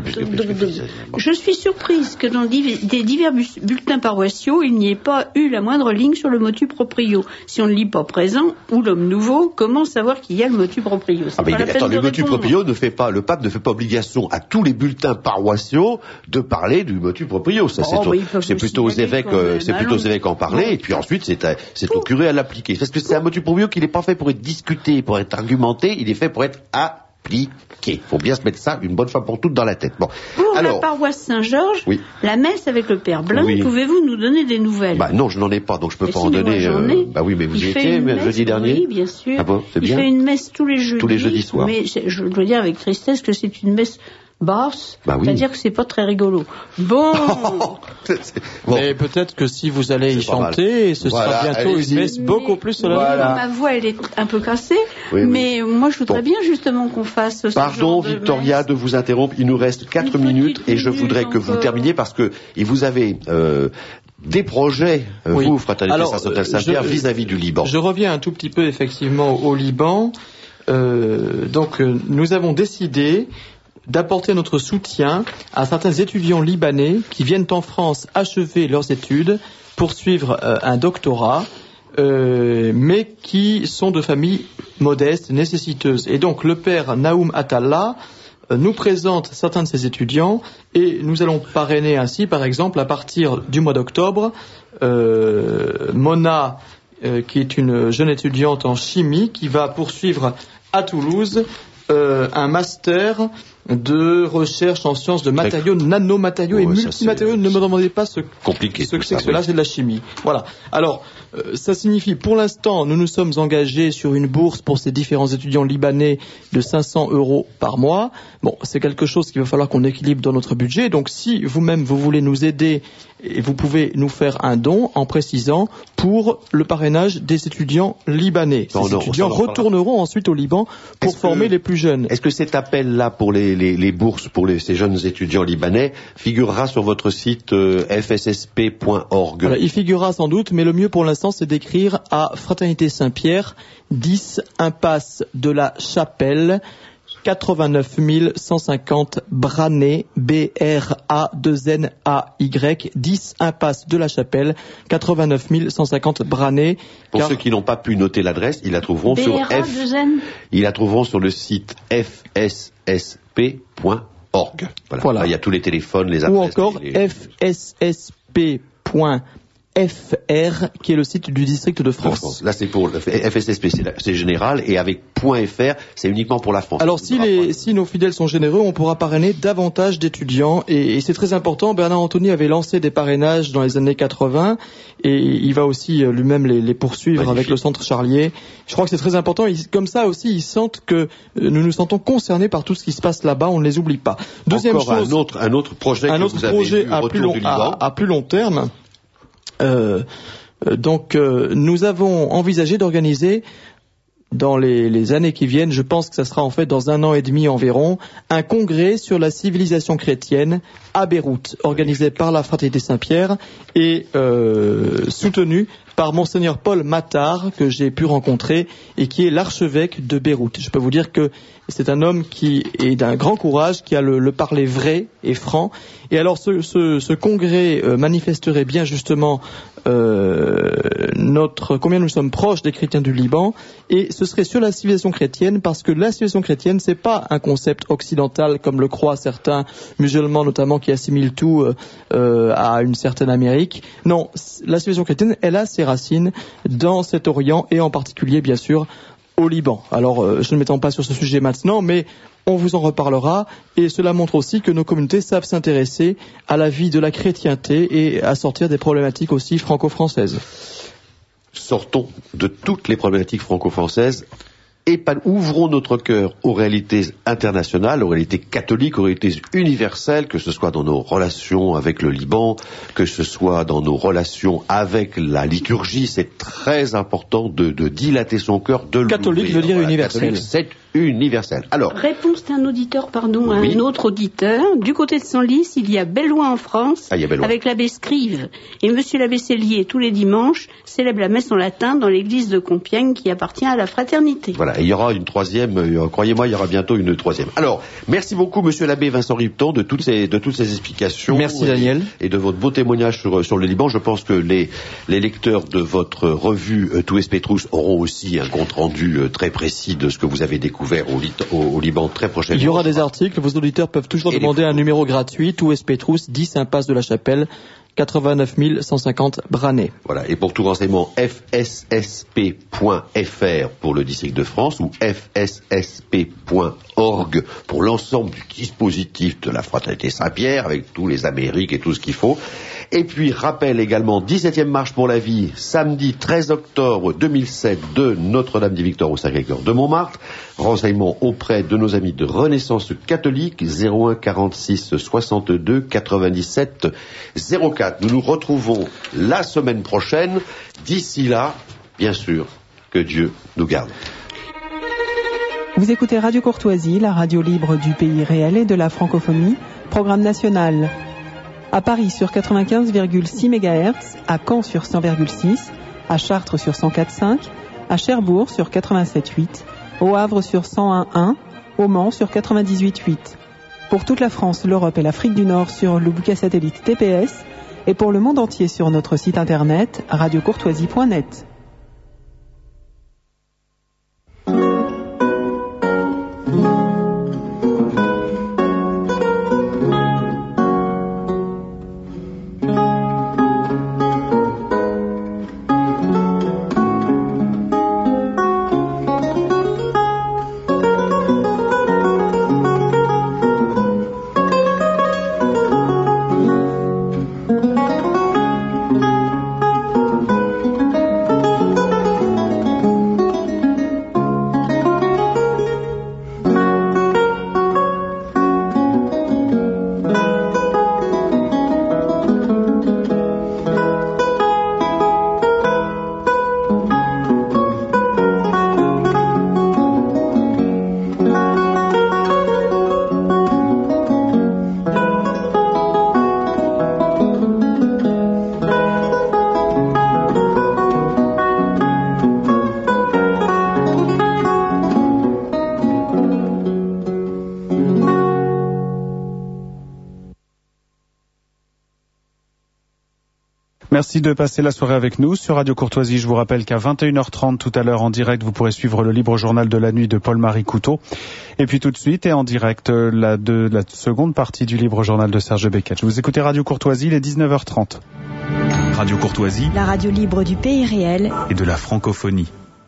Je suis surprise que dans des divers bulletins paroissiaux, il n'y ait pas eu la moindre ligne sur le motu proprio. Si on ne lit pas présent ou l'homme nouveau, comment savoir qu'il y a le motu proprio? Le motu proprio le pape ne fait pas obligation à tous les bulletins paroissiaux de parler du motu proprio. Ça, c'est plutôt aux évêques, en parler, et puis ensuite c'est au curé à l'appliquer. Parce que c'est un motu proprio qui n'est pas fait pour être discuté, pour être argumenté, il est fait pour être appliqué. Il faut bien se mettre ça une bonne fois pour toutes dans la tête. Bon. Pour la paroisse Saint-Georges, la messe avec le Père Blin, pouvez-vous nous donner des nouvelles? Non, je n'en ai pas, donc je peux pas en donner. Oui, mais vous y étiez jeudi dernier. Oui, bien sûr. Ah bon, c'est bien. Il fait une messe tous les jeudis. Tous les jeudis soirs. Mais je dois dire avec tristesse que c'est une messe basse, c'est-à-dire que c'est pas très rigolo. Bon. Mais peut-être que si vous allez y chanter, ce sera bientôt une messe beaucoup plus solennelle. Ma voix, elle est un peu cassée, mais moi je voudrais bien justement qu'on fasse ce Pardon, Victoria, de vous interrompre. Il nous reste 4 minutes et je voudrais que vous terminiez parce que vous avez des projets, vous, Fraternité Sacerdotale Saint-Pierre, vis-à-vis du Liban. Je reviens un tout petit peu effectivement au Liban. Donc nous avons décidé d'apporter notre soutien à certains étudiants libanais qui viennent en France achever leurs études, poursuivre un doctorat, mais qui sont de familles modestes, nécessiteuses. Et donc le père Naoum Attallah nous présente certains de ces étudiants et nous allons parrainer ainsi, par exemple, à partir du mois d'octobre, Mona, qui est une jeune étudiante en chimie, qui va poursuivre à Toulouse un master de recherche en sciences de matériaux, nanomatériaux et multimatériaux. Ne me demandez pas ce que c'est que cela, c'est de la chimie. Voilà. Alors, ça signifie, pour l'instant, nous nous sommes engagés sur une bourse pour ces différents étudiants libanais de 500 € par mois. Bon, c'est quelque chose qu'il va falloir qu'on équilibre dans notre budget. Donc, si vous-même, vous voulez nous aider, et vous pouvez nous faire un don en précisant pour le parrainage des étudiants libanais. Ces étudiants retourneront ensuite au Liban pour former les plus jeunes. Est-ce que cet appel-là pour les bourses pour ces jeunes étudiants libanais figurera sur votre site fssp.org? Voilà, il figurera sans doute, mais le mieux pour l'instant, c'est d'écrire à Fraternité Saint-Pierre, 10 impasse de la Chapelle, 89 150 Branay, B-R-A-2-N-A-Y, 10 impasse de la Chapelle, 89 150 Branay. Pour ceux qui n'ont pas pu noter l'adresse, ils la trouveront sur sur le site fsSP.org. Voilà. Là, il y a tous les téléphones, les adresses. Ou encore fssp.fr, qui est le site du district de France. Là, c'est pour le FSSP, c'est général, et avec .fr, c'est uniquement pour la France. Alors, si nos fidèles sont généreux, on pourra parrainer davantage d'étudiants, et c'est très important. Bernard Anthony avait lancé des parrainages dans les années 80, et il va aussi lui-même les poursuivre avec le Centre Charlier. Je crois que c'est très important. Comme ça aussi, ils sentent que nous nous sentons concernés par tout ce qui se passe là-bas. On ne les oublie pas. Deuxième chose, un autre projet que vous avez eu, à plus long terme. Nous avons envisagé d'organiser dans les années qui viennent, je pense que ça sera en fait dans 1 an et demi environ, un congrès sur la civilisation chrétienne à Beyrouth, organisé par la Fraternité Saint-Pierre et soutenu par Monseigneur Paul Matar, que j'ai pu rencontrer et qui est l'archevêque de Beyrouth. Je peux vous dire que c'est un homme qui est d'un grand courage, qui a le parler vrai et franc. Et alors ce congrès manifesterait bien justement combien nous sommes proches des chrétiens du Liban, et ce serait sur la civilisation chrétienne, parce que la civilisation chrétienne, c'est pas un concept occidental comme le croient certains musulmans notamment qui assimilent tout à une certaine Amérique. Non, la civilisation chrétienne, elle a ses racines dans cet Orient et en particulier bien sûr au Liban. Alors je ne m'étends pas sur ce sujet maintenant, mais on vous en reparlera, et cela montre aussi que nos communautés savent s'intéresser à la vie de la chrétienté et à sortir des problématiques aussi franco-françaises. Sortons de toutes les problématiques franco-françaises et ouvrons notre cœur aux réalités internationales, aux réalités catholiques, aux réalités universelles, que ce soit dans nos relations avec le Liban, que ce soit dans nos relations avec la liturgie. C'est très important de dilater son cœur, de l'ouvrir. Catholique veut dire universel. C'est universel. Alors, réponse d'un auditeur, à un autre auditeur. Du côté de Senlis, il y a Bellois en France, avec l'abbé Scrive. Et monsieur l'abbé Cellier, tous les dimanches, célèbre la messe en latin dans l'église de Compiègne qui appartient à la fraternité. Voilà, et il y aura une troisième, croyez-moi, il y aura bientôt une troisième. Alors, merci beaucoup monsieur l'abbé Vincent Ripton de toutes ces explications. Merci Daniel. Et de votre beau témoignage sur le Liban. Je pense que les lecteurs de votre revue Tous Petrus auront aussi un compte rendu très précis de ce que vous avez découvert au Liban très prochainement. Il y aura des articles, vos auditeurs peuvent toujours demander un numéro gratuit, Tous Petrus, 10 impasse de la Chapelle, 89 150 Branay. Voilà, et pour tout renseignement, fssp.fr pour le district de France ou fssp.org pour l'ensemble du dispositif de la Fraternité Saint-Pierre avec tous les Amériques et tout ce qu'il faut. Et puis, rappel également, 17e marche pour la vie, samedi 13 octobre 2007 de Notre-Dame-des-Victoires au Sacré-Cœur de Montmartre. Renseignements auprès de nos amis de Renaissance catholique, 01 46 62 97 04. Nous nous retrouvons la semaine prochaine. D'ici là, bien sûr, que Dieu nous garde. Vous écoutez Radio Courtoisie, la radio libre du pays réel et de la francophonie, programme national. À Paris sur 95,6 MHz, à Caen sur 100,6, à Chartres sur 104,5, à Cherbourg sur 87,8, au Havre sur 101,1, au Mans sur 98,8. Pour toute la France, l'Europe et l'Afrique du Nord sur le bouquet satellite TPS et pour le monde entier sur notre site internet radiocourtoisie.net. Merci de passer la soirée avec nous sur Radio Courtoisie. Je vous rappelle qu'à 21h30 tout à l'heure en direct, vous pourrez suivre le libre journal de la nuit de Paul-Marie Couteau. Et puis tout de suite et en direct, la seconde partie du libre journal de Serge Beketch. Vous écoutez Radio Courtoisie, il est 19h30. Radio Courtoisie, la radio libre du pays réel et de la francophonie.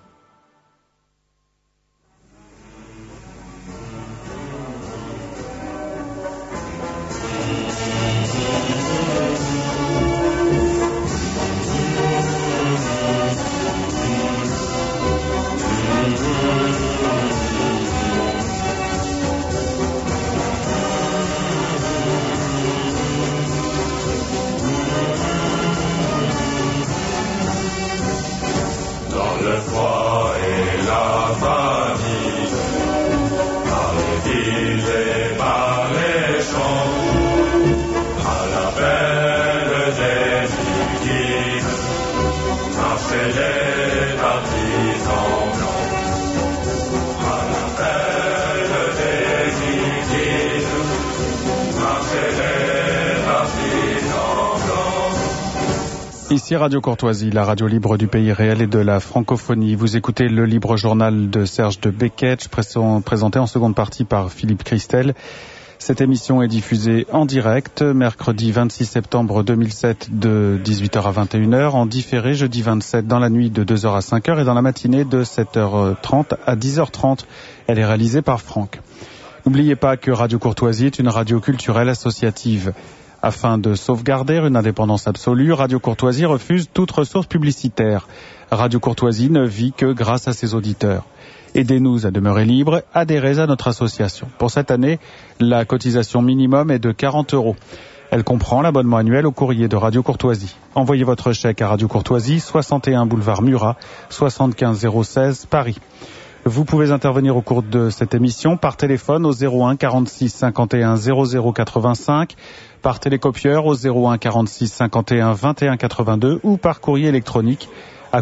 Ici Radio Courtoisie, la radio libre du pays réel et de la francophonie. Vous écoutez le libre journal de Serge de Beketch, présenté en seconde partie par Philippe Christel. Cette émission est diffusée en direct, mercredi 26 septembre 2007 de 18h à 21h, en différé jeudi 27 dans la nuit de 2h à 5h et dans la matinée de 7h30 à 10h30. Elle est réalisée par Franck. N'oubliez pas que Radio Courtoisie est une radio culturelle associative. Afin de sauvegarder une indépendance absolue, Radio Courtoisie refuse toute ressource publicitaire. Radio Courtoisie ne vit que grâce à ses auditeurs. Aidez-nous à demeurer libres, adhérez à notre association. Pour cette année, la cotisation minimum est de 40 €. Elle comprend l'abonnement annuel au courrier de Radio Courtoisie. Envoyez votre chèque à Radio Courtoisie, 61 boulevard Murat, 75 016 Paris. Vous pouvez intervenir au cours de cette émission par téléphone au 01 46 51 00 85, par télécopieur au 01 46 51 21 82 ou par courrier électronique à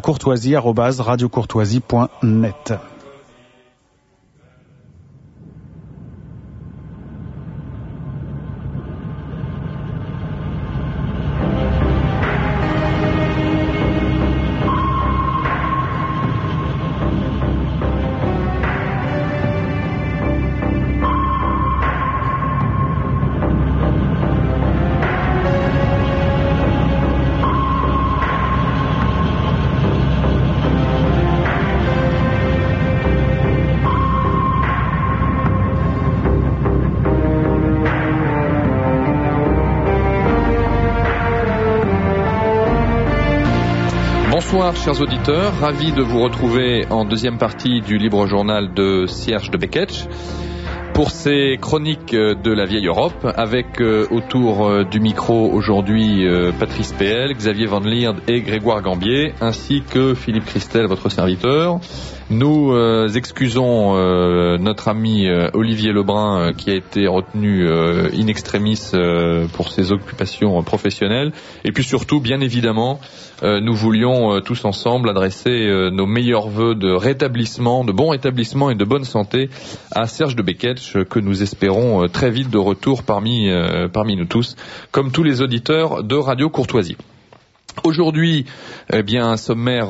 courtoisie@radiocourtoisie.net. Bonsoir chers auditeurs, ravi de vous retrouver en deuxième partie du libre journal de Serge de Beketch pour ces chroniques de la vieille Europe avec autour du micro aujourd'hui Patrice PL, Xavier Van Lierde et Grégoire Gambier ainsi que Philippe Christel, votre serviteur. Nous excusons notre ami Olivier Lebrun qui a été retenu in extremis pour ses occupations professionnelles et puis surtout bien évidemment nous voulions tous ensemble adresser nos meilleurs vœux de rétablissement, de bon rétablissement et de bonne santé à Serge de Beketch que nous espérons très vite de retour parmi nous tous comme tous les auditeurs de Radio Courtoisie. Aujourd'hui, un sommaire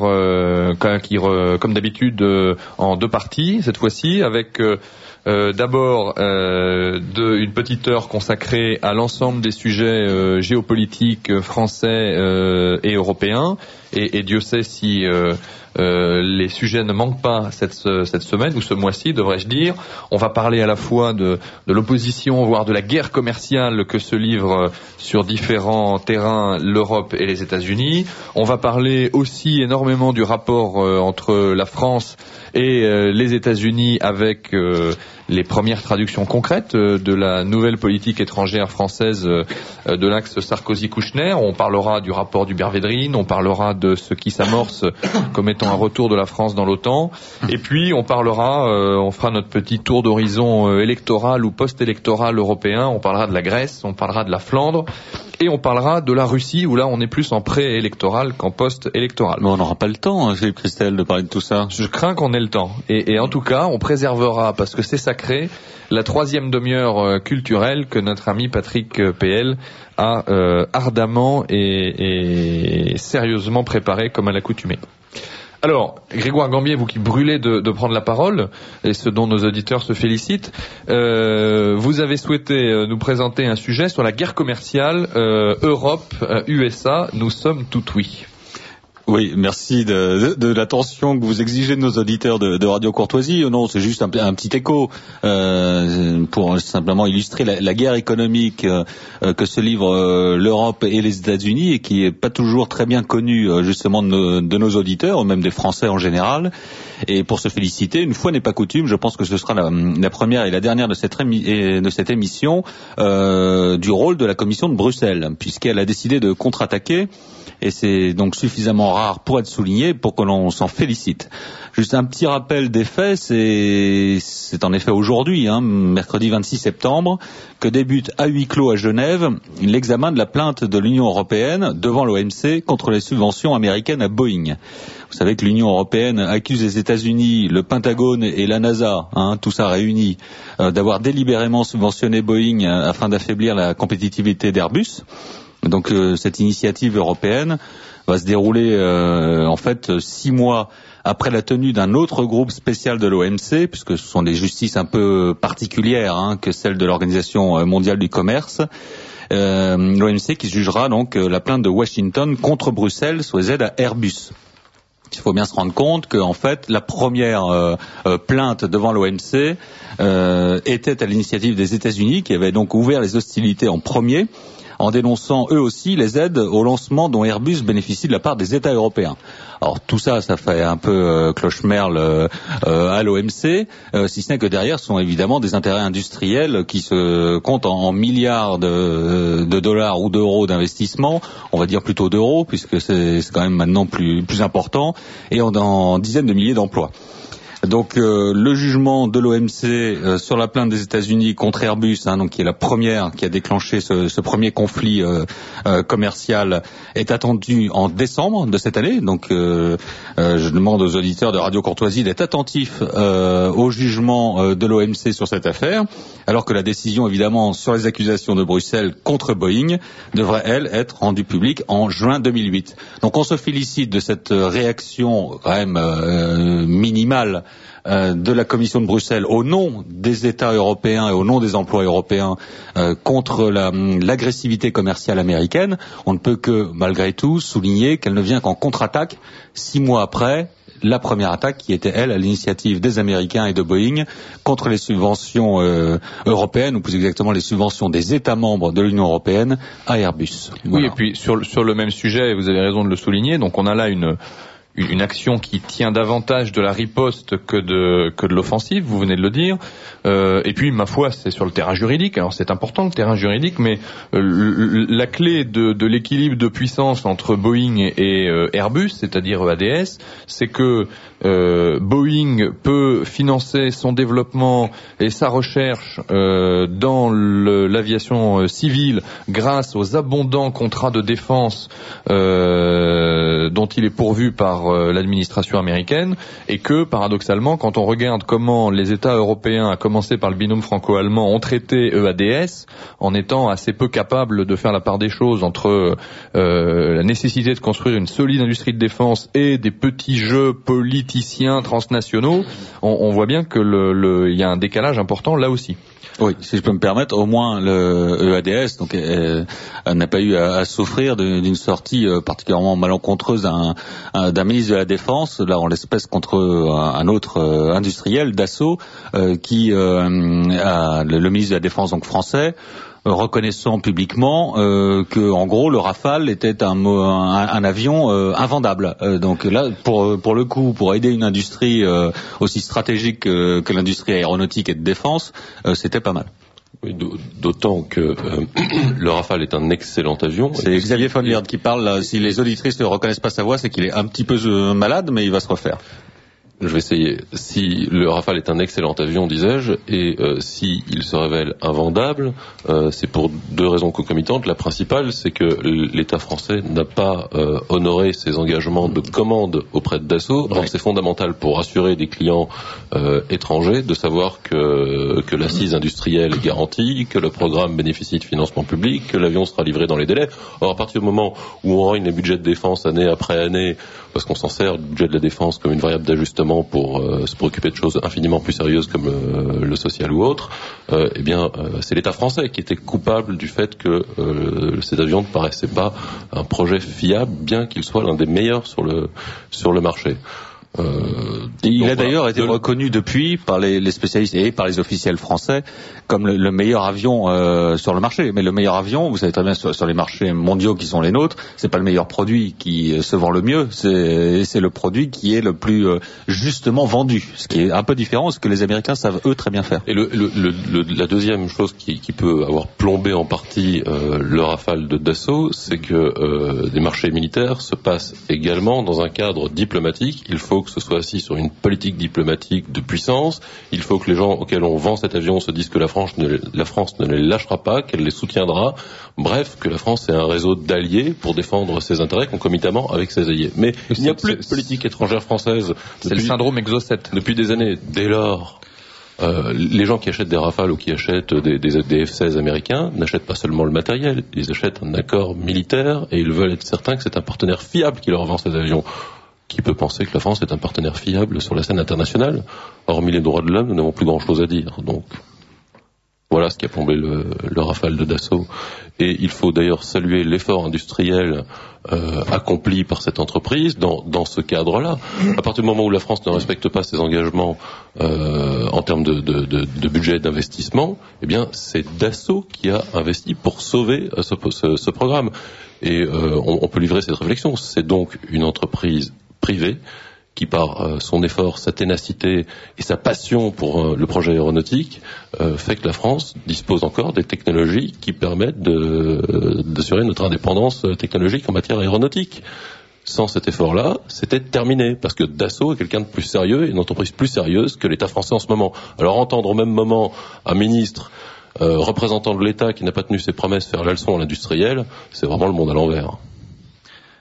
comme d'habitude en deux parties cette fois-ci, avec d'abord une petite heure consacrée à l'ensemble des sujets géopolitiques français et européens. Et Dieu sait si les sujets ne manquent pas cette semaine ou ce mois-ci, devrais-je dire. On va parler à la fois de l'opposition, voire de la guerre commerciale que se livrent sur différents terrains l'Europe et les États-Unis. On va parler aussi énormément du rapport entre la France et les États-Unis avec les premières traductions concrètes de la nouvelle politique étrangère française de l'axe Sarkozy-Kouchner. On parlera du rapport du Bervédrine, on parlera de ce qui s'amorce comme étant un retour de la France dans l'OTAN. Et puis on fera notre petit tour d'horizon électoral ou post-électoral européen. On parlera de la Grèce, on parlera de la Flandre. Et on parlera de la Russie, où là on est plus en pré-électoral qu'en post-électoral. Mais on n'aura pas le temps, Philippe Christel, de parler de tout ça. Je crains qu'on ait le temps. Et en tout cas, on préservera, parce que c'est sacré, la troisième demi-heure culturelle que notre ami Patrick PL a ardemment et sérieusement préparée comme à l'accoutumée. Alors, Grégoire Gambier, vous qui brûlez de prendre la parole, et ce dont nos auditeurs se félicitent, vous avez souhaité nous présenter un sujet sur la guerre commerciale Europe-USA. Nous sommes tout oui. Oui, merci de l'attention que vous exigez de nos auditeurs de Radio Courtoisie. Non, c'est juste un petit écho pour simplement illustrer la guerre économique que se livrent l'Europe et les États-Unis et qui est pas toujours très bien connue justement de nos auditeurs, ou même des Français en général. Et pour se féliciter, une fois n'est pas coutume, je pense que ce sera la première et la dernière de cette émission du rôle de la Commission de Bruxelles, puisqu'elle a décidé de contre-attaquer. Et c'est donc suffisamment rare pour être souligné pour que l'on s'en félicite. Juste un petit rappel des faits, c'est en effet aujourd'hui, mercredi 26 septembre, que débute à huis clos à Genève l'examen de la plainte de l'Union européenne devant l'OMC contre les subventions américaines à Boeing. Vous savez que l'Union européenne accuse les États-Unis, le Pentagone et la NASA, tout ça réuni, d'avoir délibérément subventionné Boeing afin d'affaiblir la compétitivité d'Airbus. Donc cette initiative européenne va se dérouler en fait 6 mois après la tenue d'un autre groupe spécial de l'OMC, puisque ce sont des justices un peu particulières que celles de l'Organisation mondiale du commerce. L'OMC qui jugera donc la plainte de Washington contre Bruxelles sur les aides à Airbus. Il faut bien se rendre compte que en fait la première plainte devant l'OMC était à l'initiative des États-Unis qui avaient donc ouvert les hostilités en premier, en dénonçant eux aussi les aides au lancement dont Airbus bénéficie de la part des États européens. Alors tout ça, ça fait un peu cloche-merle à l'OMC, si ce n'est que derrière sont évidemment des intérêts industriels qui se comptent en milliards de dollars ou d'euros d'investissement, on va dire plutôt d'euros puisque c'est quand même maintenant plus important, et en dizaines de milliers d'emplois. Donc le jugement de l'OMC sur la plainte des États-Unis contre Airbus, donc qui est la première qui a déclenché ce premier conflit commercial, est attendu en décembre de cette année. Donc je demande aux auditeurs de Radio Courtoisie d'être attentifs au jugement de l'OMC sur cette affaire, alors que la décision évidemment sur les accusations de Bruxelles contre Boeing devrait elle être rendue publique en juin 2008. Donc on se félicite de cette réaction quand même minimale de la Commission de Bruxelles au nom des États européens et au nom des emplois européens contre l'agressivité commerciale américaine, on ne peut que, malgré tout, souligner qu'elle ne vient qu'en contre-attaque 6 mois après la première attaque qui était, elle, à l'initiative des Américains et de Boeing contre les subventions européennes, ou plus exactement les subventions des États membres de l'Union européenne à Airbus. Voilà. Oui, et puis sur le même sujet, vous avez raison de le souligner, donc on a là une action qui tient davantage de la riposte que de l'offensive, vous venez de le dire. Et puis, ma foi, c'est sur le terrain juridique. Alors, c'est important le terrain juridique, mais la clé de l'équilibre de puissance entre Boeing et Airbus, c'est-à-dire EADS, c'est que Boeing peut financer son développement et sa recherche dans l'aviation civile grâce aux abondants contrats de défense dont il est pourvu par l'administration américaine, et que, paradoxalement, quand on regarde comment les États européens, à commencer par le binôme franco-allemand, ont traité EADS, en étant assez peu capables de faire la part des choses entre la nécessité de construire une solide industrie de défense et des petits jeux politiciens transnationaux, on voit bien que il y a un décalage important là aussi. Oui, si je peux me permettre, au moins le EADS donc n'a pas eu à souffrir d'une sortie particulièrement malencontreuse d'un ministre de la Défense, là en l'espèce contre un autre industriel, Dassault, qui le ministre de la Défense donc français, reconnaissant publiquement que en gros le Rafale était un avion invendable. Donc là, pour le coup, pour aider une industrie aussi stratégique que l'industrie aéronautique et de défense, c'était pas mal. Oui, d'autant que le Rafale est un excellent avion. C'est Xavier von Lierde qui parle. Là. Si les auditrices ne reconnaissent pas sa voix, c'est qu'il est un petit peu malade, mais il va se refaire. Je vais essayer. Si le Rafale est un excellent avion, disais-je, et si il se révèle invendable, c'est pour 2 raisons concomitantes. La principale, c'est que l'État français n'a pas honoré ses engagements de commande auprès de Dassault. Or, c'est fondamental pour assurer des clients étrangers de savoir que l'assise industrielle est garantie, que le programme bénéficie de financement public, que l'avion sera livré dans les délais. Or, à partir du moment où on règne les budgets de défense année après année, parce qu'on s'en sert du budget de la défense comme une variable d'ajustement pour se préoccuper de choses infiniment plus sérieuses comme le social ou autre, c'est l'État français qui était coupable du fait que cet avion ne paraissait pas un projet fiable, bien qu'il soit l'un des meilleurs sur le marché. Il a d'ailleurs été reconnu depuis par les spécialistes et par les officiels français comme le meilleur avion sur le marché. Mais le meilleur avion, vous savez très bien, sur les marchés mondiaux qui sont les nôtres, c'est pas le meilleur produit qui se vend le mieux, c'est le produit qui est le plus justement vendu, ce qui est un peu différent, ce que les Américains savent eux très bien faire. Et la deuxième chose qui peut avoir plombé en partie le Rafale de Dassault, c'est que les marchés militaires se passent également dans un cadre diplomatique. Il faut que ce soit assis sur une politique diplomatique de puissance. Il faut que les gens auxquels on vend cet avion se disent que la France ne les lâchera pas, qu'elle les soutiendra. Bref, que la France est un réseau d'alliés pour défendre ses intérêts concomitamment avec ses alliés. Mais il n'y a plus de politique étrangère française. C'est le syndrome Exocet. Depuis des années. Dès lors, les gens qui achètent des Rafales ou qui achètent des F-16 américains n'achètent pas seulement le matériel, ils achètent un accord militaire et ils veulent être certains que c'est un partenaire fiable qui leur vend ces avions. Qui peut penser que la France est un partenaire fiable sur la scène internationale? Hormis les droits de l'homme, nous n'avons plus grand-chose à dire. Donc, voilà ce qui a plombé le Rafale de Dassault. Et il faut d'ailleurs saluer l'effort industriel accompli par cette entreprise dans ce cadre-là. À partir du moment où la France ne respecte pas ses engagements en termes de budget d'investissement, eh bien, c'est Dassault qui a investi pour sauver ce programme. Et on peut livrer cette réflexion. C'est donc une entreprise privée qui, par son effort, sa ténacité et sa passion pour le projet aéronautique, fait que la France dispose encore des technologies qui permettent d'assurer notre indépendance technologique en matière aéronautique. Sans cet effort-là, c'était terminé, parce que Dassault est quelqu'un de plus sérieux et une entreprise plus sérieuse que l'État français en ce moment. Alors entendre au même moment un ministre représentant de l'État qui n'a pas tenu ses promesses faire la leçon à l'industriel, c'est vraiment le monde à l'envers.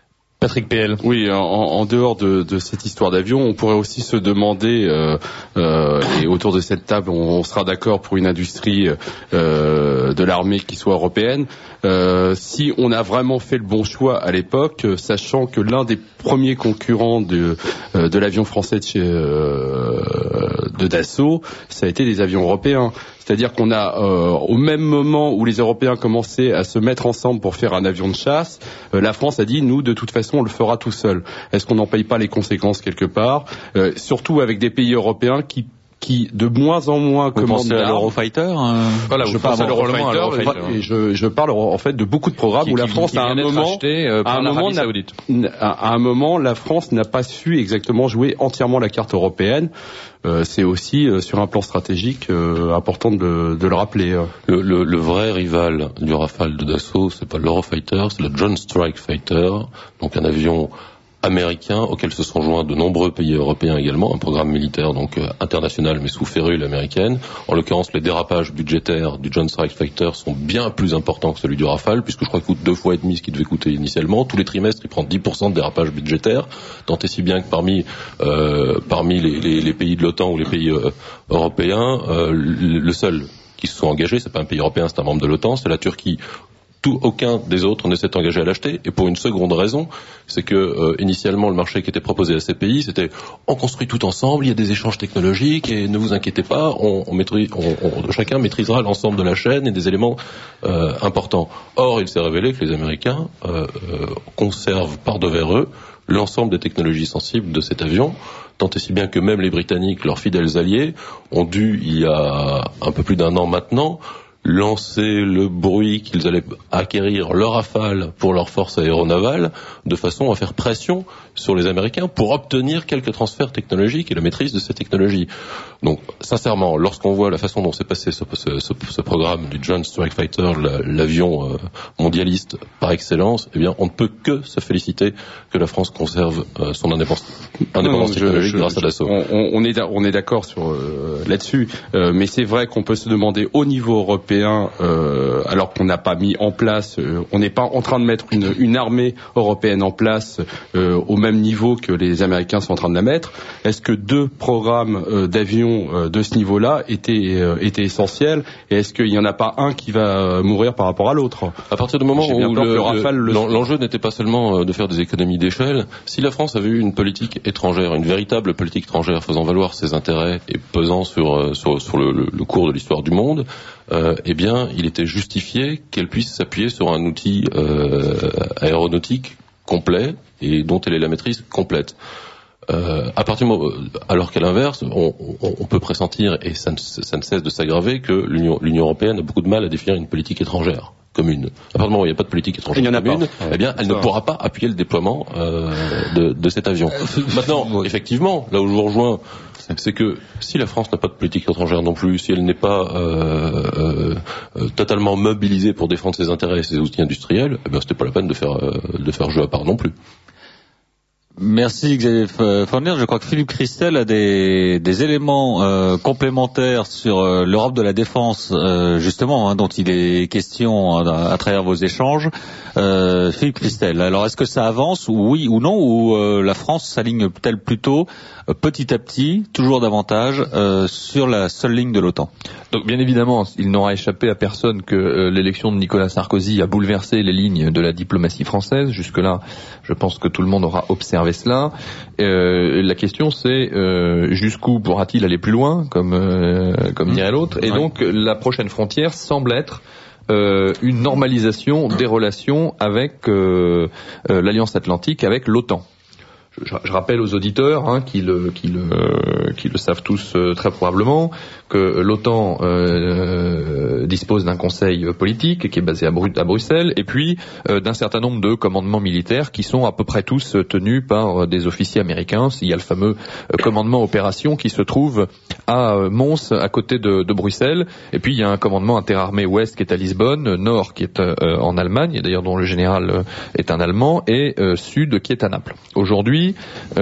Patrick PL. Oui, en dehors de cette histoire d'avion, on pourrait aussi se demander, et autour de cette table, on sera d'accord pour une industrie de l'armée qui soit européenne, si on a vraiment fait le bon choix à l'époque, sachant que l'un des premiers concurrents de l'avion français de Dassault, ça a été les avions européens. C'est-à-dire qu'on a, au même moment où les Européens commençaient à se mettre ensemble pour faire un avion de chasse, la France a dit, nous, de toute façon, on le fera tout seul. Est-ce qu'on n'en paye pas les conséquences quelque part, surtout avec des pays européens qui de moins en moins commandent à l'Eurofighter. Voilà, je pense à l'Eurofighter. Et je parle en fait de beaucoup de programmes où la France à un moment, la France n'a pas su exactement jouer entièrement la carte européenne. C'est aussi sur un plan stratégique important de le rappeler. Le vrai rival du Rafale de Dassault, c'est pas l'Eurofighter, c'est le Joint Strike Fighter, donc un avion américain auquel se sont joints de nombreux pays européens également, un programme militaire donc international mais sous férule américaine. En l'occurrence, les dérapages budgétaires du Joint Strike Fighter sont bien plus importants que celui du Rafale, puisque je crois qu'il coûte 2,5 fois ce qu'il devait coûter initialement. Tous les trimestres, il prend 10% de dérapage budgétaire, tant et si bien que parmi les pays de l'OTAN ou les pays européens, le seul qui se sont engagés, c'est pas un pays européen, c'est un membre de l'OTAN, c'est la Turquie. Aucun des autres ne s'est engagé à l'acheter, et pour une seconde raison, c'est que initialement le marché qui était proposé à ces pays, c'était on construit tout ensemble, il y a des échanges technologiques et ne vous inquiétez pas, chacun maîtrisera l'ensemble de la chaîne et des éléments importants. Or, il s'est révélé que les Américains conservent par devers eux l'ensemble des technologies sensibles de cet avion, tant et si bien que même les Britanniques, leurs fidèles alliés, ont dû, il y a un peu plus d'1 an maintenant, lancer le bruit qu'ils allaient acquérir le Rafale pour leur force aéronavale, de façon à faire pression sur les Américains pour obtenir quelques transferts technologiques et la maîtrise de ces technologies. Donc, sincèrement, lorsqu'on voit la façon dont s'est passé ce programme du Joint Strike Fighter, l'avion mondialiste par excellence, eh bien, on ne peut que se féliciter que la France conserve son indépendance technologique grâce à Dassault. On est d'accord là-dessus, mais c'est vrai qu'on peut se demander au niveau européen, alors qu'on n'a pas mis en place, on n'est pas en train de mettre une armée européenne en place au même niveau que les Américains sont en train de la mettre. Est-ce que 2 programmes d'avions de ce niveau-là étaient essentiels, et est-ce qu'il n'y en a pas un qui va mourir par rapport à l'autre? À partir du moment où l'enjeu n'était pas seulement de faire des économies d'échelle, si la France avait eu une politique étrangère, une véritable politique étrangère faisant valoir ses intérêts et pesant sur le cours de l'histoire du monde, eh bien, il était justifié qu'elle puisse s'appuyer sur un outil aéronautique complet et dont elle ait la maîtrise complète. Alors qu'à l'inverse, on peut pressentir, et ça ne cesse de s'aggraver, que l'Union européenne a beaucoup de mal à définir une politique étrangère commune. À partir du moment où il n'y a pas de politique étrangère commune, eh bien, elle ne pourra pas appuyer le déploiement de cet avion. Maintenant, effectivement, là où je vous rejoins, c'est que si la France n'a pas de politique étrangère non plus, si elle n'est pas totalement mobilisée pour défendre ses intérêts et ses outils industriels, eh bien, c'était pas la peine de faire jeu à part non plus. Merci Xavier Fournier. Je crois que Philippe Christel a des éléments complémentaires sur l'Europe de la défense, justement, dont il est question à travers vos échanges. Philippe Christel, alors est-ce que ça avance, oui ou non, ou la France s'aligne-t-elle plutôt petit à petit, toujours davantage, sur la seule ligne de l'OTAN? Donc bien évidemment, il n'aura échappé à personne que l'élection de Nicolas Sarkozy a bouleversé les lignes de la diplomatie française. Jusque-là, je pense que tout le monde aura observé cela. La question c'est jusqu'où pourra-t-il aller plus loin, comme dirait l'autre. Et donc la prochaine frontière semble être une normalisation des relations avec l'Alliance Atlantique, avec l'OTAN. Je rappelle aux auditeurs qui le savent tous très probablement que l'OTAN dispose d'un conseil politique qui est basé à Bruxelles, et puis d'un certain nombre de commandements militaires qui sont à peu près tous tenus par des officiers américains. Il y a le fameux commandement opération qui se trouve à Mons, à côté de Bruxelles, et puis il y a un commandement interarmée ouest qui est à Lisbonne, nord qui est en Allemagne, et d'ailleurs dont le général est un Allemand, et sud qui est à Naples. Aujourd'hui, aujourd'hui,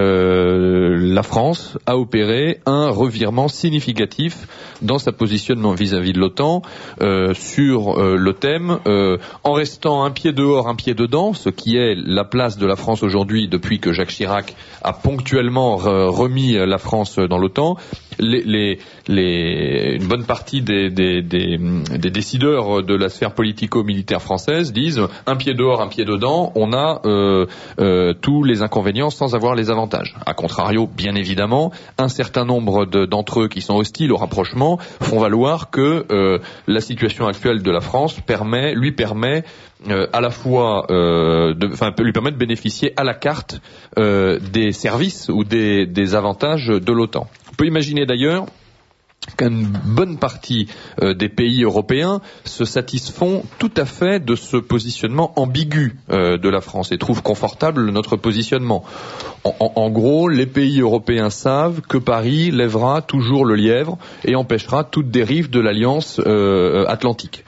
la France a opéré un revirement significatif dans sa positionnement vis-à-vis de l'OTAN sur le thème en restant un pied dehors, un pied dedans, ce qui est la place de la France aujourd'hui depuis que Jacques Chirac a ponctuellement remis la France dans l'OTAN. Une bonne partie des décideurs de la sphère politico-militaire française disent un pied dehors, un pied dedans, on a tous les inconvénients sans avoir les avantages. A contrario, bien évidemment, un certain nombre d'entre eux qui sont hostiles au rapprochement font valoir que la situation actuelle de la France lui permet à la fois lui permet de bénéficier à la carte des services ou des avantages de l'OTAN. On peut imaginer d'ailleurs qu'une bonne partie des pays européens se satisfont tout à fait de ce positionnement ambigu de la France et trouvent confortable notre positionnement. En gros, les pays européens savent que Paris lèvera toujours le lièvre et empêchera toute dérive de l'alliance atlantique.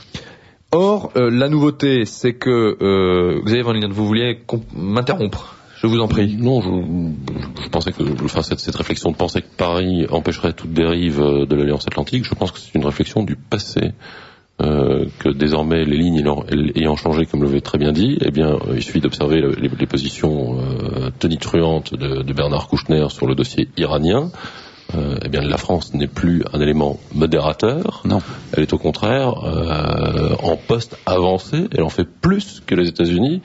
Or, la nouveauté, c'est que Xavier Van Linden, vous vouliez m'interrompre. Je vous en prie. Non, je pensais que cette réflexion de penser que Paris empêcherait toute dérive de l'Alliance Atlantique, je pense que c'est une réflexion du passé. Que désormais les lignes ayant changé, comme l'avez très bien dit, eh bien, il suffit d'observer les positions tonitruantes de Bernard Kouchner sur le dossier iranien. Eh bien, la France n'est plus un élément modérateur. Non. Elle est au contraire en poste avancé. Elle en fait plus que les États-Unis.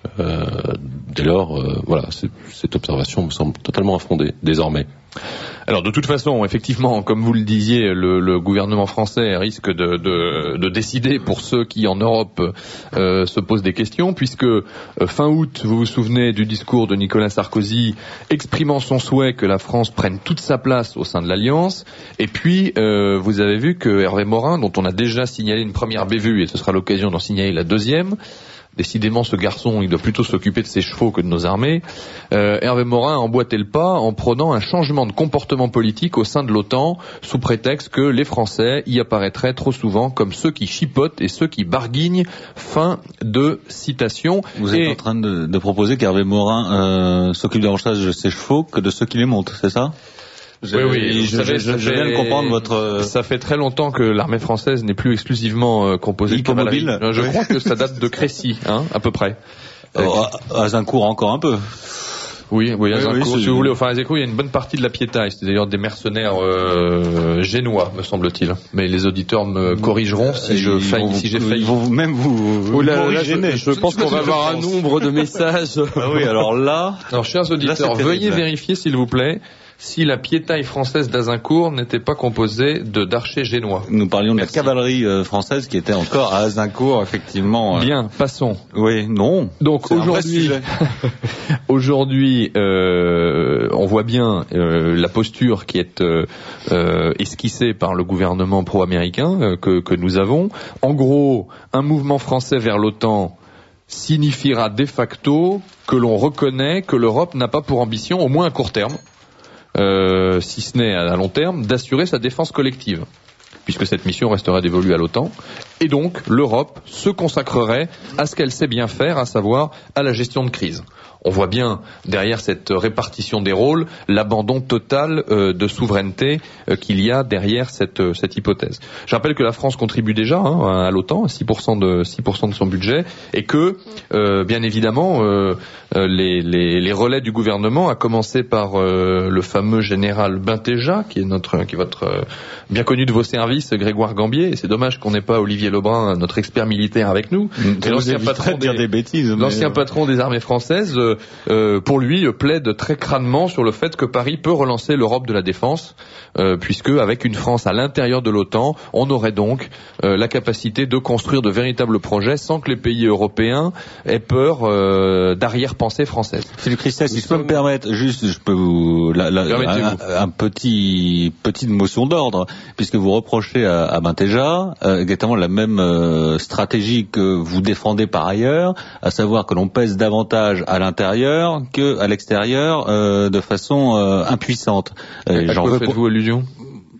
Dès lors, voilà, cette observation me semble totalement infondée désormais. Alors de toute façon, effectivement, comme vous le disiez, le gouvernement français risque de décider pour ceux qui en Europe se posent des questions, puisque fin août, vous vous souvenez du discours de Nicolas Sarkozy exprimant son souhait que la France prenne toute sa place au sein de l'Alliance, et puis vous avez vu que Hervé Morin, dont on a déjà signalé une première bévue, et ce sera l'occasion d'en signaler la deuxième, décidément, ce garçon, il doit plutôt s'occuper de ses chevaux que de nos armées. Hervé Morin a emboîté le pas en prenant un changement de comportement politique au sein de l'OTAN, sous prétexte que les Français y apparaîtraient trop souvent comme ceux qui chipotent et ceux qui barguignent. Fin de citation. Vous êtes en train de proposer qu'Hervé Morin s'occupe davantage de ses chevaux que de ceux qui les montent, c'est ça ? Oui, je viens de comprendre votre... Ça fait très longtemps que l'armée française n'est plus exclusivement composée de cavalerie. Je crois que ça date de Crécy, à peu près. À Azincourt encore un peu. Oui, Azincourt, si vous voulez. Enfin, à Azincourt, il y a une bonne partie de la piétaille. C'est d'ailleurs des mercenaires génois, me semble-t-il. Mais les auditeurs me corrigeront si j'ai failli. Ils vont même vous gêner. Je pense qu'on va avoir un nombre de messages. Ah oui, alors là... Alors, chers auditeurs, veuillez vérifier, s'il vous plaît, si la piétaille française d'Azincourt n'était pas composée d'archers génois. Nous parlions de la cavalerie française qui était encore à Azincourt, effectivement. Bien, passons. Oui, non. Donc aujourd'hui, on voit bien la posture qui est esquissée par le gouvernement pro-américain que nous avons. En gros, un mouvement français vers l'OTAN signifiera de facto que l'on reconnaît que l'Europe n'a pas pour ambition, au moins à court terme, si ce n'est à long terme, d'assurer sa défense collective, puisque cette mission resterait dévolue à l'OTAN, et donc l'Europe se consacrerait à ce qu'elle sait bien faire, à savoir à la gestion de crise. On voit bien derrière cette répartition des rôles l'abandon total de souveraineté qu'il y a derrière cette hypothèse. Je rappelle que la France contribue déjà à l'OTAN, à 6% de son budget, et que bien évidemment les relais du gouvernement, à commencer par le fameux général Bintéja, qui est votre bien connu de vos services, Grégoire Gambier, et c'est dommage qu'on n'ait pas Olivier Lebrun, notre expert militaire, avec nous. L'ancien patron des armées françaises, pour lui, plaide très crânement sur le fait que Paris peut relancer l'Europe de la défense, puisque avec une France à l'intérieur de l'OTAN, on aurait donc la capacité de construire de véritables projets sans que les pays européens aient peur d'arrière-pensée française. Philippe Christel, si je peux me permettre, juste, je peux vous petite motion d'ordre, puisque vous reprochez à Bintéja exactement la même stratégie que vous défendez par ailleurs, à savoir que l'on pèse davantage à l'intérieur que à l'extérieur de façon impuissante. À quoi faites-vous allusion ?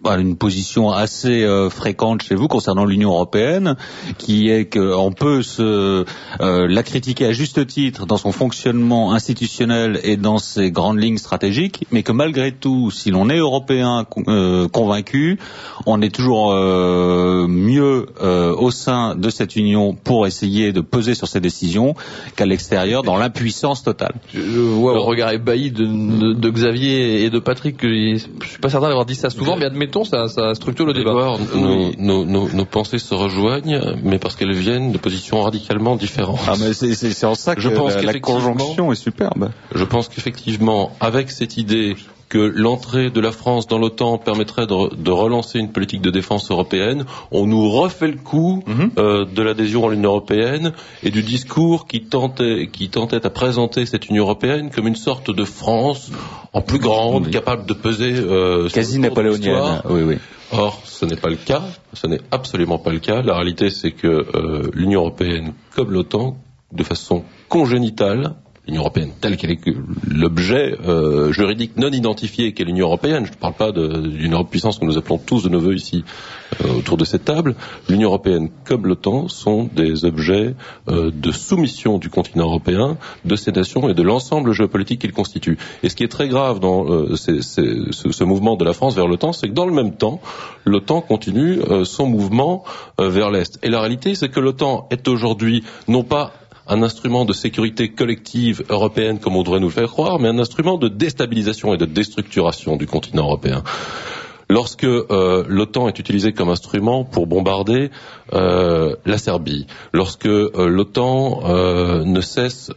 une position assez fréquente chez vous concernant l'Union européenne, qui est qu'on peut la critiquer à juste titre dans son fonctionnement institutionnel et dans ses grandes lignes stratégiques, mais que malgré tout, si l'on est européen convaincu, on est toujours mieux au sein de cette union pour essayer de peser sur ses décisions qu'à l'extérieur dans l'impuissance totale. Je vois au regard ébahi de Xavier et de Patrick que je suis pas certain d'avoir dit ça souvent, mais admettons, ça structure le débat. Nos pensées se rejoignent, mais parce qu'elles viennent de positions radicalement différentes. Ah, mais c'est en ça que la conjonction est superbe. Je pense qu'effectivement, avec cette idée que l'entrée de la France dans l'OTAN permettrait de relancer une politique de défense européenne, on nous refait le coup de l'adhésion à l'Union européenne et du discours qui tentait à présenter cette Union européenne comme une sorte de France en plus grande, capable de peser quasi napoléonienne. Oui. Or, ce n'est pas le cas, ce n'est absolument pas le cas. La réalité, c'est que l'Union européenne, comme l'OTAN, de façon congénitale, l'Union européenne telle qu'elle est, l'objet juridique non identifié qu'est l'Union européenne, je ne parle pas d'une Europe puissance que nous appelons tous de nos voeux ici autour de cette table, l'Union européenne comme l'OTAN sont des objets de soumission du continent européen, de ses nations et de l'ensemble géopolitique qu'il constitue. Et ce qui est très grave dans ce mouvement de la France vers l'OTAN, c'est que dans le même temps, l'OTAN continue son mouvement vers l'Est. Et la réalité, c'est que l'OTAN est aujourd'hui non pas un instrument de sécurité collective européenne comme on devrait nous le faire croire, mais un instrument de déstabilisation et de déstructuration du continent européen. Lorsque l'OTAN est utilisée comme instrument pour bombarder la Serbie, lorsque l'OTAN ne cesse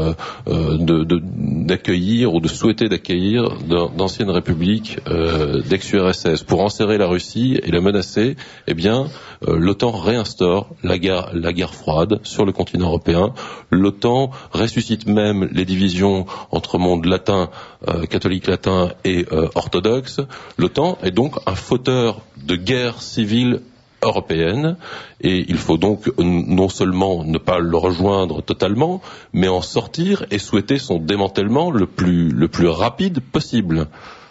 d'accueillir ou de souhaiter d'accueillir d'anciennes républiques d'ex-URSS pour enserrer la Russie et la menacer, eh bien l'OTAN réinstaure la guerre froide sur le continent européen. L'OTAN ressuscite même les divisions entre monde latin, catholique latin et orthodoxe. L'OTAN est donc un fauteur de guerre civile européenne, et il faut donc non seulement ne pas le rejoindre totalement, mais en sortir et souhaiter son démantèlement le plus rapide possible.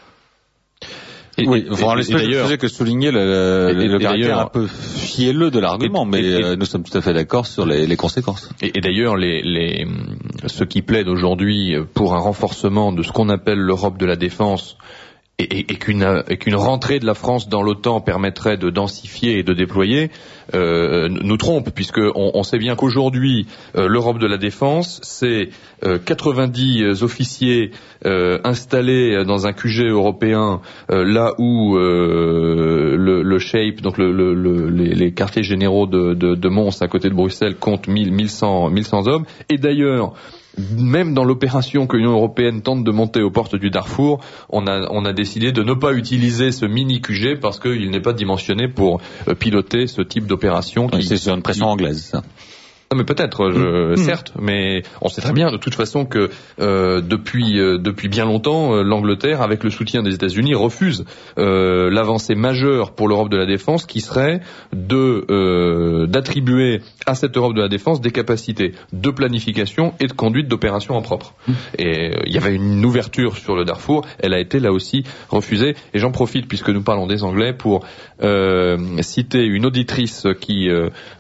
Oui, je faisais que souligner le caractère un peu fielleux de l'argument, mais nous sommes tout à fait d'accord sur les conséquences. Et d'ailleurs, ceux qui plaident aujourd'hui pour un renforcement de ce qu'on appelle l'Europe de la défense, et qu'une rentrée de la France dans l'OTAN permettrait de densifier et de déployer, nous trompe, puisque on sait bien qu'aujourd'hui l'Europe de la défense, c'est 90 officiers installés dans un QG européen, là où le SHAPE, donc les quartiers généraux de Mons à côté de Bruxelles, comptent 1100 hommes. Et d'ailleurs, même dans l'opération que l'Union européenne tente de monter aux portes du Darfour, on a décidé de ne pas utiliser ce mini QG parce qu'il n'est pas dimensionné pour piloter ce type d'opération. C'est sur une pression anglaise, ça. Non, mais peut-être, certes, mais on sait très bien de toute façon que depuis bien longtemps, l'Angleterre, avec le soutien des États-Unis, refuse l'avancée majeure pour l'Europe de la défense, qui serait d'attribuer à cette Europe de la défense des capacités de planification et de conduite d'opérations en propre. Et il y avait une ouverture sur le Darfour, elle a été là aussi refusée. Et j'en profite, puisque nous parlons des Anglais, pour citer une auditrice qui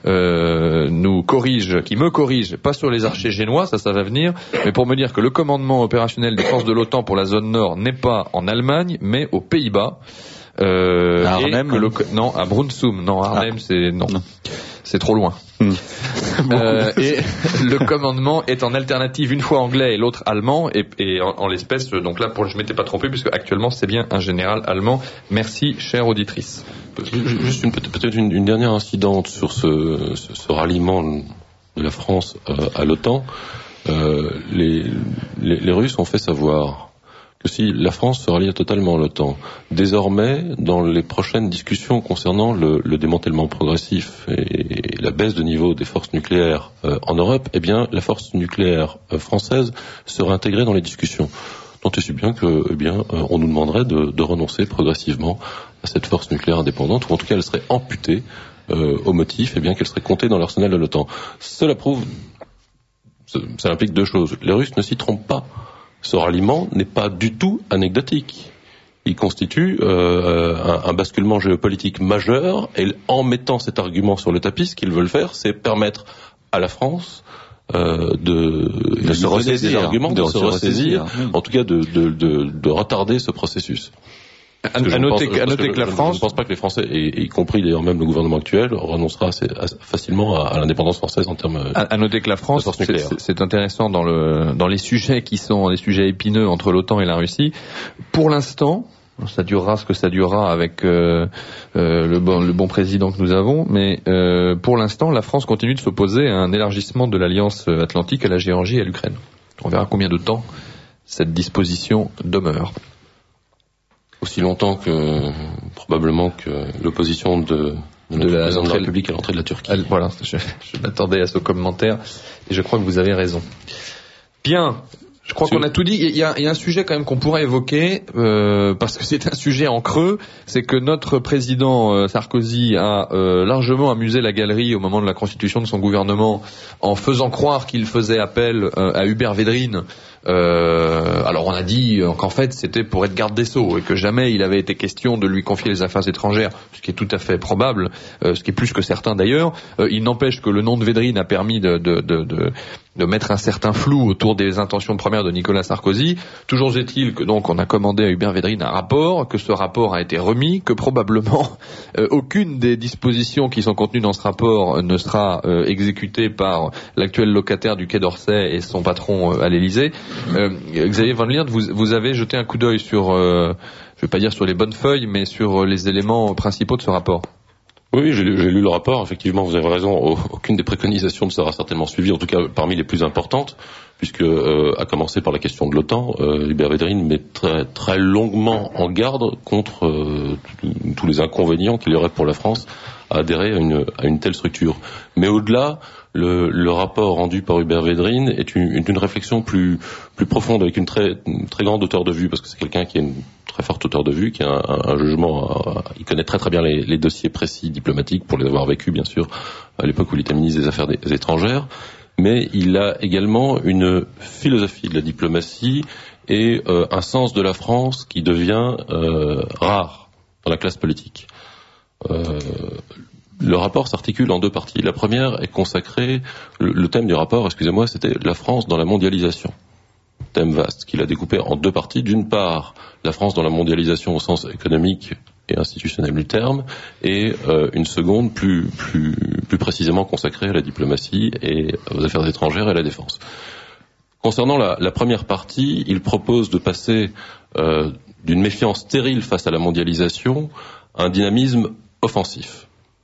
me corrige, pas sur les archers génois, ça va venir, mais pour me dire que le commandement opérationnel des forces de l'OTAN pour la zone nord n'est pas en Allemagne, mais aux Pays-Bas. À Arnhem, non, à Brunssum. Non, Arnhem, c'est trop loin. Et le commandement est en alternative une fois anglais et l'autre allemand, et en l'espèce, donc là, je m'étais pas trompé, puisque actuellement c'est bien un général allemand. Merci, chère auditrice. Juste peut-être une dernière incidente sur ce ralliement de la France à l'OTAN. Les Russes ont fait savoir que si la France se ralliait totalement à l'OTAN, désormais, dans les prochaines discussions concernant le démantèlement progressif et la baisse de niveau des forces nucléaires en Europe, eh bien, la force nucléaire française serait intégrée dans les discussions. Tant et si bien que, on nous demanderait de renoncer progressivement à cette force nucléaire indépendante, ou en tout cas, elle serait amputée au motif, qu'elle serait comptée dans l'arsenal de l'OTAN. Cela implique deux choses. Les Russes ne s'y trompent pas. Ce ralliement n'est pas du tout anecdotique. il constitue un basculement géopolitique majeur, et en mettant cet argument sur le tapis, ce qu'ils veulent faire, c'est permettre à la France de se ressaisir des arguments, de se ressaisir, en tout cas de retarder ce processus. À noter que la France, je ne pense pas que les Français, et y compris d'ailleurs même le gouvernement actuel, renoncera facilement à l'indépendance française en termes. À noter que la France, c'est intéressant dans les sujets qui sont les sujets épineux entre l'OTAN et la Russie. Pour l'instant, ça durera ce que ça durera avec le bon président que nous avons, mais pour l'instant, la France continue de s'opposer à un élargissement de l'Alliance Atlantique à la Géorgie et à l'Ukraine. On verra combien de temps cette disposition demeure. Aussi longtemps que probablement que l'opposition de la présidente de la République à l'entrée de la Turquie. Voilà, je m'attendais à ce commentaire et je crois que vous avez raison. Bien, je crois qu'on a tout dit. Il y a un sujet quand même qu'on pourrait évoquer parce que c'est un sujet en creux, c'est que notre président Sarkozy a largement amusé la galerie au moment de la constitution de son gouvernement en faisant croire qu'il faisait appel à Hubert Védrine. Alors on a dit qu'en fait c'était pour être garde des Sceaux et que jamais il avait été question de lui confier les affaires étrangères, ce qui est tout à fait probable, ce qui est plus que certain d'ailleurs. Il n'empêche que le nom de Védrine a permis de mettre un certain flou autour des intentions premières de Nicolas Sarkozy. Toujours est-il que donc on a commandé à Hubert Védrine un rapport, que ce rapport a été remis, que probablement aucune des dispositions qui sont contenues dans ce rapport ne sera exécutée par l'actuel locataire du Quai d'Orsay et son patron à l'Élysée. Xavier Van Lierde, vous avez jeté un coup d'œil sur, je vais pas dire sur les bonnes feuilles, mais sur les éléments principaux de ce rapport. Oui, j'ai lu le rapport. Effectivement, vous avez raison. Aucune des préconisations ne sera certainement suivie, en tout cas parmi les plus importantes, puisque à commencer par la question de l'OTAN, Hubert Védrine met très, très longuement en garde contre tous les inconvénients qu'il y aurait pour la France à adhérer à une telle structure. Mais au-delà, le rapport rendu par Hubert Védrine est une réflexion plus profonde, avec une très grande hauteur de vue, parce que c'est quelqu'un qui a une très forte hauteur de vue, qui a un jugement, il connaît très très bien les dossiers précis diplomatiques, pour les avoir vécus bien sûr à l'époque où il était ministre des Affaires étrangères, mais il a également une philosophie de la diplomatie et un sens de la France qui devient rare dans la classe politique. Le rapport s'articule en deux parties. La première est consacrée, le thème du rapport, excusez-moi, c'était la France dans la mondialisation. Thème vaste qu'il a découpé en deux parties. D'une part, la France dans la mondialisation au sens économique et institutionnel du terme, et une seconde plus précisément consacrée à la diplomatie et aux affaires étrangères et à la défense. Concernant la première partie, il propose de passer d'une méfiance stérile face à la mondialisation à un dynamisme offensif.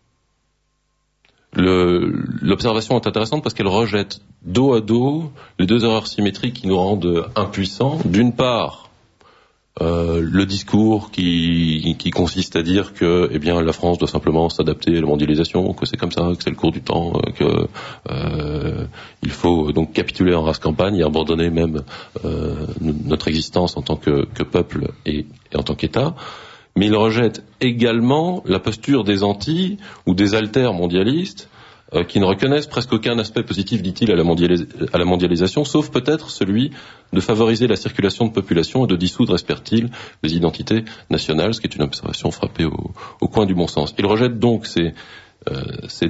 L'observation est intéressante parce qu'elle rejette dos à dos les deux erreurs symétriques qui nous rendent impuissants. D'une part, le discours qui consiste à dire que, eh bien, la France doit simplement s'adapter à la mondialisation, que c'est comme ça, que c'est le cours du temps, que il faut donc capituler en race campagne et abandonner même notre existence en tant que peuple et en tant qu'État. Mais il rejette également la posture des Antilles ou des altermondialistes qui ne reconnaissent presque aucun aspect positif, dit-il, à la mondialisation, sauf peut-être celui de favoriser la circulation de population et de dissoudre, espère-t-il, les identités nationales, ce qui est une observation frappée au coin du bon sens. Il rejette donc ces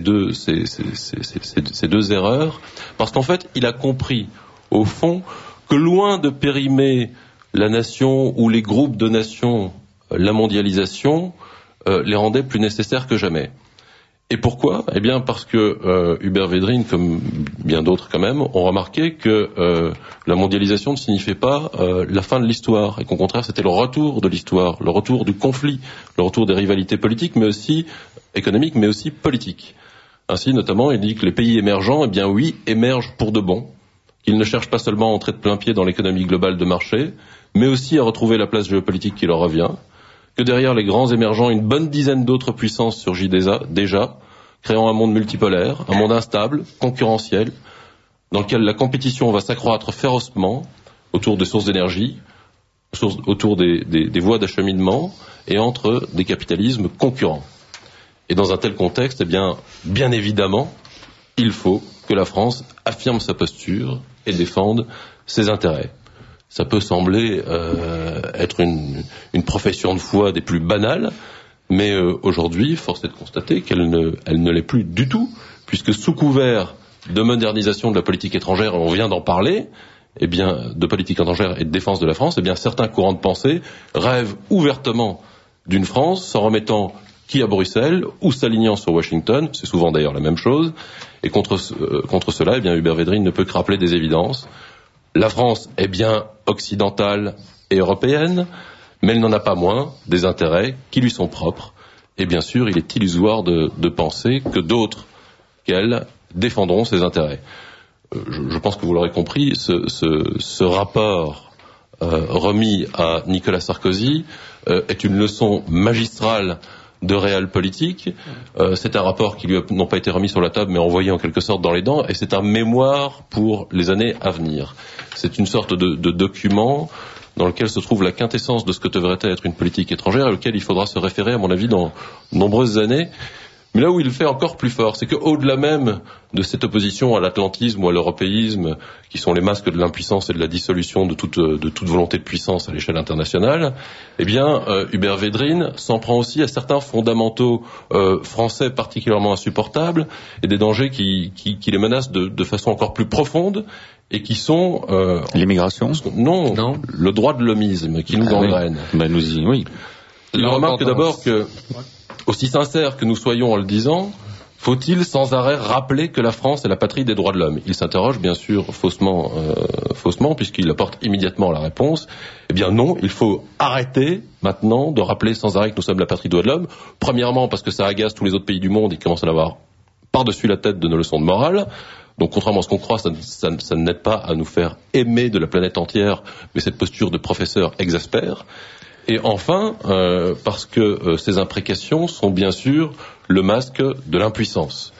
deux erreurs, parce qu'en fait, il a compris, au fond, que loin de périmer la nation ou les groupes de nations, la mondialisation les rendait plus nécessaires que jamais. Et pourquoi ? Eh bien parce que Hubert Védrine, comme bien d'autres quand même, ont remarqué que la mondialisation ne signifiait pas la fin de l'histoire, et qu'au contraire c'était le retour de l'histoire, le retour du conflit, le retour des rivalités politiques, mais aussi économiques, mais aussi politiques. Ainsi, notamment, il dit que les pays émergents, eh bien oui, émergent pour de bon, qu'ils ne cherchent pas seulement à entrer de plein pied dans l'économie globale de marché, mais aussi à retrouver la place géopolitique qui leur revient, que derrière les grands émergents, une bonne dizaine d'autres puissances surgit déjà, créant un monde multipolaire, un monde instable, concurrentiel, dans lequel la compétition va s'accroître férocement autour des sources d'énergie, autour des voies d'acheminement et entre des capitalismes concurrents. Et dans un tel contexte, eh bien évidemment, il faut que la France affirme sa posture et défende ses intérêts. Ça peut sembler être une profession de foi des plus banales, mais aujourd'hui, force est de constater qu'elle ne l'est plus du tout, puisque sous couvert de modernisation de la politique étrangère, on vient d'en parler, eh bien, de politique étrangère et de défense de la France, eh bien, certains courants de pensée rêvent ouvertement d'une France s'en remettant qui à Bruxelles ou s'alignant sur Washington, c'est souvent d'ailleurs la même chose, et contre cela, eh bien, Hubert Védrine ne peut que rappeler des évidences. La France est bien occidentale et européenne, mais elle n'en a pas moins des intérêts qui lui sont propres, et bien sûr, il est illusoire de penser que d'autres qu'elle défendront ses intérêts. Je pense que vous l'aurez compris, ce rapport remis à Nicolas Sarkozy est une leçon magistrale de réel politique. C'est un rapport qui lui n'ont pas été remis sur la table, mais envoyé en quelque sorte dans les dents, et c'est un mémoire pour les années à venir. C'est une sorte de document dans lequel se trouve la quintessence de ce que devrait être une politique étrangère, et auquel il faudra se référer, à mon avis, dans de nombreuses années. Mais là où il fait encore plus fort, c'est qu'au-delà même de cette opposition à l'atlantisme ou à l'européisme, qui sont les masques de l'impuissance et de la dissolution de toute volonté de puissance à l'échelle internationale, eh bien, Hubert Védrine s'en prend aussi à certains fondamentaux français particulièrement insupportables, et des dangers qui les menacent de façon encore plus profonde, et qui sont... l'immigration ? Non, le droit de l'homisme qui nous gangrène. Oui. Il remarque d'abord que... Aussi sincère que nous soyons en le disant, faut-il sans arrêt rappeler que la France est la patrie des droits de l'homme ? Il s'interroge bien sûr faussement, puisqu'il apporte immédiatement la réponse. Eh bien non, il faut arrêter maintenant de rappeler sans arrêt que nous sommes la patrie des droits de l'homme. Premièrement parce que ça agace tous les autres pays du monde et qui commencent à en avoir par-dessus la tête de nos leçons de morale. Donc contrairement à ce qu'on croit, ça n'aide pas à nous faire aimer de la planète entière, mais cette posture de professeur exaspère. Et enfin, parce que ces imprécations sont bien sûr le masque de l'impuissance.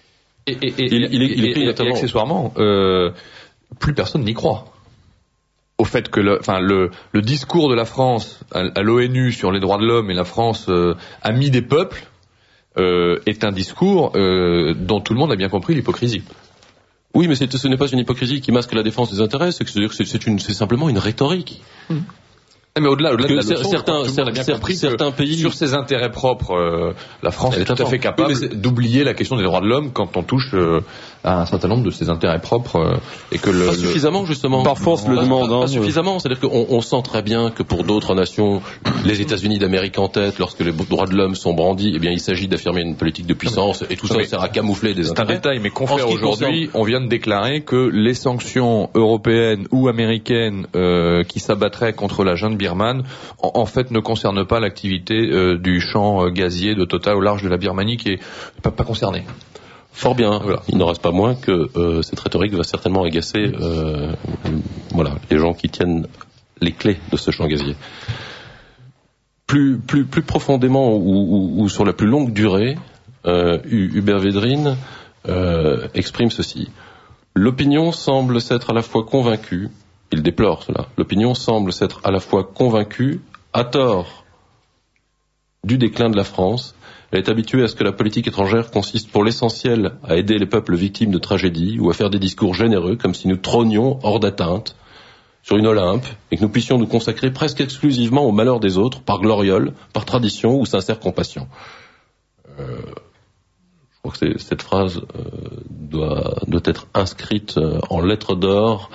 Et accessoirement, plus personne n'y croit. Au fait que le discours de la France à l'ONU sur les droits de l'homme et la France amie des peuples est un discours dont tout le monde a bien compris l'hypocrisie. Oui, mais ce n'est pas une hypocrisie qui masque la défense des intérêts, c'est simplement une rhétorique. Mais au-delà de la leçon, certains pays sur ses intérêts propres, la France est tout à fait capable d'oublier la question des droits de l'homme quand on touche à un certain nombre de ses intérêts propres et que pas suffisamment justement. Parfois on se le demande. Pas suffisamment, c'est-à-dire qu'on sent très bien que pour d'autres nations, les États-Unis d'Amérique en tête, lorsque les droits de l'homme sont brandis, eh bien il s'agit d'affirmer une politique de puissance et tout ça sert à camoufler des intérêts. C'est un détail, mais confrères, aujourd'hui, on vient de déclarer que les sanctions européennes ou américaines qui s'abattraient contre la junte birmane, en fait, ne concerne pas l'activité du champ gazier de Total au large de la Birmanie, qui est pas concernée. Fort bien. Voilà. Il n'en reste pas moins que cette rhétorique va certainement agacer les gens qui tiennent les clés de ce champ gazier. Plus profondément ou sur la plus longue durée, Hubert Védrine exprime ceci. L'opinion semble s'être à la fois convaincue. Il déplore cela. L'opinion semble s'être à la fois convaincue, à tort, du déclin de la France. Elle est habituée à ce que la politique étrangère consiste pour l'essentiel à aider les peuples victimes de tragédies ou à faire des discours généreux comme si nous trônions hors d'atteinte sur une Olympe et que nous puissions nous consacrer presque exclusivement au malheur des autres par gloriole, par tradition ou sincère compassion. Je crois que cette phrase doit être inscrite en lettres d'or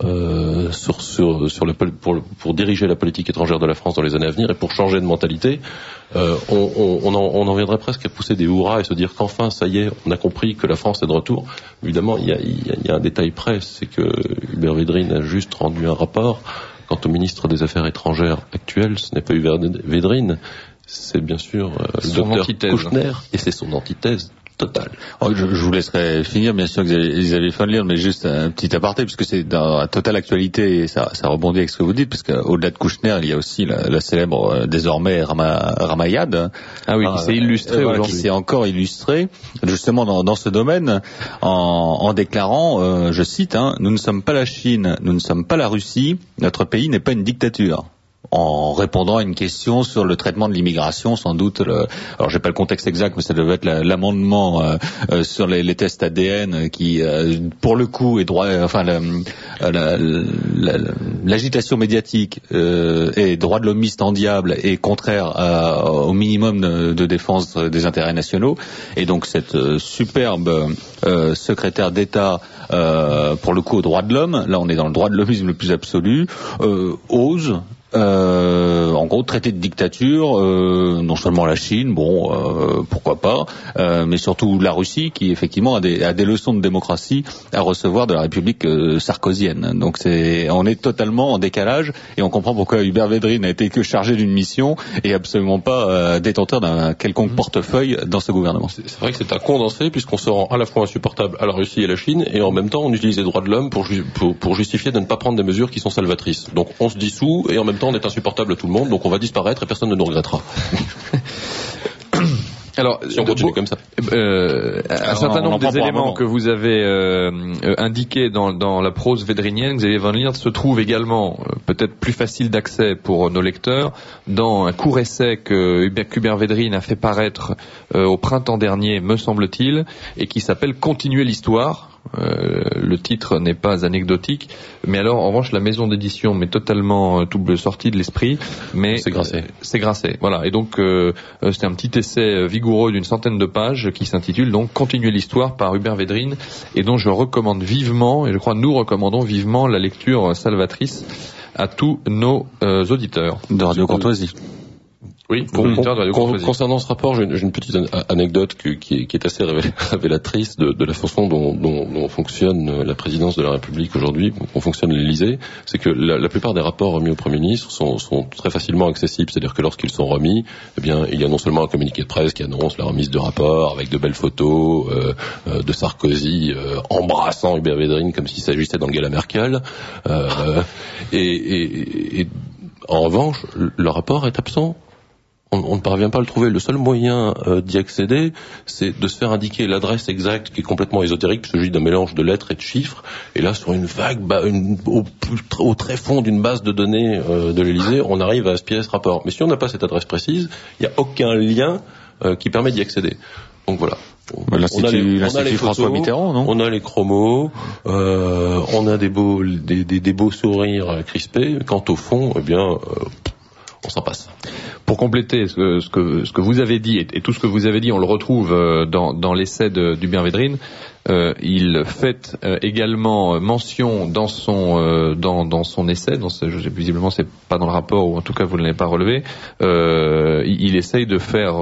pour diriger la politique étrangère de la France dans les années à venir et pour changer de mentalité. On en viendrait presque à pousser des hurrahs et se dire qu'enfin, ça y est, on a compris que la France est de retour. Évidemment, il y a un détail près, c'est que Hubert Védrine a juste rendu un rapport. Quant au ministre des Affaires étrangères actuel, ce n'est pas Hubert Védrine, c'est bien sûr le docteur Kouchner, et c'est son antithèse totale. Je vous laisserai finir, bien sûr, Xavier von Leer, mais juste un petit aparté, puisque c'est dans la totale actualité, et ça rebondit avec ce que vous dites, parce qu'au-delà de Kouchner, il y a aussi la célèbre, désormais, Ramayad. Ah oui, qui s'est illustré aujourd'hui. Qui s'est encore illustré, justement, dans ce domaine, en déclarant, je cite, nous ne sommes pas la Chine, nous ne sommes pas la Russie, notre pays n'est pas une dictature. en répondant à une question sur le traitement de l'immigration, sans doute. Alors j'ai pas le contexte exact, mais ça devait être l'amendement sur les tests ADN qui, pour le coup, est droit. Enfin, l'agitation médiatique et droit de l'hommiste en diable est contraire au minimum de défense des intérêts nationaux. Et donc cette superbe secrétaire d'État pour le coup aux droits de l'homme, là on est dans le droit de l'hommisme le plus absolu, ose en gros traiter de dictature non seulement la Chine, pourquoi pas, mais surtout la Russie qui effectivement a des leçons de démocratie à recevoir de la République sarkozienne. Donc on est totalement en décalage et on comprend pourquoi Hubert Védrine n'a été que chargé d'une mission et absolument pas détenteur d'un quelconque portefeuille dans ce gouvernement. C'est vrai que c'est un condensé puisqu'on se rend à la fois insupportable à la Russie et à la Chine et en même temps on utilise les droits de l'homme pour justifier de ne pas prendre des mesures qui sont salvatrices. Donc on se dissout et en même temps on est insupportable à tout le monde, donc on va disparaître et personne ne nous regrettera. Alors, si on continue comme ça. Un certain nombre des éléments que vous avez indiqués dans la prose védrinienne, Xavier Van Liert, se trouvent également peut-être plus facile d'accès pour nos lecteurs dans un court essai que Hubert Védrine a fait paraître au printemps dernier, me semble-t-il, et qui s'appelle « Continuer l'histoire ». Le titre n'est pas anecdotique, mais alors en revanche la maison d'édition m'est totalement sortie de l'esprit, mais c'est Grasset. Voilà, et donc c'est un petit essai vigoureux d'une centaine de pages qui s'intitule donc Continuer l'histoire par Hubert Védrine et dont je recommande vivement, et je crois nous recommandons vivement la lecture salvatrice à tous nos auditeurs de Radio Courtoisie. Oui, concernant ce rapport, j'ai une petite anecdote qui est assez révélatrice de la façon dont fonctionne la présidence de la République aujourd'hui, dont fonctionne l'Élysée. C'est que la plupart des rapports remis au Premier ministre sont très facilement accessibles. C'est-à-dire que lorsqu'ils sont remis, eh bien, il y a non seulement un communiqué de presse qui annonce la remise de rapports avec de belles photos de Sarkozy embrassant Hubert Védrine comme s'il s'agissait d'Angela Merkel. Et en revanche, le rapport est absent. On ne parvient pas à le trouver. Le seul moyen d'y accéder, c'est de se faire indiquer l'adresse exacte qui est complètement ésotérique, il s'agit d'un mélange de lettres et de chiffres. Et là, sur une vague, au très fond d'une base de données de l'Élysée, on arrive à aspirer ce rapport. Mais si on n'a pas cette adresse précise, il n'y a aucun lien qui permet d'y accéder. Donc voilà. On a les photos, François Mitterrand, non ? On a les chromos, on a des beaux sourires crispés. Quant au fond, eh bien, on s'en passe. Pour compléter ce que vous avez dit et tout ce que vous avez dit, on le retrouve dans l'essai d'Hubert Védrine. Il fait également mention dans son essai, visiblement c'est pas dans le rapport ou en tout cas vous ne l'avez pas relevé. Il essaye de faire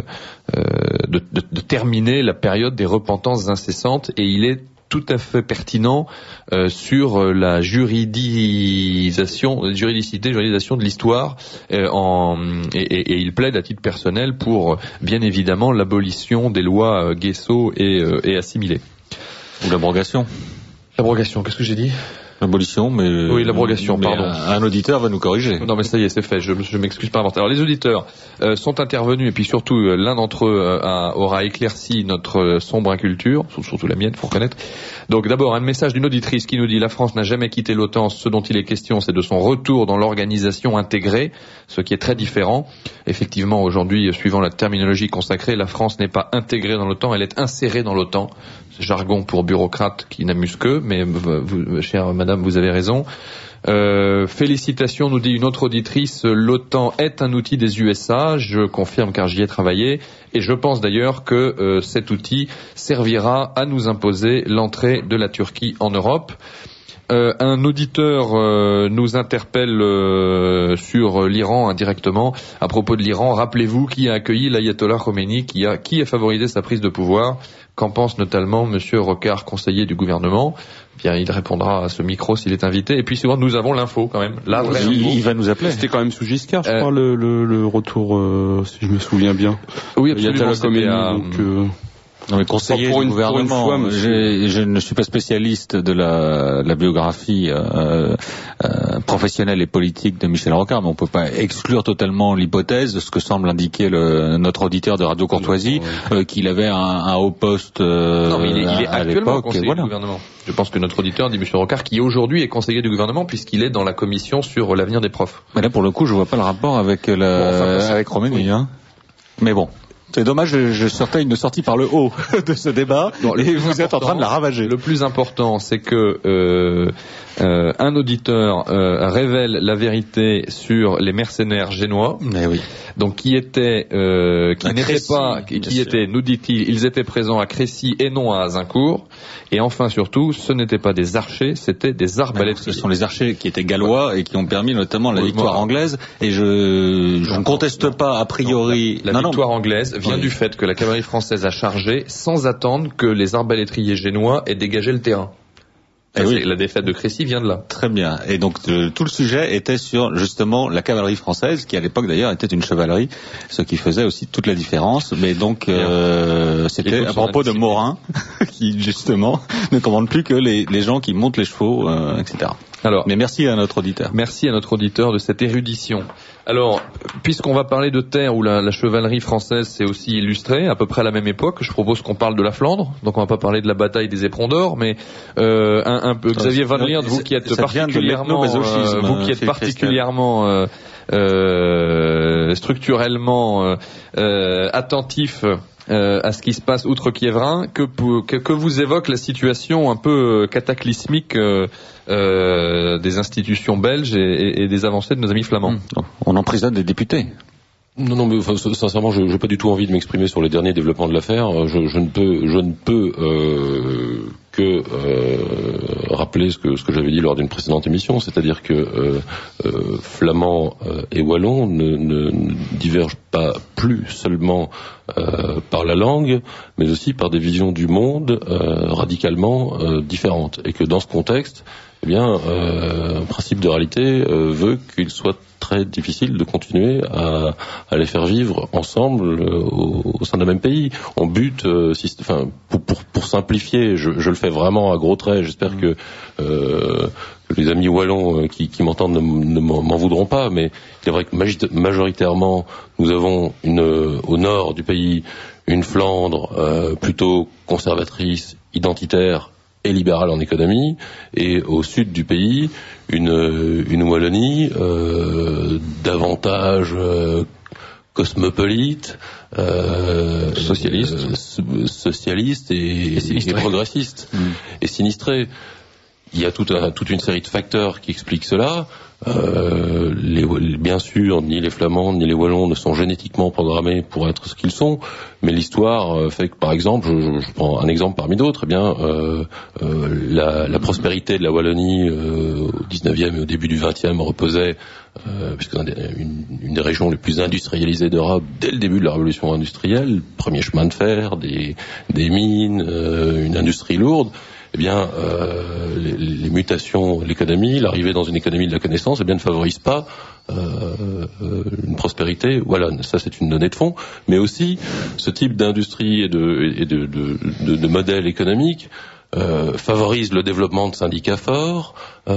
de terminer la période des repentances incessantes et il est tout à fait pertinent sur la juridicité de l'histoire et il plaide à titre personnel pour bien évidemment l'abolition des lois Guesso et assimilées. Ou l'abrogation. L'abrogation, qu'est-ce que j'ai dit ? L'abolition, mais... Oui, l'abrogation, pardon. Un auditeur va nous corriger. Non, mais ça y est, c'est fait, je m'excuse par avance. Alors, les auditeurs sont intervenus, et puis surtout, l'un d'entre eux aura éclairci notre sombre inculture, surtout la mienne, faut reconnaître. Donc, d'abord, un message d'une auditrice qui nous dit « La France n'a jamais quitté l'OTAN, ce dont il est question, c'est de son retour dans l'organisation intégrée, ce qui est très différent. Effectivement, aujourd'hui, suivant la terminologie consacrée, la France n'est pas intégrée dans l'OTAN, elle est insérée dans l'OTAN. » Jargon pour bureaucrate qui n'amuse que, mais vous, chère madame, vous avez raison. Félicitations, nous dit une autre auditrice, l'OTAN est un outil des USA, je confirme car j'y ai travaillé, et je pense d'ailleurs que cet outil servira à nous imposer l'entrée de la Turquie en Europe. Un auditeur nous interpelle sur l'Iran indirectement. À propos de l'Iran, rappelez-vous qui a accueilli l'ayatollah Khomeini, qui a favorisé sa prise de pouvoir. Qu'en pense notamment Monsieur Rocard, conseiller du gouvernement? Bien, il répondra à ce micro s'il est invité. Et puis souvent, nous avons l'info quand même. Là, il va nous appeler. C'était quand même sous Giscard, je crois, le retour, si je me souviens bien. Oui, absolument. Non, mais conseiller du gouvernement, je ne suis pas spécialiste de la biographie professionnelle et politique de Michel Rocard, mais on peut pas exclure totalement l'hypothèse de ce que semble indiquer notre auditeur de Radio Courtoisie, qu'il avait un haut poste non, mais il est à actuellement l'époque. conseiller du gouvernement. Je pense que notre auditeur dit Michel Rocard, qui aujourd'hui est conseiller du gouvernement puisqu'il est dans la commission sur l'avenir des profs. Mais là, pour le coup, je vois pas le rapport avec avec Khomeini, hein. Mais bon. C'est dommage, je sortais une sortie par le haut de ce débat, et vous êtes en train de la ravager. Le plus important, c'est que un auditeur révèle la vérité sur les mercenaires génois. Mais oui. Donc qui étaient, nous dit-il, ils étaient présents à Crécy et non à Azincourt. Et enfin surtout, ce n'étaient pas des archers, c'était des arbalétriers. Ce sont les archers qui étaient gallois et qui ont permis notamment la victoire anglaise. Et je ne conteste pas a priori. La victoire anglaise vient du fait que la cavalerie française a chargé sans attendre que les arbalétriers génois aient dégagé le terrain. La défaite de Crécy vient de là. Très bien. Et donc tout le sujet était sur justement la cavalerie française, qui à l'époque d'ailleurs était une chevalerie, ce qui faisait aussi toute la différence. Mais donc c'était à propos de Morin, qui justement ne commande plus que les gens qui montent les chevaux, etc. Alors, mais merci à notre auditeur. Merci à notre auditeur de cette érudition. Alors, puisqu'on va parler de terre où la chevalerie française s'est aussi illustrée, à peu près à la même époque, je propose qu'on parle de la Flandre. Donc on va pas parler de la bataille des éperons d'or, mais un peu Xavier Van Lierde, vous qui êtes particulièrement structurellement attentif à ce qui se passe outre Kievrin, que vous évoque la situation un peu cataclysmique des institutions belges et des avancées de nos amis flamands. On emprisonne des députés. Non, mais sincèrement, je n'ai pas du tout envie de m'exprimer sur les derniers développements de l'affaire. Je ne peux que rappeler ce que j'avais dit lors d'une précédente émission, c'est-à-dire que flamands et wallons ne divergent pas plus seulement par la langue, mais aussi par des visions du monde radicalement différentes, et que dans ce contexte, eh bien, un principe de réalité veut qu'il soit très difficile de continuer à les faire vivre ensemble au sein d'un même pays. On bute, pour simplifier, je le fais vraiment à gros traits, j'espère que les amis wallons qui m'entendent ne m'en voudront pas, mais il est vrai que majoritairement, nous avons au nord du pays une Flandre plutôt conservatrice, identitaire et libérale en économie, et au sud du pays, une Wallonie davantage cosmopolite, socialiste et progressiste, et sinistré. Il y a toute une série de facteurs qui expliquent cela. Bien sûr, ni les Flamands ni les Wallons ne sont génétiquement programmés pour être ce qu'ils sont, mais l'histoire fait que, par exemple, je prends un exemple parmi d'autres, eh bien, la prospérité de la Wallonie au 19e et au début du 20e reposait, puisque une des régions les plus industrialisées d'Europe dès le début de la révolution industrielle, premier chemin de fer, des mines, une industrie lourde. Eh bien, les mutations de l'économie, l'arrivée dans une économie de la connaissance, eh bien, ne favorise pas une prospérité. Voilà, ça c'est une donnée de fond. Mais aussi, ce type d'industrie et de modèle économique favorise le développement de syndicats forts,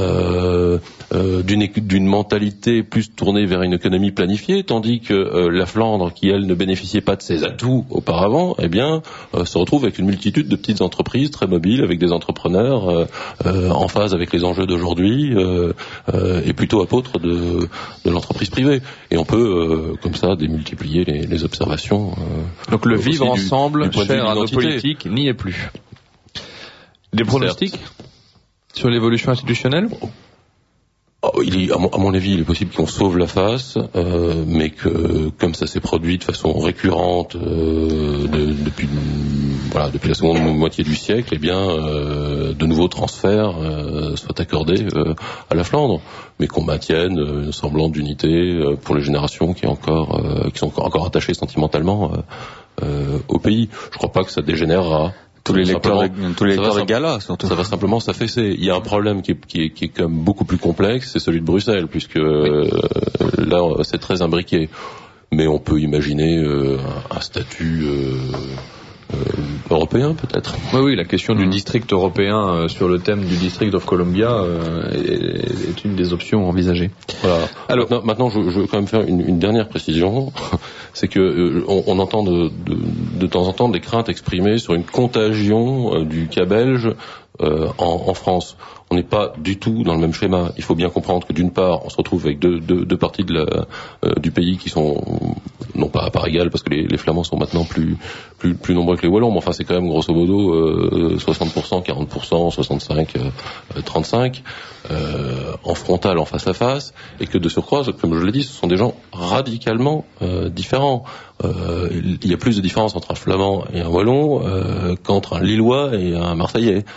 d'une mentalité plus tournée vers une économie planifiée, tandis que la Flandre, qui elle ne bénéficiait pas de ses atouts auparavant, eh bien, se retrouve avec une multitude de petites entreprises très mobiles, avec des entrepreneurs en phase avec les enjeux d'aujourd'hui, et plutôt apôtres de l'entreprise privée. Et on peut, comme ça, démultiplier les observations. Donc le vivre ensemble, cher à nos politiques, n'y est plus. Des pronostics sur l'évolution institutionnelle ? À mon avis, il est possible qu'on sauve la face, mais que, comme ça s'est produit de façon récurrente depuis la seconde moitié du siècle, eh bien, de nouveaux transferts soient accordés à la Flandre, mais qu'on maintienne un semblant d'unité pour les générations qui sont encore attachées sentimentalement au pays. Je crois pas que ça dégénérera. Tous les lecteurs de gala, surtout. Ça va simplement s'affaisser. Il y a un problème qui est quand même beaucoup plus complexe, c'est celui de Bruxelles, puisque là, c'est très imbriqué. Mais on peut imaginer un statut européen peut-être. Oui, la question du district européen sur le thème du District of Columbia est une des options envisagées. Voilà. Alors maintenant, je veux quand même faire une dernière précision, c'est que on entend de temps en temps des craintes exprimées sur une contagion du cas belge en France. On n'est pas du tout dans le même schéma. Il faut bien comprendre que d'une part, on se retrouve avec deux parties du pays qui sont non pas à part égale, parce que les Flamands sont maintenant plus nombreux que les Wallons, mais enfin c'est quand même grosso modo 60%, 40%, 65, 35 en frontal, en face à face, et que de surcroît, comme je l'ai dit, ce sont des gens radicalement différents. Il y a plus de différence entre un Flamand et un Wallon qu'entre un Lillois et un Marseillais.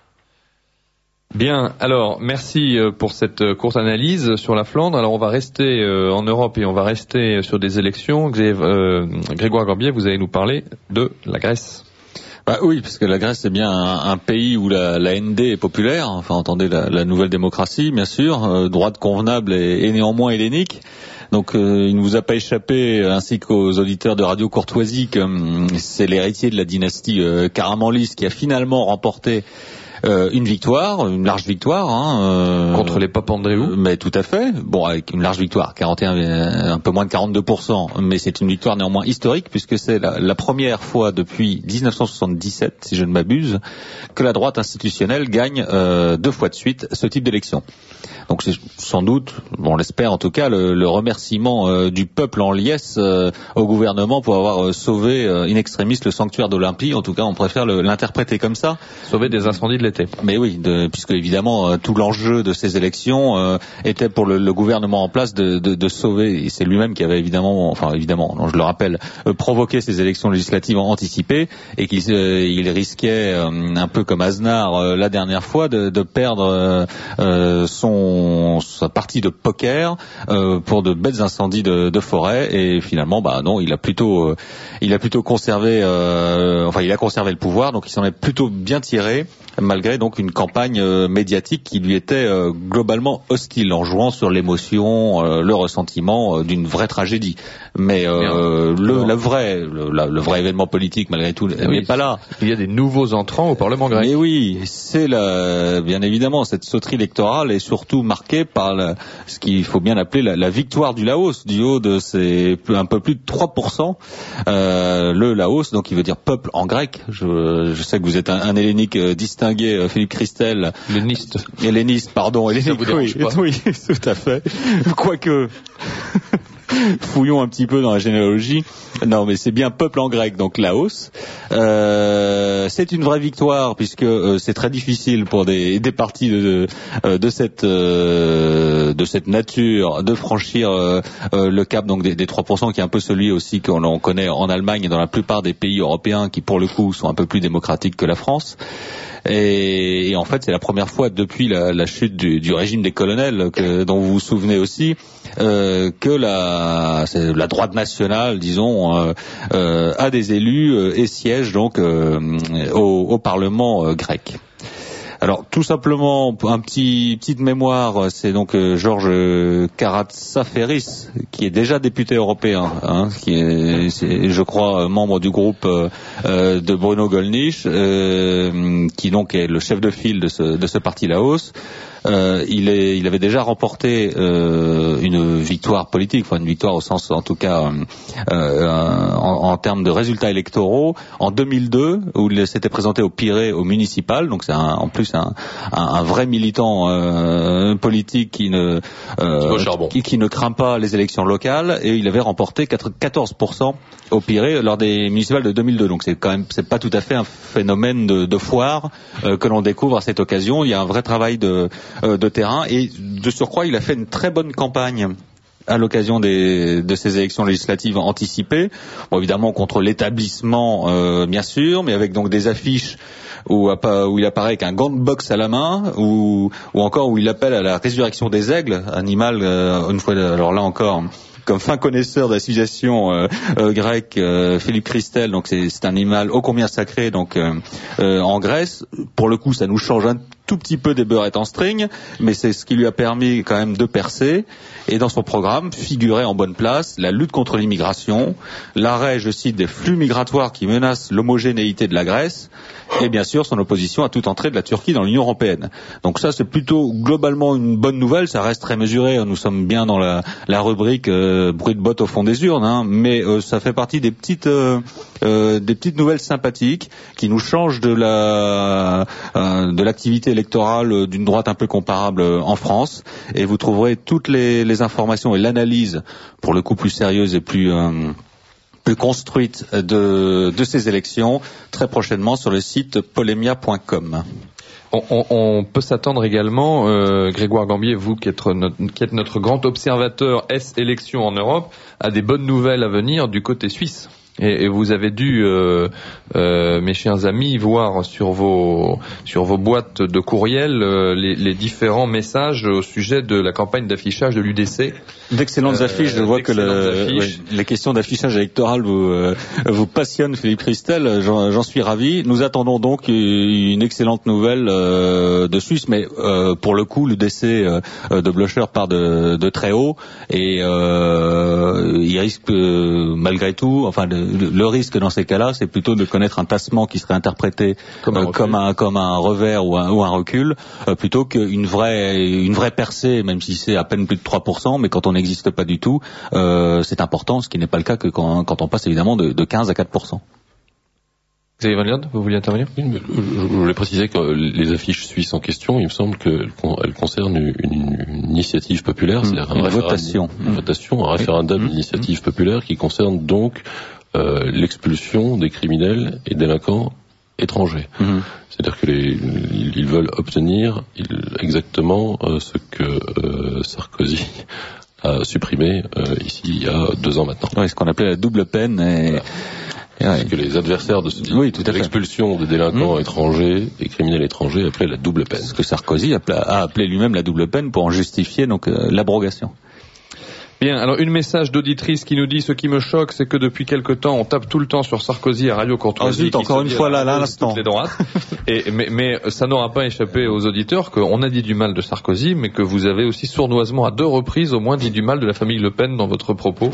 Bien, alors merci pour cette courte analyse sur la Flandre. Alors on va rester en Europe et on va rester sur des élections. Grégoire Gambier, vous allez nous parler de la Grèce. Bah oui, parce que la Grèce c'est bien un pays où la ND est populaire, enfin entendez la nouvelle démocratie bien sûr, droite convenable et néanmoins hellénique. Donc il ne vous a pas échappé, ainsi qu'aux auditeurs de Radio Courtoisie, que c'est l'héritier de la dynastie Karamanlis qui a finalement remporté une victoire, une large victoire contre les Papandréou. Mais tout à fait. Bon, avec une large victoire, 41, un peu moins de 42%, mais c'est une victoire néanmoins historique puisque c'est la première fois depuis 1977, si je ne m'abuse, que la droite institutionnelle gagne 2 fois de suite ce type d'élection. Donc c'est sans doute, on l'espère en tout cas, le remerciement du peuple en liesse au gouvernement pour avoir sauvé in extremis le sanctuaire d'Olympie. En tout cas, on préfère l'interpréter comme ça. Sauver des incendies de l'été. Mais oui, puisque évidemment tout l'enjeu de ces élections était pour le gouvernement en place de sauver. Et c'est lui-même qui avait évidemment, non, je le rappelle, provoqué ces élections législatives anticipées et qu'il risquait un peu comme Aznar la dernière fois de perdre sa partie de poker pour de bêtes incendies de forêt, et finalement non, il a plutôt conservé il a conservé le pouvoir, donc il s'en est plutôt bien tiré malgré donc une campagne médiatique qui lui était globalement hostile, en jouant sur l'émotion, le ressentiment d'une vraie tragédie. Mais le vrai événement politique malgré tout n'est pas là. Il y a des nouveaux entrants au Parlement grec. Mais oui, c'est bien évidemment cette sauterie électorale est surtout marquée par ce qu'il faut bien appeler la victoire du Laos, du haut de un peu plus de 3%. Le Laos, donc il veut dire peuple en grec. Je sais que vous êtes un hellénique distingué, Philippe Christel. Helléniste, pardon. Ça vous dérange pas. Oui, tout à fait. Quoique... Fouillons un petit peu dans la généalogie. Non, mais c'est bien peuple en grec, donc Laos. C'est une vraie victoire puisque c'est très difficile pour des partis de cette nature de franchir le cap donc des 3%, qui est un peu celui aussi qu'on connaît en Allemagne et dans la plupart des pays européens qui pour le coup sont un peu plus démocratiques que la France. Et en fait, c'est la première fois depuis la chute du régime des colonels dont vous vous souvenez aussi que la droite nationale, disons, a des élus et siège donc au Parlement grec. Alors tout simplement, petite mémoire, c'est donc Georges Karatsaferis, qui est déjà député européen, qui est, je crois, membre du groupe de Bruno Gollnisch, qui donc est le chef de file de ce parti Laos. Il avait déjà remporté une victoire politique, une victoire au sens en tout cas en termes de résultats électoraux en 2002, où il s'était présenté au Pirée au municipal. Donc c'est en plus un vrai militant politique qui ne craint pas les élections locales, et il avait remporté 14% au Pirée lors des municipales de 2002. Donc c'est pas tout à fait un phénomène de foire que l'on découvre à cette occasion. Il y a un vrai travail de terrain, et de surcroît il a fait une très bonne campagne à l'occasion de ces élections législatives anticipées. Bon, évidemment contre l'établissement bien sûr, mais avec donc des affiches où il apparaît avec un gant de boxe à la main, ou encore où il appelle à la résurrection des aigles, animal une fois, alors là encore comme fin connaisseur de la civilisation grecque, Philippe Christel, donc c'est un animal ô combien sacré donc en Grèce. Pour le coup, ça nous change un tout petit peu des beurrettes en string, mais c'est ce qui lui a permis quand même de percer. Et dans son programme figurait en bonne place la lutte contre l'immigration, l'arrêt, je cite, des flux migratoires qui menacent l'homogénéité de la Grèce, et bien sûr son opposition à toute entrée de la Turquie dans l'Union européenne. Donc ça, c'est plutôt globalement une bonne nouvelle. Ça reste très mesuré. Nous sommes bien dans la rubrique bruit de bottes au fond des urnes, hein, mais ça fait partie des petites nouvelles sympathiques qui nous changent de l'activité électorale d'une droite un peu comparable en France. Et vous trouverez toutes les informations et l'analyse, pour le coup plus sérieuse et plus construite de ces élections très prochainement sur le site polemia.com. On peut s'attendre également, Grégoire Gambier, vous qui êtes notre grand observateur élections en Europe, à des bonnes nouvelles à venir du côté suisse. Et vous avez dû, mes chers amis, voir sur vos boîtes de courriel les différents messages au sujet de la campagne d'affichage de l'UDC. D'excellentes affiches. Je vois que les questions d'affichage électoral vous passionnent, Philippe Christel. J'en suis ravi. Nous attendons donc une excellente nouvelle de Suisse, mais pour le coup, l'UDC de Blocher part de très haut et il risque malgré tout, enfin le risque dans ces cas-là, c'est plutôt de connaître un tassement qui serait interprété comme un revers ou un recul, plutôt qu'une vraie percée, même si c'est à peine plus de 3%, mais quand on n'existe pas du tout, c'est important, ce qui n'est pas le cas que quand on passe évidemment de 15 à 4%. Xavier Van Lierde, vous vouliez intervenir ? Oui, mais je voulais préciser que les affiches suisses en question, il me semble qu'elles concernent une initiative populaire, c'est-à-dire un référendum d'initiative populaire qui concerne donc l'expulsion des criminels et délinquants étrangers. C'est-à-dire que ils veulent obtenir exactement ce que Sarkozy a supprimé ici il y a 2 ans maintenant. Oui, ce qu'on appelait la double peine. C'est que les adversaires de l'expulsion des délinquants étrangers et criminels étrangers appelaient la double peine. Ce que Sarkozy a appelé lui-même la double peine pour en justifier donc l'abrogation. Bien, alors une message d'auditrice qui nous dit: ce qui me choque, c'est que depuis quelque temps, on tape tout le temps sur Sarkozy à Radio Courtoisie. Encore une fois là, l'instant. Les droites. Mais ça n'aura pas échappé aux auditeurs qu'on a dit du mal de Sarkozy, mais que vous avez aussi sournoisement à 2 reprises au moins dit du mal de la famille Le Pen dans votre propos.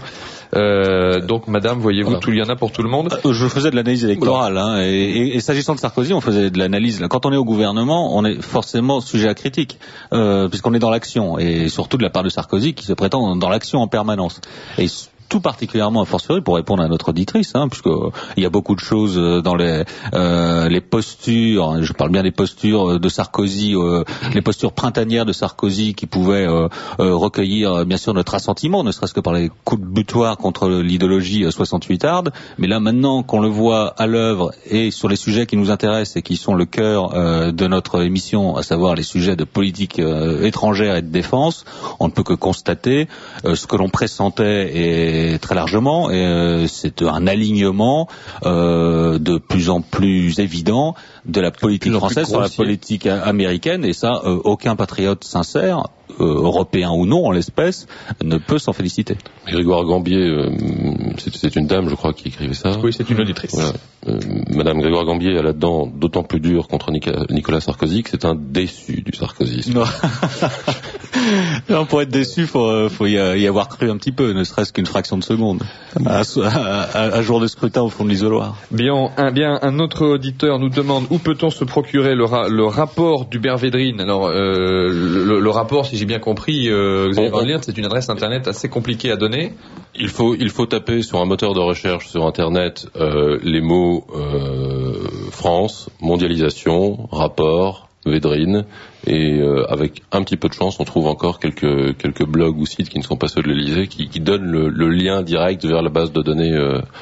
Donc, madame, voyez-vous, voilà. Il y en a pour tout le monde. Je faisais de l'analyse électorale, hein, et s'agissant de Sarkozy, on faisait de l'analyse. Quand on est au gouvernement, on est forcément sujet à critique, puisqu'on est dans l'action, et surtout de la part de Sarkozy qui se prétend dans l'action en permanence. Et tout particulièrement a fortiori pour répondre à notre auditrice, hein, puisque il y a beaucoup de choses dans les postures. Je parle bien des postures de Sarkozy, les postures printanières de Sarkozy qui pouvaient recueillir bien sûr notre assentiment, ne serait-ce que par les coups de butoir contre l'idéologie 68arde. Mais là maintenant qu'on le voit à l'œuvre et sur les sujets qui nous intéressent et qui sont le cœur de notre émission, à savoir les sujets de politique étrangère et de défense, on ne peut que constater ce que l'on pressentait et très largement, et c'est un alignement de plus en plus évident de la politique française sur la politique américaine, et ça, aucun patriote sincère, européen ou non en l'espèce, ne peut s'en féliciter. Grégoire Gambier, c'est une dame, je crois, qui écrivait ça. Oui, c'est une auditrice. Voilà. Madame Grégoire Gambier a là-dedans d'autant plus dur contre Nicolas Sarkozy que c'est un déçu du sarkozysme. Non, pour être déçu, faut y avoir cru un petit peu, ne serait-ce qu'une fraction de seconde, à jour de scrutin au fond de l'isoloir. Bien, un autre auditeur nous demande où peut-on se procurer le rapport d'Hubert Védrine. Alors, le rapport, si j'ai bien compris, Xavier Van Lierde, c'est une adresse internet assez compliquée à donner. Il faut taper sur un moteur de recherche sur internet les mots France, mondialisation, rapport, Védrine, et avec un petit peu de chance, on trouve encore quelques blogs ou sites qui ne sont pas ceux de l'Élysée, qui donnent le lien direct vers la base de données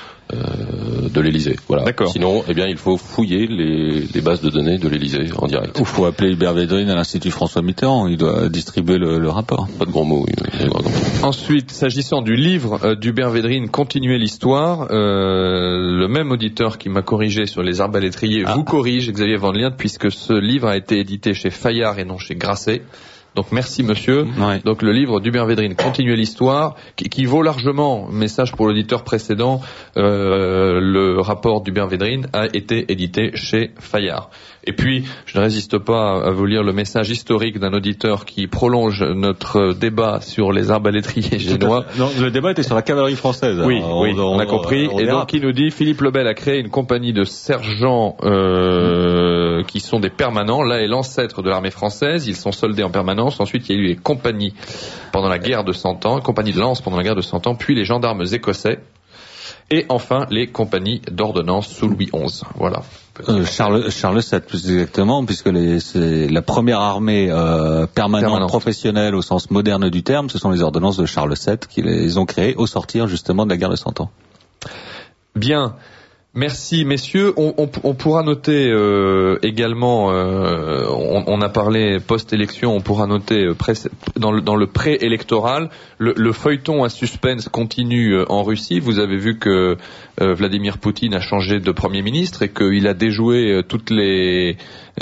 de l'Élysée. Voilà. D'accord. Sinon, eh bien, il faut fouiller les bases de données de l'Élysée en direct. Ou faut appeler Hubert Védrine à l'Institut François Mitterrand, il doit distribuer le rapport. Pas de gros mots. Ensuite, s'agissant du livre d'Hubert Védrine, Continuer l'histoire, le même auditeur qui m'a corrigé sur les arbalétriers vous corrige, Xavier Van Lierde, puisque ce livre a été édité chez Fayard et non chez Grasset. Donc merci monsieur. Ouais. Donc le livre d'Hubert Védrine, Continuer l'histoire, qui vaut largement, message pour l'auditeur précédent, le rapport d'Hubert Védrine a été édité chez Fayard. Et puis, je ne résiste pas à vous lire le message historique d'un auditeur qui prolonge notre débat sur les arbalétriers génois. Non, le débat était sur la cavalerie française. Oui, on a compris. Et donc, il nous dit, Philippe le Bel a créé une compagnie de sergents qui sont des permanents. Là est l'ancêtre de l'armée française. Ils sont soldés en permanence. Ensuite, il y a eu les compagnies pendant la guerre de 100 ans, compagnies de lance pendant la guerre de 100 ans, puis les gendarmes écossais. Et enfin, les compagnies d'ordonnance sous Louis XI. Voilà. Charles VII, plus exactement, puisque c'est la première armée permanente professionnelle au sens moderne du terme, ce sont les ordonnances de Charles VII qui les ont créées au sortir justement de la guerre de 100 ans. Bien. Merci messieurs. On pourra noter également, on a parlé post-élection, on pourra noter dans le pré-électoral, le feuilleton à suspense continue en Russie. Vous avez vu que Vladimir Poutine a changé de Premier ministre et qu'il a déjoué tous les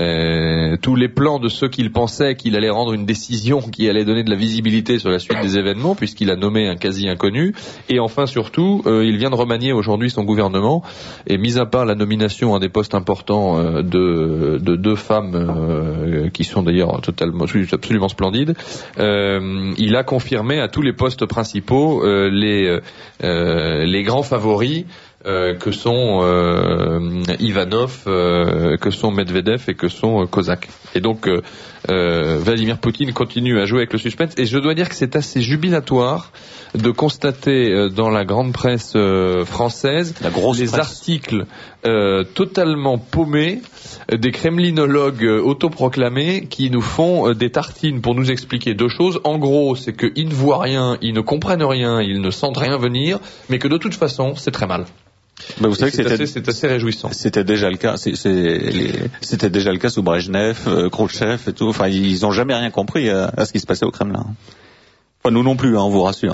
plans de ceux qu'il pensait qu'il allait rendre une décision qui allait donner de la visibilité sur la suite des événements, puisqu'il a nommé un quasi-inconnu. Et enfin, surtout, il vient de remanier aujourd'hui son gouvernement. Et mis à part la nomination à des postes importants de deux femmes qui sont d'ailleurs absolument splendides, il a confirmé à tous les postes principaux les grands favoris que sont Ivanov, que sont Medvedev et que sont Kozak. Et donc Vladimir Poutine continue à jouer avec le suspense, et je dois dire que c'est assez jubilatoire de constater dans la grande presse française les articles totalement paumés des kremlinologues autoproclamés qui nous font des tartines pour nous expliquer deux choses. En gros, c'est qu'ils ne voient rien, ils ne comprennent rien, ils ne sentent rien venir, mais que de toute façon, c'est très mal. Bah, vous savez que c'est assez réjouissant. C'était déjà le cas. C'était déjà le cas sous Brejnev, Khrouchtchev et tout. Enfin, ils n'ont jamais rien compris à ce qui se passait au Kremlin. Enfin, nous non plus, on vous rassure.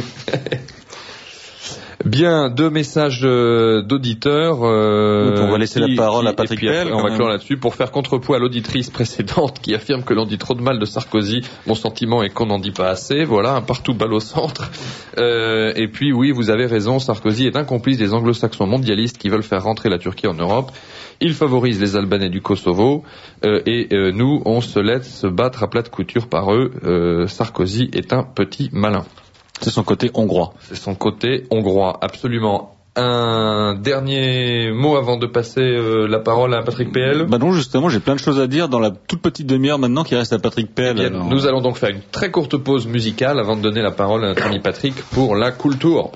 Bien, deux messages d'auditeurs. On va laisser la parole à Patrick Pell. On va clore là-dessus pour faire contrepoids à l'auditrice précédente qui affirme que l'on dit trop de mal de Sarkozy. Mon sentiment est qu'on n'en dit pas assez. Voilà, un partout balle au centre. Et puis oui, vous avez raison, Sarkozy est un complice des anglo-saxons mondialistes qui veulent faire rentrer la Turquie en Europe. Il favorise les Albanais du Kosovo et nous, on se laisse battre à plate couture par eux. Sarkozy est un petit malin. C'est son côté hongrois. C'est son côté hongrois, absolument. Un dernier mot avant de passer la parole à Patrick PL. Bah non, justement, j'ai plein de choses à dire dans la toute petite demi-heure maintenant qui reste à Patrick PL. Bien, nous allons donc faire une très courte pause musicale avant de donner la parole à notre ami Patrick pour la Cool Tour.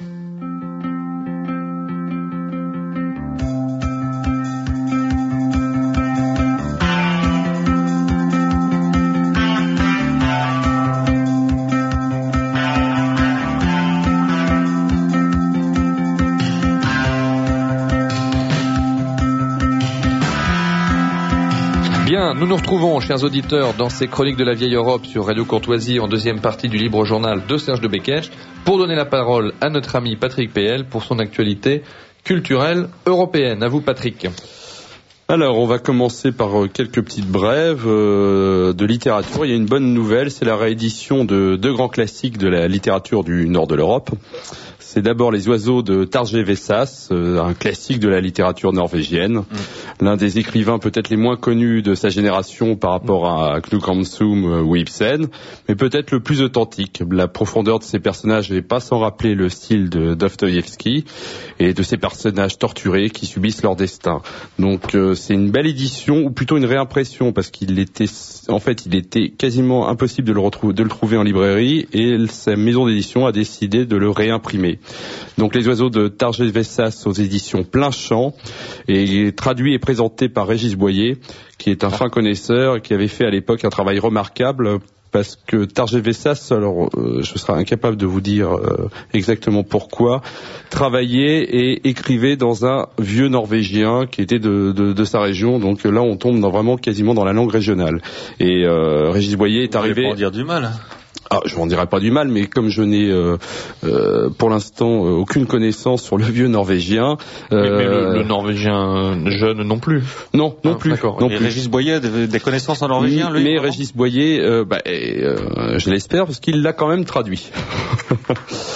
Nous nous retrouvons, chers auditeurs, dans ces chroniques de la vieille Europe sur Radio Courtoisie en deuxième partie du libre journal de Serge de Beketch pour donner la parole à notre ami Patrick PL pour son actualité culturelle européenne. À vous, Patrick. Alors, on va commencer par quelques petites brèves de littérature. Il y a une bonne nouvelle, c'est la réédition de deux grands classiques de la littérature du nord de l'Europe. C'est d'abord Les Oiseaux de Tarjei Vesaas, un classique de la littérature norvégienne. L'un des écrivains peut-être les moins connus de sa génération par rapport à Knut Hamsun ou Ibsen, mais peut-être le plus authentique. La profondeur de ses personnages n'est pas sans rappeler le style de Dostoïevski et de ses personnages torturés qui subissent leur destin. Donc c'est une belle édition, ou plutôt une réimpression, parce qu'il était quasiment impossible de le trouver en librairie, et sa maison d'édition a décidé de le réimprimer. Donc Les Oiseaux de Tarjei Vesaas aux éditions Plein Champ, et traduit et présenté par Régis Boyer, qui est un fin connaisseur et qui avait fait à l'époque un travail remarquable, parce que Tarjei Vesaas, alors je serai incapable de vous dire exactement pourquoi, travaillait et écrivait dans un vieux norvégien qui était de sa région. Donc là, on tombe vraiment quasiment dans la langue régionale. Et Régis Boyer est arrivé. Vous allez pas en dire du mal. Ah, je n'en dirai pas du mal, mais comme je n'ai pour l'instant aucune connaissance sur le vieux norvégien. Mais le norvégien jeune non plus. Non plus. D'accord. Non et plus. Régis Boyer a des connaissances en norvégien, lui. Mais Régis Boyer, je l'espère parce qu'il l'a quand même traduit.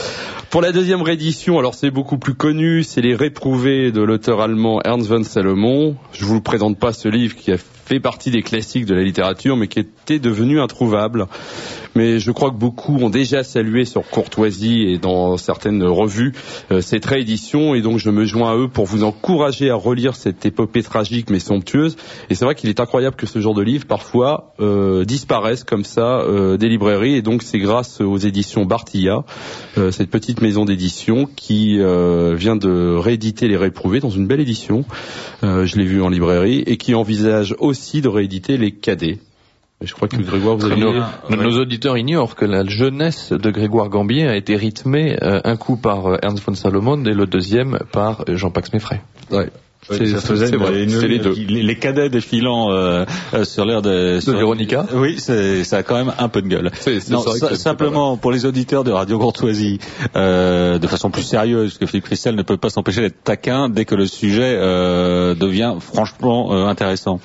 Pour la deuxième réédition, alors c'est beaucoup plus connu, c'est Les Réprouvés de l'auteur allemand Ernst von Salomon. Je vous le présente pas, ce livre qui a fait partie des classiques de la littérature, mais qui était devenu introuvable. Mais je crois que beaucoup ont déjà salué sur Courtoisie et dans certaines revues cette réédition, et donc je me joins à eux pour vous encourager à relire cette épopée tragique mais somptueuse. Et c'est vrai qu'il est incroyable que ce genre de livre parfois disparaisse comme ça des librairies, et donc c'est grâce aux éditions Bartilla, cette petite maison d'édition qui vient de rééditer Les Réprouvés dans une belle édition, je l'ai vu en librairie, et qui envisage aussi de rééditer Les Cadets. Je crois que Grégoire, vous avez nos auditeurs ignorent que la jeunesse de Grégoire Gambier a été rythmée un coup par Ernst von Salomon et le deuxième par Jean-Pax Meffray. Ouais. C'est les deux. Les cadets défilant sur l'air de Véronica. Oui, ça a quand même un peu de gueule. Simplement pour les auditeurs de Radio Courtoisie, de façon plus sérieuse, parce que Philippe Christel ne peut pas s'empêcher d'être taquin dès que le sujet devient franchement intéressant.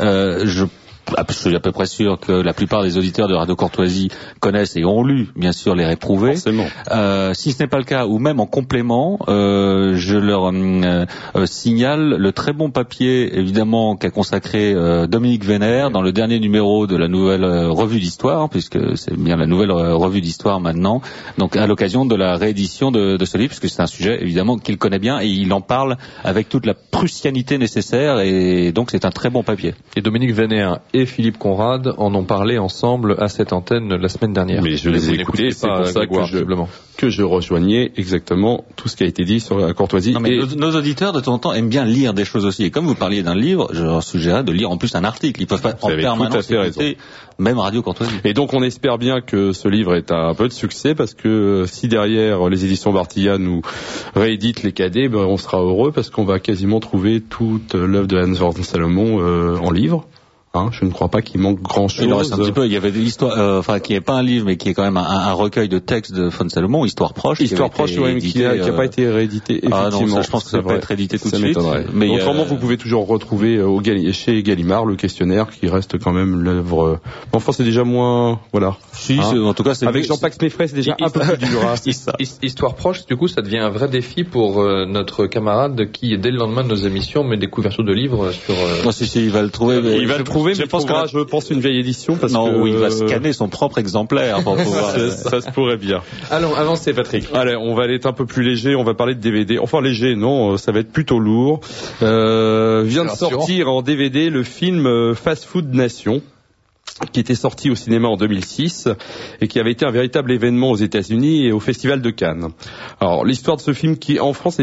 Je suis à peu près sûr que la plupart des auditeurs de Radio Courtoisie connaissent et ont lu, bien sûr, Les Réprouvés. Forcément. Si ce n'est pas le cas, ou même en complément, je leur signale le très bon papier, évidemment, qu'a consacré Dominique Vénère dans le dernier numéro de la nouvelle revue d'histoire, puisque c'est bien la nouvelle revue d'histoire maintenant, donc à l'occasion de la réédition de ce livre, puisque c'est un sujet, évidemment, qu'il connaît bien, et il en parle avec toute la prussianité nécessaire, et donc c'est un très bon papier. Et Dominique Vénère et Philippe Conrad en ont parlé ensemble à cette antenne la semaine dernière. Mais je les ai écoutés, c'est pour ça que je rejoignais exactement tout ce qui a été dit sur la Courtoisie. Non, mais nos auditeurs, de temps en temps, aiment bien lire des choses aussi. Et comme vous parliez d'un livre, je leur suggérerais de lire en plus un article. Ils peuvent pas en permanence écouter même Radio Courtoisie. Et donc on espère bien que ce livre est un peu de succès, parce que si derrière les éditions Bartilla nous rééditent Les Cadets, on sera heureux, parce qu'on va quasiment trouver toute l'œuvre de Ernst von Salomon en livre. Je ne crois pas qu'il manque grand-chose. Il en reste un petit peu. Il y avait des histoires, qui n'est pas un livre, mais qui est quand même un recueil de textes de von Salomon, Histoire proche. Histoire proche, oui, qui n'a pas été réédité. Ah non, ça, je pense que ça peut être édité tout de suite. Mais autrement, vous pouvez toujours retrouver chez Gallimard le questionnaire, qui reste quand même l'œuvre. Enfin, c'est déjà moins, voilà. Si, en tout cas, c'est avec Jean-Pax Meffray, c'est déjà un peu plus dur. Histoire proche, du coup, ça devient un vrai défi pour notre camarade qui, dès le lendemain de nos émissions, met des couvertures de livres sur. Non, si, il va le trouver. Il va le trouver. Je pense une vieille édition, parce que il va scanner son propre exemplaire pour pouvoir. Ça se pourrait bien. Allons, avancez, Patrick. Allez, on va aller être un peu plus léger. On va parler de DVD. Enfin, léger, non, ça va être plutôt lourd. Vient de sortir en DVD le film Fast Food Nation, qui était sorti au cinéma en 2006 et qui avait été un véritable événement aux États-Unis et au Festival de Cannes. Alors, l'histoire de ce film qui, en France,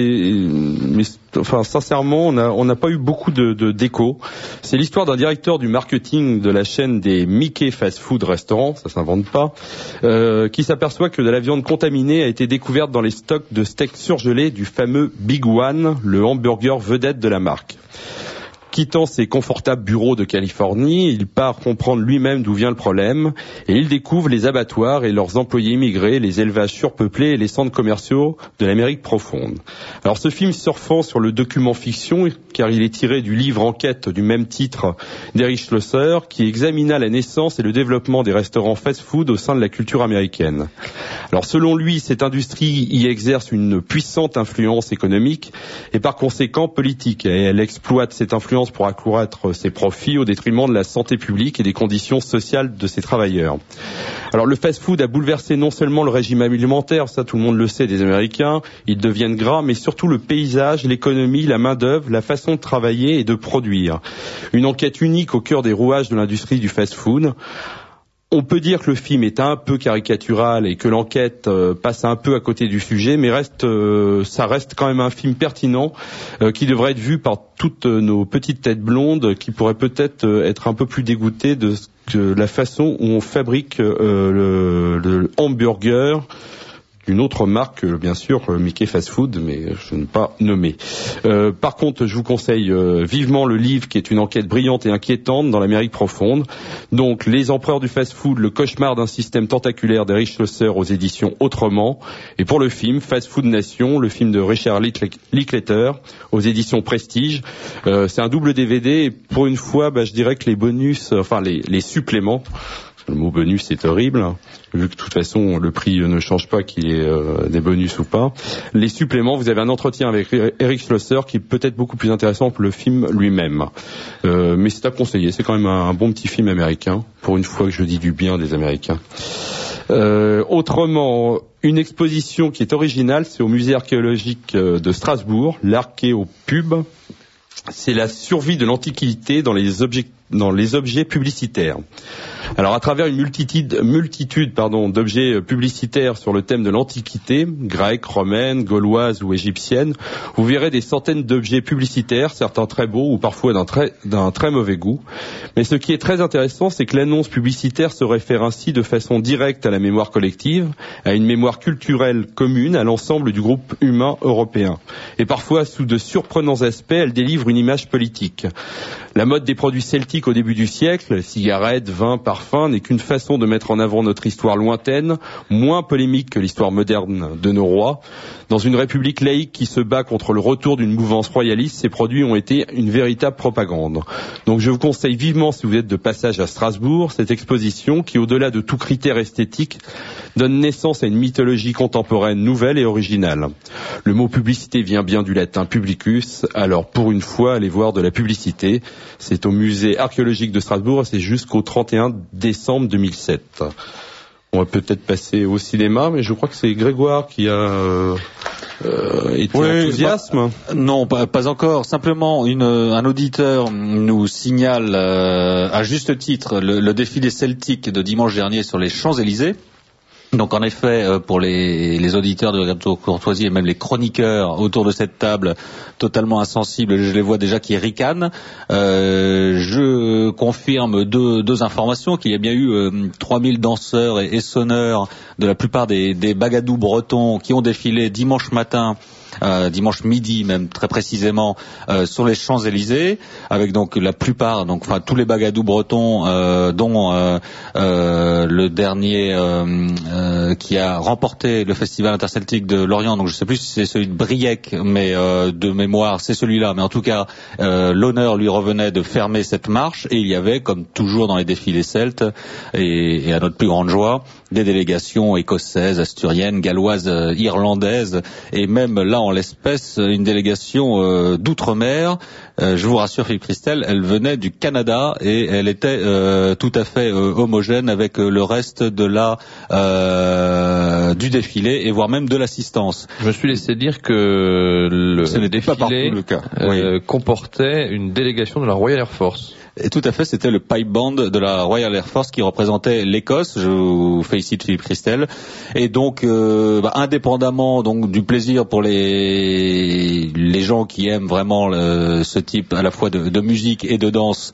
sincèrement, on n'a pas eu beaucoup d'écho. C'est l'histoire d'un directeur du marketing de la chaîne des Mickey Fast Food Restaurants, ça s'invente pas, qui s'aperçoit que de la viande contaminée a été découverte dans les stocks de steaks surgelés du fameux Big One, le hamburger vedette de la marque. Quittant ses confortables bureaux de Californie, il part comprendre lui-même d'où vient le problème, et il découvre les abattoirs et leurs employés immigrés, les élevages surpeuplés et les centres commerciaux de l'Amérique profonde. Alors ce film surfant sur le document fiction, car il est tiré du livre Enquête du même titre d'Erich Schlosser, qui examina la naissance et le développement des restaurants fast-food au sein de la culture américaine. Alors selon lui, cette industrie y exerce une puissante influence économique et par conséquent politique, et elle exploite cette influence pour accroître ses profits au détriment de la santé publique et des conditions sociales de ses travailleurs. Alors le fast-food a bouleversé non seulement le régime alimentaire, ça tout le monde le sait, des Américains, ils deviennent gras, mais surtout le paysage, l'économie, la main-d'œuvre, la façon de travailler et de produire. Une enquête unique au cœur des rouages de l'industrie du fast-food. On peut dire que le film est un peu caricatural et que l'enquête passe un peu à côté du sujet, mais ça reste quand même un film pertinent qui devrait être vu par toutes nos petites têtes blondes qui pourraient peut-être être un peu plus dégoûtées de la façon où on fabrique le hamburger d'une autre marque, bien sûr, Mickey Fast Food, mais je ne pas nommer. Par contre, je vous conseille vivement le livre, qui est une enquête brillante et inquiétante dans l'Amérique profonde. Donc, Les empereurs du fast food, le cauchemar d'un système tentaculaire d'Erich Schlosser aux éditions Autrement. Et pour le film, Fast Food Nation, le film de Richard Linklater aux éditions Prestige. C'est un double DVD et pour une fois, je dirais que les bonus, les suppléments, Le mot bonus est horrible, vu que de toute façon le prix ne change pas qu'il y ait des bonus ou pas. Les suppléments, vous avez un entretien avec Eric Schlosser qui est peut-être beaucoup plus intéressant que le film lui-même. Mais c'est à conseiller, c'est quand même un bon petit film américain, pour une fois que je dis du bien des Américains. Autrement, une exposition qui est originale, c'est au musée archéologique de Strasbourg, l'Archéopub. C'est la survie de l'Antiquité dans les objets publicitaires. Alors, à travers une multitude d'objets publicitaires sur le thème de l'Antiquité, grecque, romaine, gauloise ou égyptienne, vous verrez des centaines d'objets publicitaires, certains très beaux ou parfois d'un très mauvais goût. Mais ce qui est très intéressant, c'est que l'annonce publicitaire se réfère ainsi de façon directe à la mémoire collective, à une mémoire culturelle commune à l'ensemble du groupe humain européen. Et parfois, sous de surprenants aspects, elle délivre une image politique. La mode des produits celtiques au début du siècle, cigarettes, vins, parfums, n'est qu'une façon de mettre en avant notre histoire lointaine, moins polémique que l'histoire moderne de nos rois. Dans une république laïque qui se bat contre le retour d'une mouvance royaliste, ces produits ont été une véritable propagande. Donc je vous conseille vivement, si vous êtes de passage à Strasbourg, cette exposition qui, au-delà de tout critère esthétique, donne naissance à une mythologie contemporaine nouvelle et originale. Le mot publicité vient bien du latin publicus, alors pour une fois, allez voir de la publicité. C'est au musée archéologique de Strasbourg et c'est jusqu'au 31 décembre 2007. On va peut-être passer au cinéma, mais je crois que c'est Grégoire qui a été enthousiaste. Non, pas encore. Simplement, un auditeur nous signale à juste titre le défilé celtique de dimanche dernier sur les Champs-Élysées. Donc en effet, pour les auditeurs de Radio Courtoisie et même les chroniqueurs autour de cette table totalement insensibles, je les vois déjà qui ricanent. Je confirme deux informations, qu'il y a bien eu 3000 danseurs et sonneurs de la plupart des bagadous bretons qui ont défilé dimanche matin, dimanche midi même très précisément, sur les Champs-Élysées, avec donc la plupart, tous les bagadous bretons, dont le dernier qui a remporté le festival interceltique de Lorient, donc je ne sais plus si c'est celui de Briec, mais de mémoire c'est celui-là, mais en tout cas l'honneur lui revenait de fermer cette marche, et il y avait, comme toujours dans les défilés celtes, et à notre plus grande joie, des délégations écossaises, asturiennes, galloises, irlandaises, et même là en l'espèce une délégation d'outre-mer. Je vous rassure Philippe Christel, elle venait du Canada et elle était tout à fait homogène avec le reste de du défilé et voire même de l'assistance. Je me suis laissé dire que le défilé comportait une délégation de la Royal Air Force. Et tout à fait, c'était le pipe band de la Royal Air Force qui représentait l'Écosse. Je vous félicite Philippe Christel. Et donc, indépendamment donc du plaisir pour les gens qui aiment vraiment ce type à la fois de musique et de danse,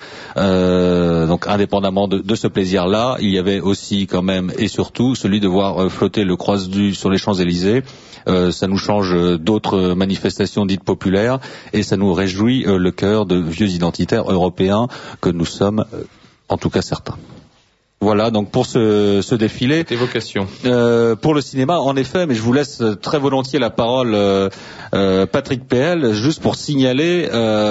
donc indépendamment de ce plaisir-là, il y avait aussi quand même et surtout celui de voir flotter le croise-du sur les Champs-Élysées. Ça nous change d'autres manifestations dites populaires et ça nous réjouit le cœur de vieux identitaires européens que nous sommes, en tout cas certains. Voilà, donc pour ce défilé. Cette évocation. Pour le cinéma, en effet, mais je vous laisse très volontiers la parole, Patrick PL, juste pour signaler,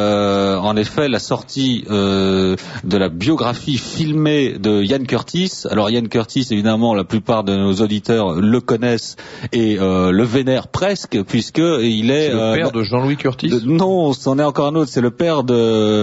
en effet, la sortie de la biographie filmée de Ian Curtis. Alors Ian Curtis, évidemment, la plupart de nos auditeurs le connaissent et le vénèrent presque, puisque il est le père de Jean-Louis Curtis. Non, c'en est encore un autre. C'est le père de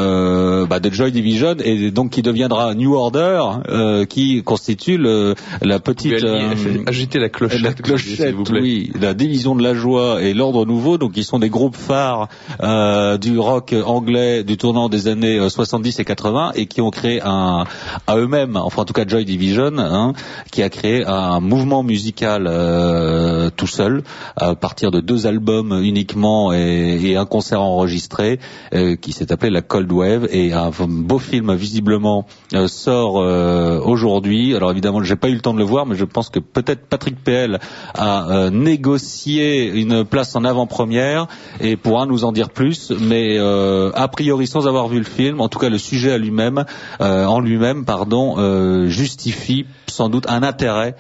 Joy Division et donc qui deviendra New Order. Qui constitue la petite agiter la clochette, s'il vous plaît. Oui, la division de la joie et l'ordre nouveau, donc ils sont des groupes phares du rock anglais du tournant des années 70 et 80 et qui ont créé à eux-mêmes, enfin en tout cas Joy Division, qui a créé un mouvement musical tout seul à partir de 2 albums uniquement et un concert enregistré qui s'est appelé la Cold Wave, et un beau film visiblement sort aujourd'hui. Alors évidemment, j'ai pas eu le temps de le voir, mais je pense que peut-être Patrick PL a négocié une place en avant-première et pourra nous en dire plus, mais a priori sans avoir vu le film, en tout cas le sujet en lui-même, justifie sans doute un intérêt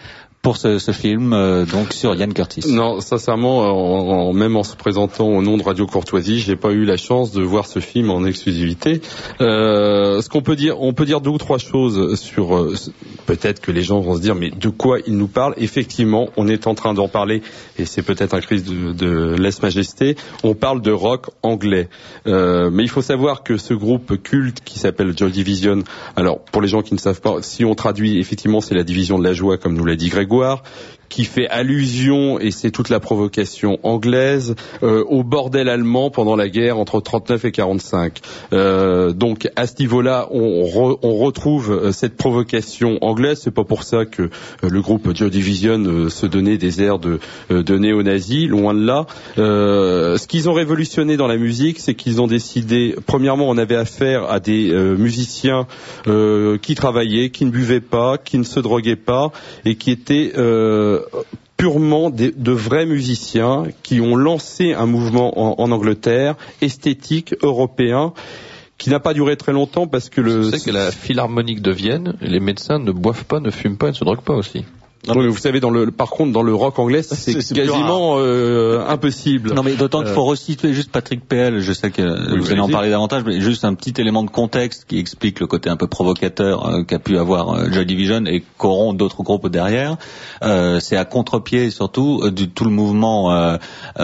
pour ce film, donc sur Ian Curtis. Non, sincèrement, même en se présentant au nom de Radio Courtoisie, j'ai pas eu la chance de voir ce film en exclusivité. Ce qu'on peut dire, on peut dire 2 ou 3 choses sur. Peut-être que les gens vont se dire, mais de quoi il nous parle ? Effectivement, on est en train d'en parler, et c'est peut-être un crise de lèse-majesté. On parle de rock anglais, mais il faut savoir que ce groupe culte qui s'appelle Joy Division. Alors, pour les gens qui ne savent pas, si on traduit, effectivement, c'est la division de la joie, comme nous l'a dit Grégoire, qui fait allusion, et c'est toute la provocation anglaise, au bordel allemand pendant la guerre entre 39 et 45. Donc à ce niveau-là, on retrouve cette provocation anglaise. C'est pas pour ça que le groupe Joy Division se donnait des airs de néo-nazis, loin de là. Ce qu'ils ont révolutionné dans la musique, c'est qu'ils ont décidé, premièrement, on avait affaire à des musiciens qui travaillaient, qui ne buvaient pas, qui ne se droguaient pas, et qui étaient purement de vrais musiciens qui ont lancé un mouvement en Angleterre, esthétique, européen, qui n'a pas duré très longtemps parce que Vous savez que la Philharmonique de Vienne, les médecins ne boivent pas, ne fument pas et ne se droguent pas aussi. Non, mais vous savez, par contre, dans le rock anglais, c'est quasiment impossible. Non, mais d'autant qu'il faut resituer juste Patrick Péel. Je sais que vous allez en parler davantage, mais juste un petit élément de contexte qui explique le côté un peu provocateur qu'a pu avoir Joy Division et qu'auront d'autres groupes derrière. C'est à contre-pied surtout de tout le mouvement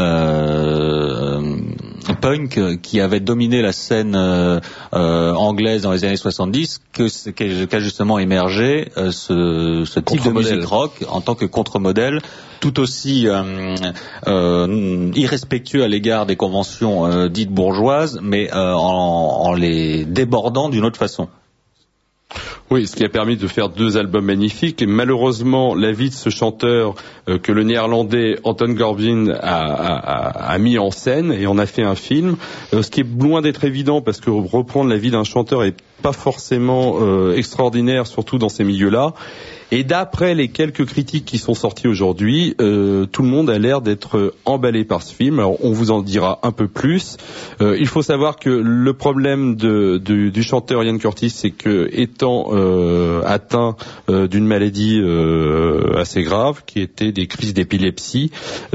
punk qui avait dominé la scène anglaise dans les années 70, qu'a justement émergé ce type de musique rock en tant que contre-modèle, tout aussi irrespectueux à l'égard des conventions dites bourgeoises, mais en les débordant d'une autre façon. Oui, ce qui a permis de faire 2 albums magnifiques. Et malheureusement, la vie de ce chanteur que le néerlandais Anton Corbijn a mis en scène et en a fait un film, ce qui est loin d'être évident parce que reprendre la vie d'un chanteur est pas forcément extraordinaire, surtout dans ces milieux-là. Et d'après les quelques critiques qui sont sorties aujourd'hui, tout le monde a l'air d'être emballé par ce film. Alors, on vous en dira un peu plus. Il faut savoir que le problème du chanteur Ian Curtis, c'est que étant atteint d'une maladie assez grave, qui était des crises d'épilepsie,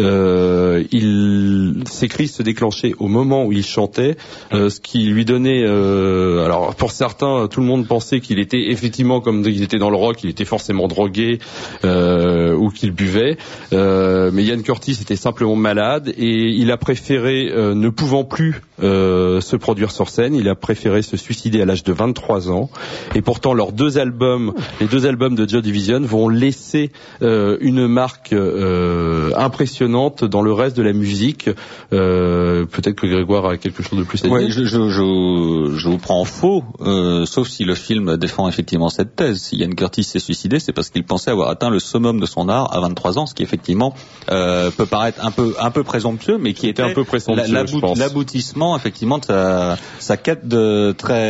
ces crises se déclenchaient au moment où il chantait, ce qui lui donnait... alors, pour certains, tout le monde pensait qu'il était effectivement, comme il était dans le rock, il était forcément drogué ou qu'il buvait, mais Ian Curtis était simplement malade et il a préféré, ne pouvant plus se produire sur scène, il a préféré se suicider à l'âge de 23 ans, et pourtant leurs 2 albums, les 2 albums de Joy Division vont laisser une marque impressionnante dans le reste de la musique. Peut-être que Grégoire a quelque chose de plus à dire. Oui, je vous prends en faux, sauf si le film défend effectivement cette thèse. Si Ian Curtis s'est suicidé, c'est parce qu'il pensait avoir atteint le summum de son art à 23 ans, ce qui effectivement peut paraître un peu présomptueux, mais qui était un peu présomptueux, l'aboutissement effectivement de sa quête de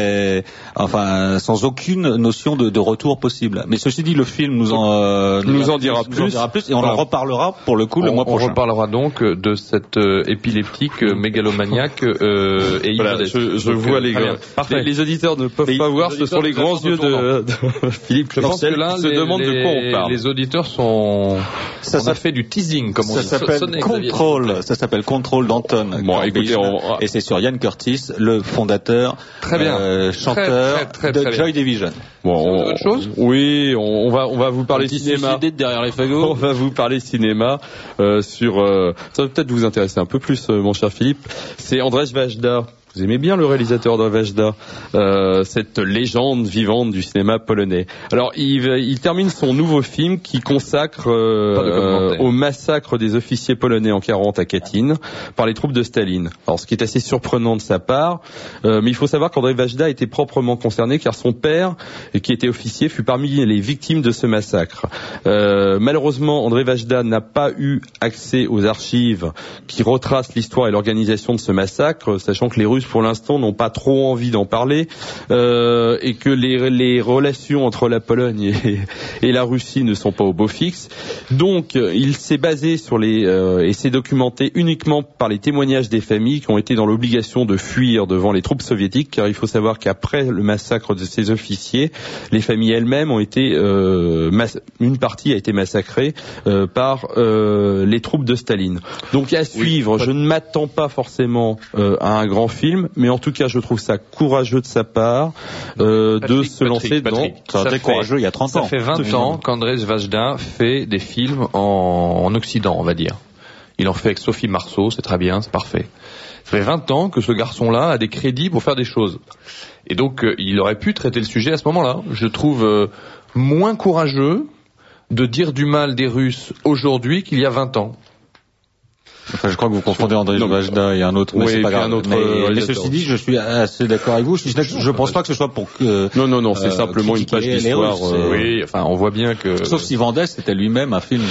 sans aucune notion de retour possible. Mais ceci dit, le film nous en dira plus et on en reparlera pour le coup le mois prochain. On reparlera donc de cette épileptique mégalomaniaque et voilà, je vois les auditeurs ne peuvent pas voir, ce sont les grands yeux de Philippe Clémentel qui se demandent de quoi on parle. Les auditeurs sont... On a fait du teasing, comme on dit. Ça s'appelle Control d'Anton. Bon, écoutez, et c'est sur Ian Curtis, le fondateur, chanteur de Joy Division. Bon, autre chose ? Oui, on va vous parler cinéma. Derrière les fagots. On va vous parler cinéma sur. Ça va peut-être vous intéresser un peu plus, mon cher Philippe. C'est Andrzej Wajda. Vous aimez bien le réalisateur de Wajda, cette légende vivante du cinéma polonais. Alors, il termine son nouveau film qui consacre au massacre des officiers polonais en 40 à Katyn par les troupes de Staline. Alors, ce qui est assez surprenant de sa part, mais il faut savoir qu'Andrzej Wajda était proprement concerné car son père, qui était officier, fut parmi les victimes de ce massacre. Malheureusement, Andrzej Wajda n'a pas eu accès aux archives qui retracent l'histoire et l'organisation de ce massacre, sachant que les Russes Belges pour l'instant n'ont pas trop envie d'en parler, et que les relations entre la Pologne et la Russie ne sont pas au beau fixe. Donc il s'est basé sur et s'est documenté uniquement par les témoignages des familles qui ont été dans l'obligation de fuir devant les troupes soviétiques, car il faut savoir qu'après le massacre de ces officiers, les familles elles-mêmes ont été une partie a été massacrée par les troupes de Staline. Donc à suivre, je ne m'attends pas forcément à un grand film, mais en tout cas je trouve ça courageux de sa part de se lancer dans... Ça courageux il y a 30 ans. Ça fait 20 ans qu'Andrzej Wajda fait des films en Occident, on va dire. Il en fait avec Sophie Marceau, c'est très bien, c'est parfait. Ça fait 20 ans que ce garçon-là a des crédits pour faire des choses. Et donc il aurait pu traiter le sujet à ce moment-là. Je trouve moins courageux de dire du mal des Russes aujourd'hui qu'il y a 20 ans. Enfin, je crois que vous confondez Andrzej Wajda et un autre, mais c'est pas grave. Mais ceci dit, je suis assez d'accord avec vous. Je pense pas que ce soit pour que... Non, c'est simplement une page d'histoire. Oui, enfin, on voit bien que... Sauf si Van d'Est était lui-même un film.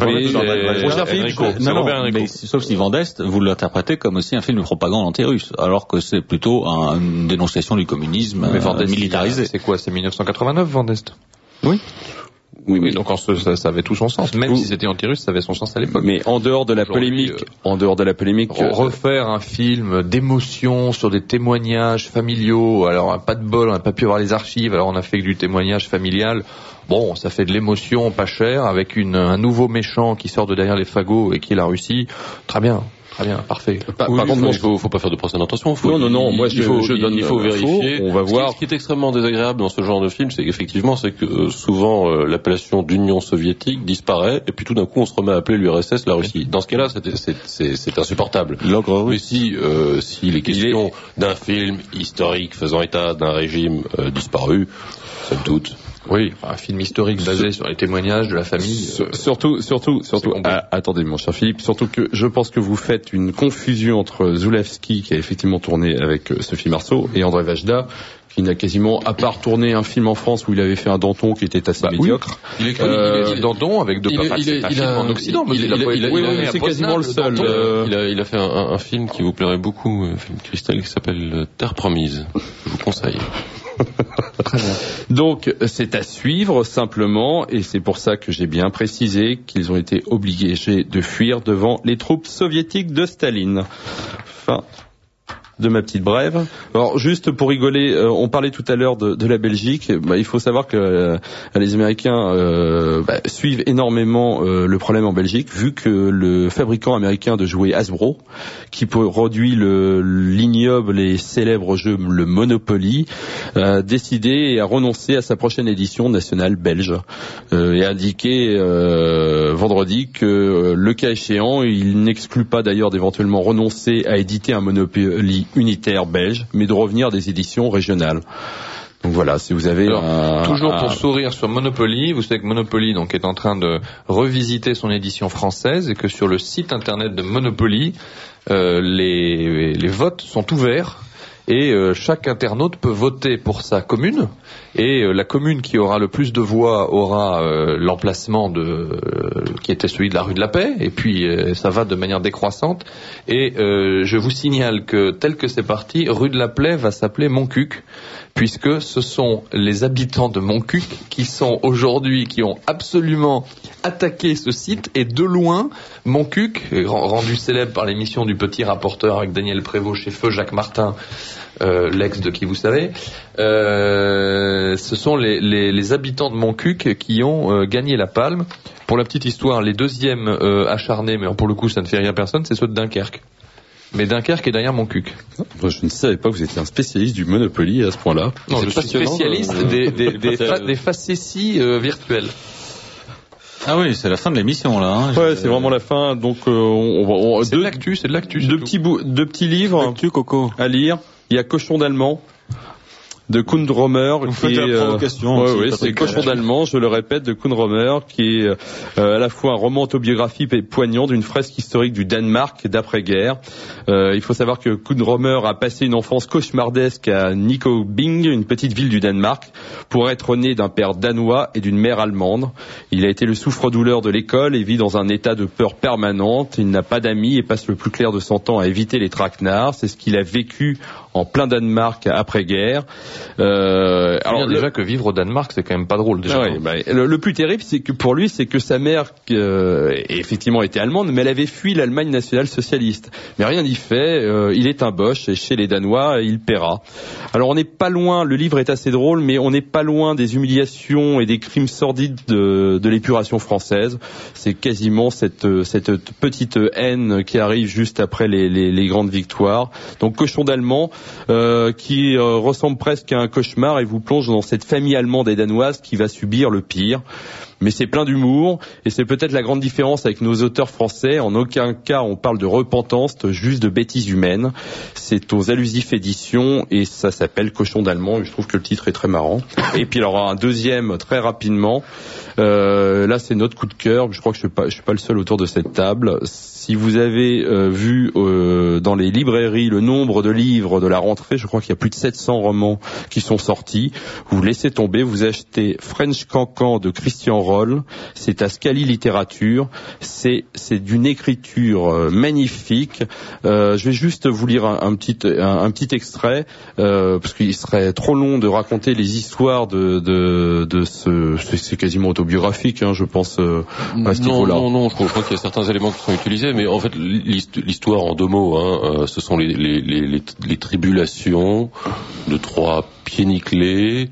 Sauf si Van d'Est, vous l'interprétez comme aussi un film de propagande anti-russe, alors que c'est plutôt une dénonciation du communisme militarisé. C'est quoi, c'est 1989, Van d'Est? Oui. Oui, donc ça avait tout son sens. Même si c'était anti-russe, ça avait son sens à l'époque. Mais en dehors de la polémique, refaire un film d'émotion sur des témoignages familiaux. Alors, pas de bol, on n'a pas pu avoir les archives. Alors, on a fait que du témoignage familial. Bon, ça fait de l'émotion pas cher avec un nouveau méchant qui sort de derrière les fagots et qui est la Russie. Très bien. Très bien, parfait. Par contre, il faut pas faire de procès d'intention. Il faut vérifier. On va voir. Ce qui est extrêmement désagréable dans ce genre de film, c'est que souvent l'appellation d'Union soviétique disparaît et puis tout d'un coup on se remet à appeler l'URSS la Russie. Dans ce cas-là, c'est insupportable. Mais si les questions d'un film historique faisant état d'un régime disparu, somme toute. Oui, un film historique basé sur les témoignages de la famille. Surtout. Attendez, mon cher Philippe, surtout que je pense que vous faites une confusion entre Zulawski, qui a effectivement tourné avec Sophie Marceau, et Andrzej Wajda, qui n'a quasiment, à part tourner un film en France où il avait fait un Danton qui était assez médiocre. Il est Danton avec deux papas. C'est un film en Occident, mais c'est quasiment le seul. Il a fait un film qui vous plairait beaucoup, un film Christelle, qui s'appelle Terre Promise. Je vous conseille. Très bien. Donc c'est à suivre simplement, et c'est pour ça que j'ai bien précisé qu'ils ont été obligés de fuir devant les troupes soviétiques de Staline. Fin de ma petite brève. Alors juste pour rigoler, on parlait tout à l'heure de la Belgique. Il faut savoir que les Américains suivent énormément le problème en Belgique, vu que le fabricant américain de jouets Hasbro, qui produit l'ignoble et célèbre jeu le Monopoly, a décidé et a renoncé à sa prochaine édition nationale belge, et a indiqué vendredi que le cas échéant, il n'exclut pas d'ailleurs d'éventuellement renoncer à éditer un Monopoly unitaire belge, mais de revenir à des éditions régionales. Donc voilà, si vous avez toujours pour sourire sur Monopoly, vous savez que Monopoly donc est en train de revisiter son édition française et que sur le site internet de Monopoly, les votes sont ouverts. Et chaque internaute peut voter pour sa commune, et la commune qui aura le plus de voix aura l'emplacement qui était celui de la rue de la Paix, et puis ça va de manière décroissante. Et je vous signale que tel que c'est parti, rue de la Paix va s'appeler Montcuq, puisque ce sont les habitants de Montcuq qui ont absolument attaqué ce site, et de loin, Montcuq, rendu célèbre par l'émission du Petit Rapporteur avec Daniel Prévost chez Feu Jacques Martin, l'ex de qui vous savez, ce sont les habitants de Montcuq qui ont gagné la palme. Pour la petite histoire, les deuxièmes acharnés, mais pour le coup ça ne fait rien à personne, c'est ceux de Dunkerque. Mais Dunkerque est derrière Montcuq. Je ne savais pas que vous étiez un spécialiste du Monopoly à ce point-là. Non, je suis spécialiste des facéties virtuelles. Ah oui, c'est la fin de l'émission là. Ouais, c'est vraiment la fin. Donc c'est de l'actu. Deux petits livres Coco. à lire. Il y a Cochon d'Allemand de Koen Drommer. Vous faites de la provocation. Oui, c'est Cochon d'Allemand, je le répète, de Koen Drommer, qui est à la fois un roman autobiographique et poignant d'une fresque historique du Danemark d'après-guerre. Il faut savoir que Koen Drommer a passé une enfance cauchemardesque à Nykøbing, une petite ville du Danemark, pour être né d'un père danois et d'une mère allemande. Il a été le souffre-douleur de l'école et vit dans un état de peur permanente. Il n'a pas d'amis et passe le plus clair de son temps à éviter les traquenards. C'est ce qu'il a vécu en plein Danemark après-guerre. Alors déjà que vivre au Danemark, c'est quand même pas drôle. Déjà. Le plus terrible, c'est que pour lui, c'est que sa mère, effectivement, était allemande, mais elle avait fui l'Allemagne nationale socialiste. Mais rien n'y fait. Il est un boche et chez les Danois, il paiera. Alors on n'est pas loin. Le livre est assez drôle, mais on n'est pas loin des humiliations et des crimes sordides de l'épuration française. C'est quasiment cette petite haine qui arrive juste après les grandes victoires. Donc Cochon d'Allemand, qui ressemble presque à un cauchemar et vous plonge dans cette famille allemande et danoise qui va subir le pire. Mais c'est plein d'humour, et c'est peut-être la grande différence avec nos auteurs français. En aucun cas on parle de repentance, juste de bêtises humaines. C'est aux Allusifs Éditions, et ça s'appelle Cochon d'Allemand, et je trouve que le titre est très marrant. Et puis il y aura un deuxième très rapidement. Là c'est notre coup de cœur, je crois que je suis pas le seul autour de cette table. Si vous avez vu dans les librairies le nombre de livres de la rentrée, je crois qu'il y a plus de 700 romans qui sont sortis. Vous laissez tomber, vous achetez French Cancan de Christian Roll. C'est à Scali Littérature. C'est d'une écriture magnifique. Je vais juste vous lire un petit extrait parce qu'il serait trop long de raconter les histoires de ce. C'est quasiment autobiographique, hein, je pense à ce niveau-là. Non, je crois qu'il y a certains éléments qui sont utilisés. Mais en fait, l'histoire en deux mots, ce sont les tribulations de trois pieds nickelés,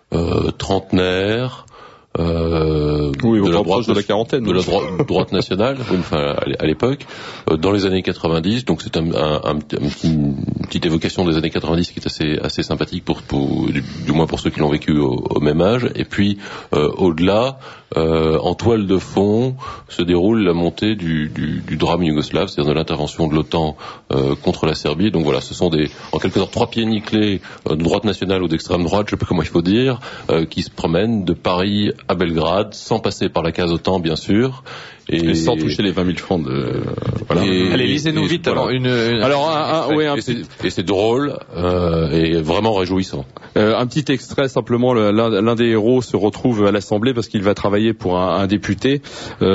trentenaires, de la droite de la quarantaine, de la droite nationale, enfin à l'époque, dans les années 90. Donc c'est une petite évocation des années 90 qui est assez sympathique du moins pour ceux qui l'ont vécu au même âge. Et puis au-delà, en toile de fond, se déroule la montée du drame yougoslave, c'est-à-dire de l'intervention de l'OTAN contre la Serbie. Donc voilà, ce sont en quelque sorte trois pieds nickelés de droite nationale ou d'extrême droite, je sais pas comment il faut dire, qui se promènent de Paris à Belgrade, sans passer par la case OTAN bien sûr, et sans toucher les 20 000 francs de. Voilà. Allez, lisez-nous vite. Voilà. Alors et c'est drôle et vraiment réjouissant. Un petit extrait simplement. L'un des héros se retrouve à l'Assemblée parce qu'il va travailler pour un député.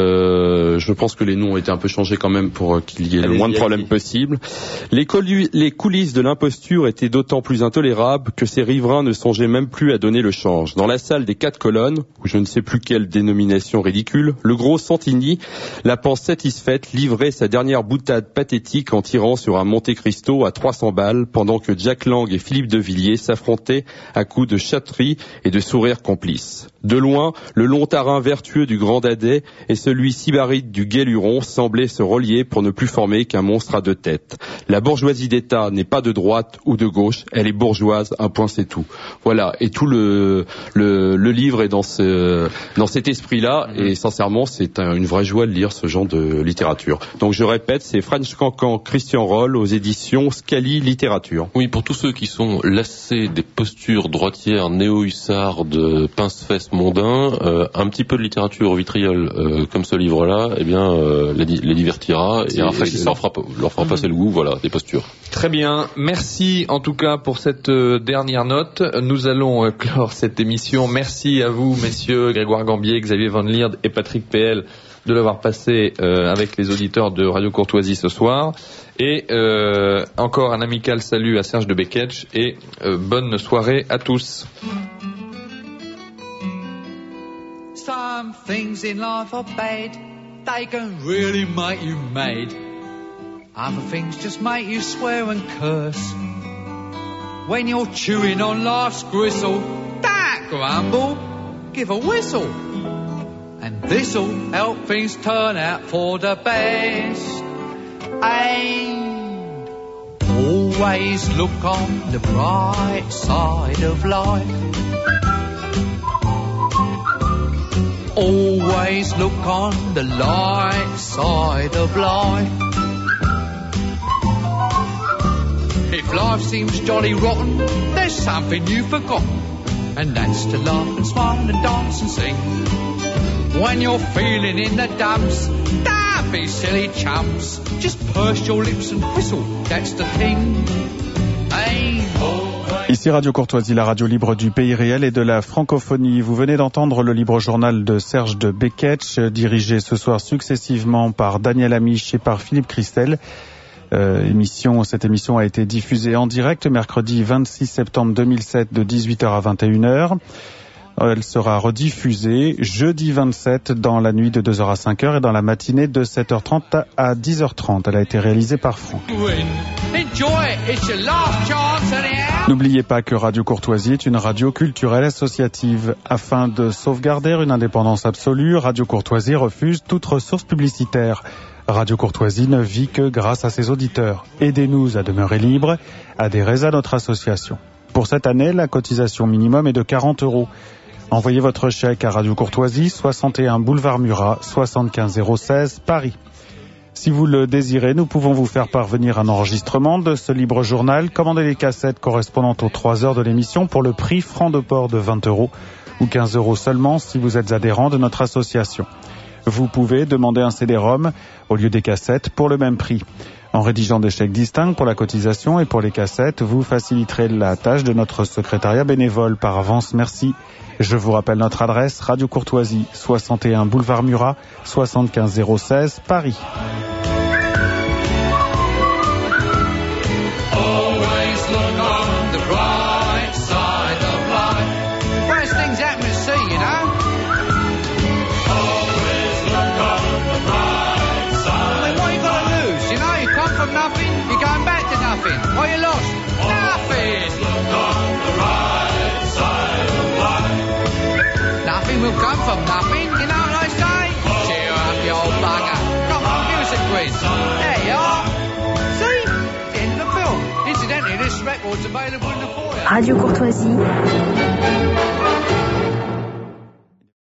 Je pense que les noms ont été un peu changés quand même pour qu'il y ait le moins de problèmes possible. Les coulisses de l'imposture étaient d'autant plus intolérables que ces riverains ne songeaient même plus à donner le change. Dans la salle des 4 colonnes, où je ne sais plus quelle dénomination ridicule, le gros Santini, la panse satisfaite, livrait sa dernière boutade pathétique en tirant sur un Monte Cristo à 300 balles, pendant que Jack Lang et Philippe de Villiers s'affrontaient à coups de chatterie et de sourires complices. De loin, le long tarin vertueux du Grand Dadais et celui sybarite du Gai Luron semblaient se relier pour ne plus former qu'un monstre à 2 têtes. La bourgeoisie d'État n'est pas de droite ou de gauche, elle est bourgeoise, un point c'est tout. Voilà, et tout le livre est dans cet esprit-là, et sincèrement, c'est une vraie joie de lire ce genre de littérature. Donc je répète, c'est French Cancan, Christian Roll, aux éditions Scali Littérature. Oui, pour tous ceux qui sont lassés des postures droitières néo-hussards de pince-fesses mondains, un petit peu de littérature au vitriol comme ce livre-là, eh bien, les divertira et leur fera passer le goût, voilà, des postures. Très bien, merci en tout cas pour cette dernière note. Nous allons clore cette émission. Merci à vous, messieurs Grégoire Gambier, Xavier Van Lierde et Patrick PL, de l'avoir passé avec les auditeurs de Radio Courtoisie ce soir. Et encore un amical salut à Serge de Beketch et bonne soirée à tous. Some things in life are bad, they can really make you mad. Other things just make you swear and curse. When you're chewing on life's gristle, don't grumble, give a whistle. And this'll help things turn out for the best. And always look on the bright side of life. Always look on the light side of life. If life seems jolly rotten, there's something you've forgotten, and that's to laugh and smile and dance and sing. When you're feeling in the dumps, don't be silly chumps, just purse your lips and whistle, that's the thing. Hey, Ici Radio Courtoisie, la radio libre du pays réel et de la francophonie. Vous venez d'entendre le libre journal de Serge de Beketch, dirigé ce soir successivement par Daniel Amiche et par Philippe Christel. Cette émission a été diffusée en direct mercredi 26 septembre 2007 de 18h à 21h. Elle sera rediffusée jeudi 27 dans la nuit de 2h à 5h et dans la matinée de 7h30 à 10h30. Elle a été réalisée par Franck. N'oubliez pas que Radio Courtoisie est une radio culturelle associative. Afin de sauvegarder une indépendance absolue, Radio Courtoisie refuse toute ressource publicitaire. Radio Courtoisie ne vit que grâce à ses auditeurs. Aidez-nous à demeurer libres, adhérez à notre association. Pour cette année, la cotisation minimum est de 40 €. Envoyez votre chèque à Radio Courtoisie, 61 boulevard Murat, 75 016, Paris. Si vous le désirez, nous pouvons vous faire parvenir un enregistrement de ce libre journal. Commandez les cassettes correspondant aux 3 heures de l'émission pour le prix franc de port de 20 € ou 15 € seulement si vous êtes adhérent de notre association. Vous pouvez demander un CD-ROM au lieu des cassettes pour le même prix. En rédigeant des chèques distincts pour la cotisation et pour les cassettes, vous faciliterez la tâche de notre secrétariat bénévole. Par avance, merci. Je vous rappelle notre adresse, Radio Courtoisie, 61 boulevard Murat, 75 016, Paris. What you lost? Nothing. Nothing will come from nothing, you know what I say? Cheer up, you old bugger. Come on, give us a quiz. There you are. See? It's the end of the film. Incidentally, this record's available in the foyer. Radio Courtoisie.